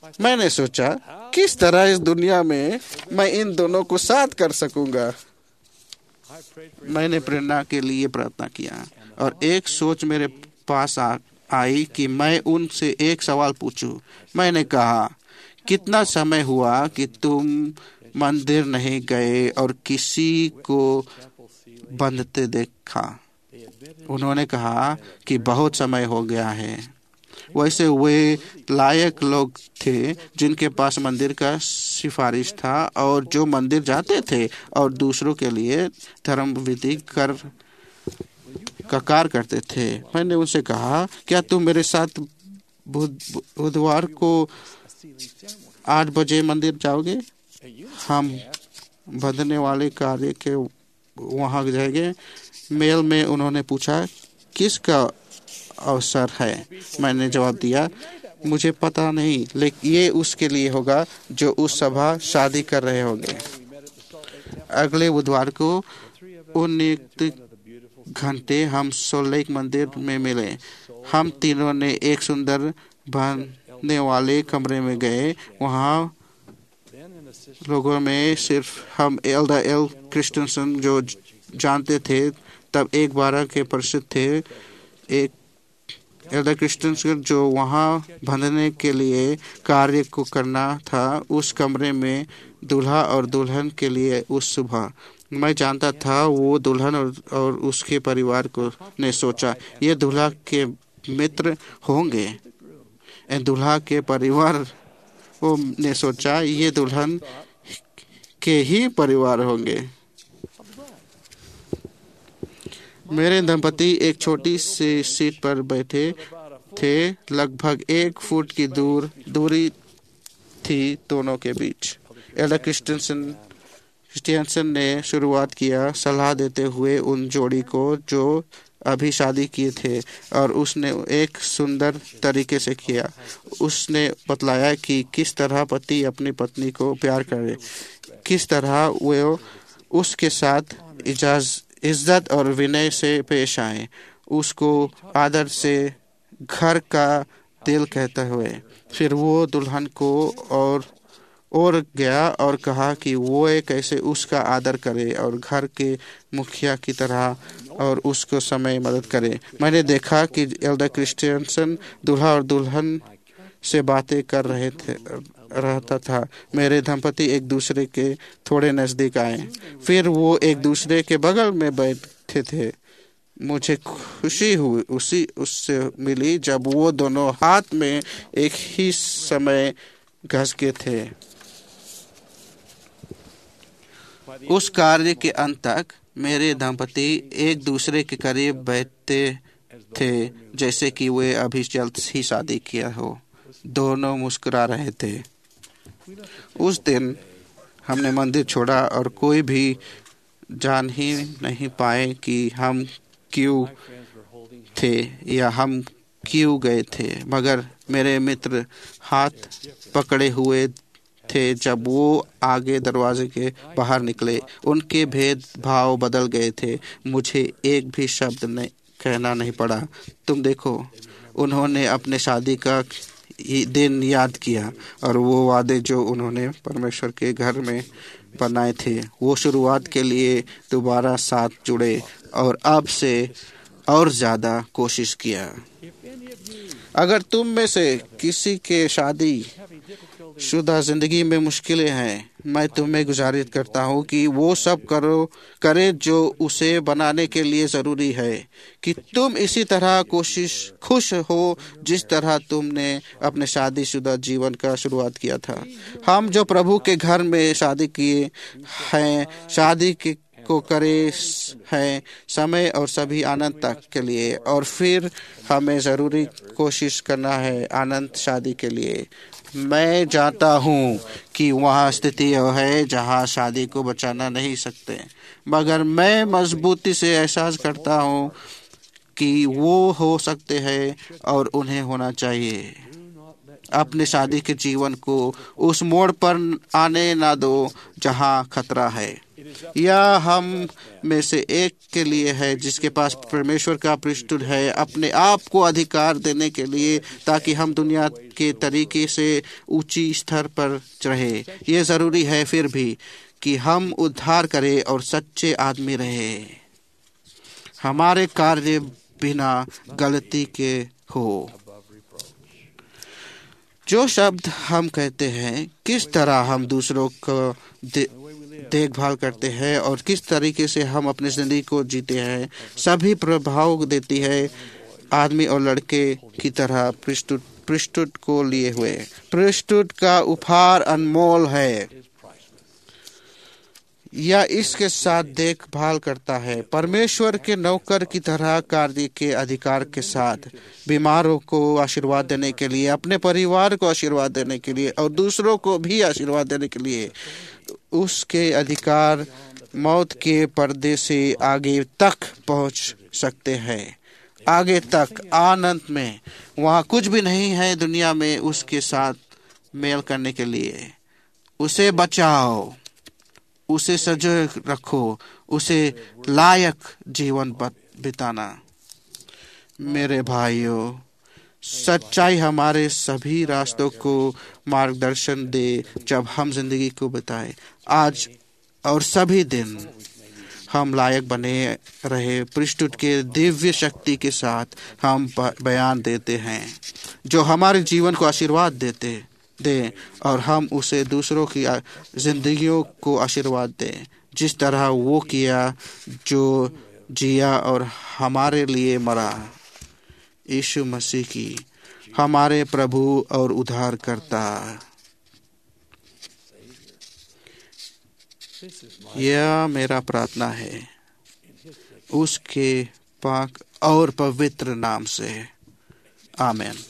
मैंने सोचा किस तरह इस दुनिया में मैं इन दोनों को साथ कर सकूंगा। मैंने प्रेरणा के लिए प्रार्थना किया और एक सोच मेरे पास आ, आई कि मैं उनसे एक सवाल पूछूं। मैंने कहा, कितना समय हुआ कि तुम मंदिर नहीं गए और किसी को बंधते देखा? उन्होंने कहा कि बहुत समय हो गया है। वैसे वे लायक लोग थे जिनके पास मंदिर का सिफारिश था और जो मंदिर जाते थे और दूसरों के लिए धर्म विधि कर का कार्य करते थे। मैंने उनसे कहा, क्या तुम मेरे साथ बुधवार को आठ बजे मंदिर जाओगे? हम बंधने वाले कार्य के वहाँ जाएंगे। मेल में उन्होंने पूछा, किसका अवसर है? मैंने जवाब दिया, मुझे पता नहीं, लेकिन ये उसके लिए होगा जो उस सभा शादी कर रहे होंगे। अगले बुधवार को उन्नीस घंटे हम सोल्ट लेक मंदिर में मिले। हम तीनों ने एक सुंदर बनने वाले कमरे में गए। वहाँ लोगों में सिर्फ हम एल्डर एल क्रिस्टनसन जो जानते थे, तब एक बारह के परिचित थे। एक एल्डर क्रिस्टनसन जो वहाँ बंधने के लिए कार्य को करना था, उस कमरे में दूल्हा और दुल्हन के लिए उस सुबह। मैं जानता था वो दुल्हन और, और उसके परिवार को ने सोचा ये दूल्हा के मित्र होंगे। दूल्हा के परिवार वो ने सोचा ये दुल्हन के ही परिवार होंगे। मेरे दंपति एक छोटी सी सीट पर बैठे थे। लगभग एक फुट की दूर दूरी थी दोनों के बीच। एल्डर क्रिस्टियनसन क्रिस्टियनसन ने शुरुआत किया, सलाह देते हुए उन जोड़ी को जो अभी शादी किए थे, और उसने एक सुंदर तरीके से किया। उसने बतलाया कि किस तरह पति अपनी पत्नी को प्यार करे, किस तरह वे उसके साथ इजाज इज्जत और विनय से पेश आए, उसको आदर से घर का दिल कहते हुए। फिर वो दुल्हन को और और गया और कहा कि वो कैसे उसका आदर करे और घर के मुखिया की तरह और उसको समय मदद करे। मैंने देखा कि एल्डर क्रिस्टियनसन दूल्हा और दुल्हन से बातें कर रहे थे रहता था। मेरे दंपति एक दूसरे के थोड़े नजदीक आए, फिर वो एक दूसरे के बगल में बैठे थे। मुझे खुशी हुई उसी उससे मिली जब वो दोनों हाथ में एक ही समय घस के थे। उस कार्य के अंत तक मेरे दंपति एक दूसरे के करीब बैठते थे जैसे कि वे अभी जल्द ही शादी किया हो। दोनों मुस्कुरा रहे थे। उस दिन हमने मंदिर छोड़ा और कोई भी जान ही नहीं पाए कि हम क्यों थे या हम क्यों गए थे, मगर मेरे मित्र हाथ पकड़े हुए थे जब वो आगे दरवाजे के बाहर निकले। उनके भेदभाव बदल गए थे। मुझे एक भी शब्द नहीं कहना नहीं पड़ा। तुम देखो, उन्होंने अपने शादी का दिन याद किया और वो वादे जो उन्होंने परमेश्वर के घर में बनाए थे, वो शुरुआत के लिए दोबारा साथ जुड़े और अब से और ज़्यादा कोशिश किया। अगर तुम में से किसी के शादी शुदा जिंदगी में मुश्किलें हैं, मैं तुम्हें गुजारिश करता हूँ कि वो सब करो करे जो उसे बनाने के लिए ज़रूरी है, कि तुम इसी तरह कोशिश खुश हो जिस तरह तुमने अपने शादीशुदा जीवन का शुरुआत किया था। हम जो प्रभु के घर में शादी किए हैं, शादी के को करे हैं समय और सभी आनंद तक के लिए, और फिर हमें ज़रूरी कोशिश करना है आनंद शादी के लिए। मैं जानता हूँ कि वहाँ स्थिति है जहाँ शादी को बचाना नहीं सकते, मगर मैं मजबूती से एहसास करता हूँ कि वो हो सकते हैं और उन्हें होना चाहिए। अपने शादी के जीवन को उस मोड़ पर आने ना दो जहाँ खतरा है। या हम में से एक के लिए है जिसके पास परमेश्वर का priesthood है अपने आप को अधिकार देने के लिए, ताकि हम दुनिया के तरीके से ऊंची स्तर पर रहे। ये ज़रूरी है फिर भी कि हम उद्धार करें और सच्चे आदमी रहे, हमारे कार्य बिना गलती के हो। जो शब्द हम कहते हैं, किस तरह हम दूसरों को दे, देखभाल करते हैं और किस तरीके से हम अपनी जिंदगी को जीते हैं, सभी प्रभाव देती है आदमी और लड़के की तरह priesthood priesthood को लिए हुए। priesthood का उपहार अनमोल है या इसके साथ देखभाल करता है। परमेश्वर के नौकर की तरह कार्य के अधिकार के साथ बीमारों को आशीर्वाद देने के लिए, अपने परिवार को आशीर्वाद देने के लिए और दूसरों को भी आशीर्वाद देने के लिए उसके अधिकार मौत के पर्दे से आगे तक पहुंच सकते हैं। आगे तक आनंद में वहाँ कुछ भी नहीं है दुनिया में उसके साथ मेल करने के लिए। उसे बचाओ, उसे सजो रखो, उसे लायक जीवन बिताना। मेरे भाइयों, सच्चाई हमारे सभी रास्तों को मार्गदर्शन दे जब हम जिंदगी को बिताए। आज और सभी दिन हम लायक बने रहे priesthood के दिव्य शक्ति के साथ हम बयान देते हैं जो हमारे जीवन को आशीर्वाद देते दें और हम उसे दूसरों की जिंदगियों को आशीर्वाद दें जिस तरह वो किया जो जिया और हमारे लिए मरा। यीशु मसीह की हमारे प्रभु और उद्धारकर्ता। यह मेरा प्रार्थना है उसके पाक और पवित्र नाम से, आमीन।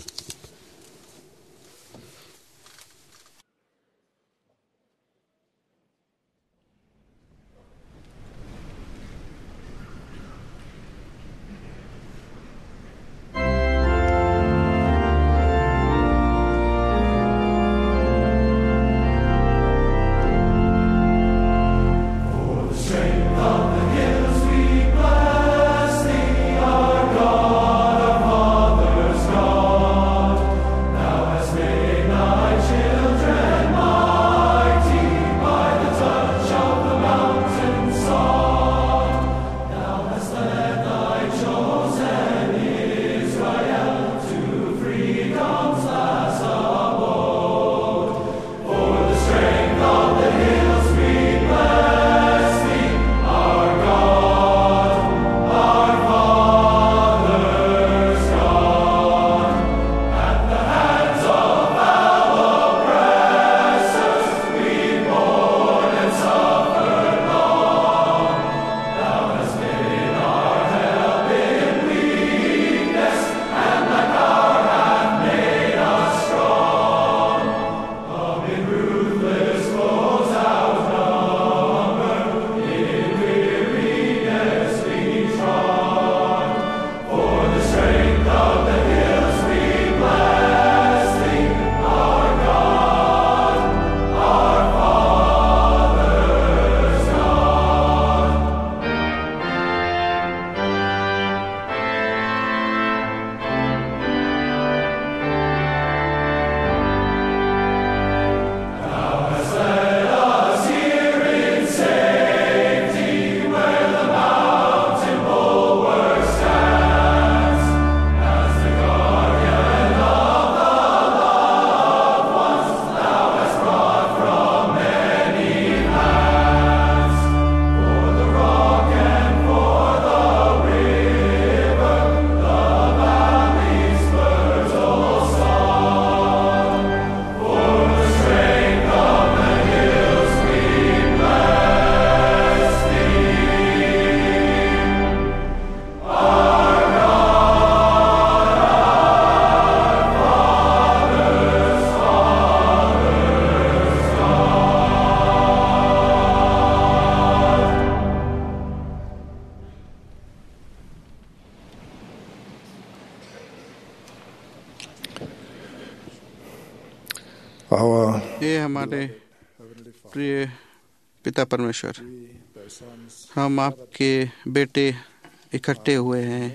Our ये हमारे प्रिय पिता परमेश्वर, हम आपके बेटे इकट्ठे हुए हैं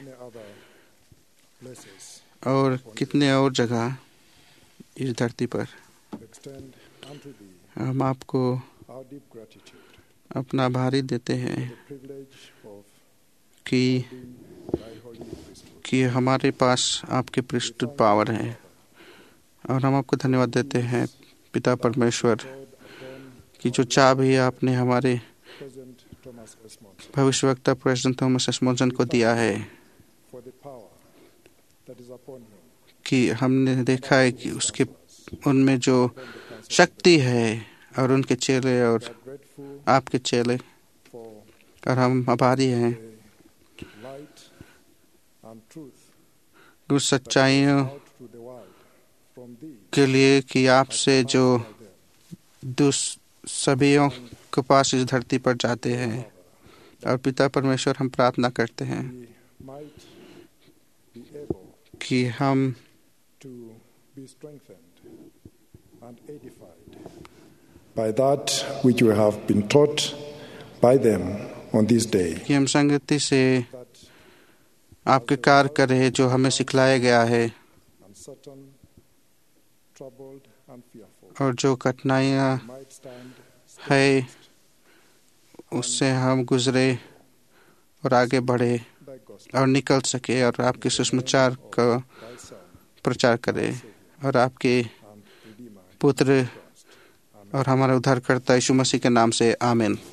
और कितने और जगह इस धरती पर हम आपको अपना भारी देते हैं कि कि हमारे पास आपके पृष्ठ पावर हैं, और हम आपको धन्यवाद देते हैं पिता परमेश्वर कि जो चाबी आपने हमारे भविष्यवक्ता प्रेसिडेंट थॉमस एस मॉनसन को दिया है, कि हमने देखा है कि उसके उनमें जो शक्ति है और उनके चेले और आपके चेले, और हम आभारी हैं उस सच्चाइयों के लिए कि आपसे जो दुस सभीयों के पास इस धरती पर जाते हैं। और पिता परमेश्वर, हम प्रार्थना करते हैं कि हम by that which you have been taught by them on this day. कि हम संगति से आपके कार्य करें जो हमें सिखलाया गया है, और जो कठिनाइयाँ है उससे हम गुजरे और आगे बढ़े और निकल सके और आपके सुसमाचार का प्रचार करें, और आपके पुत्र और हमारे उद्धारकर्ता यीशु मसीह के नाम से आमीन।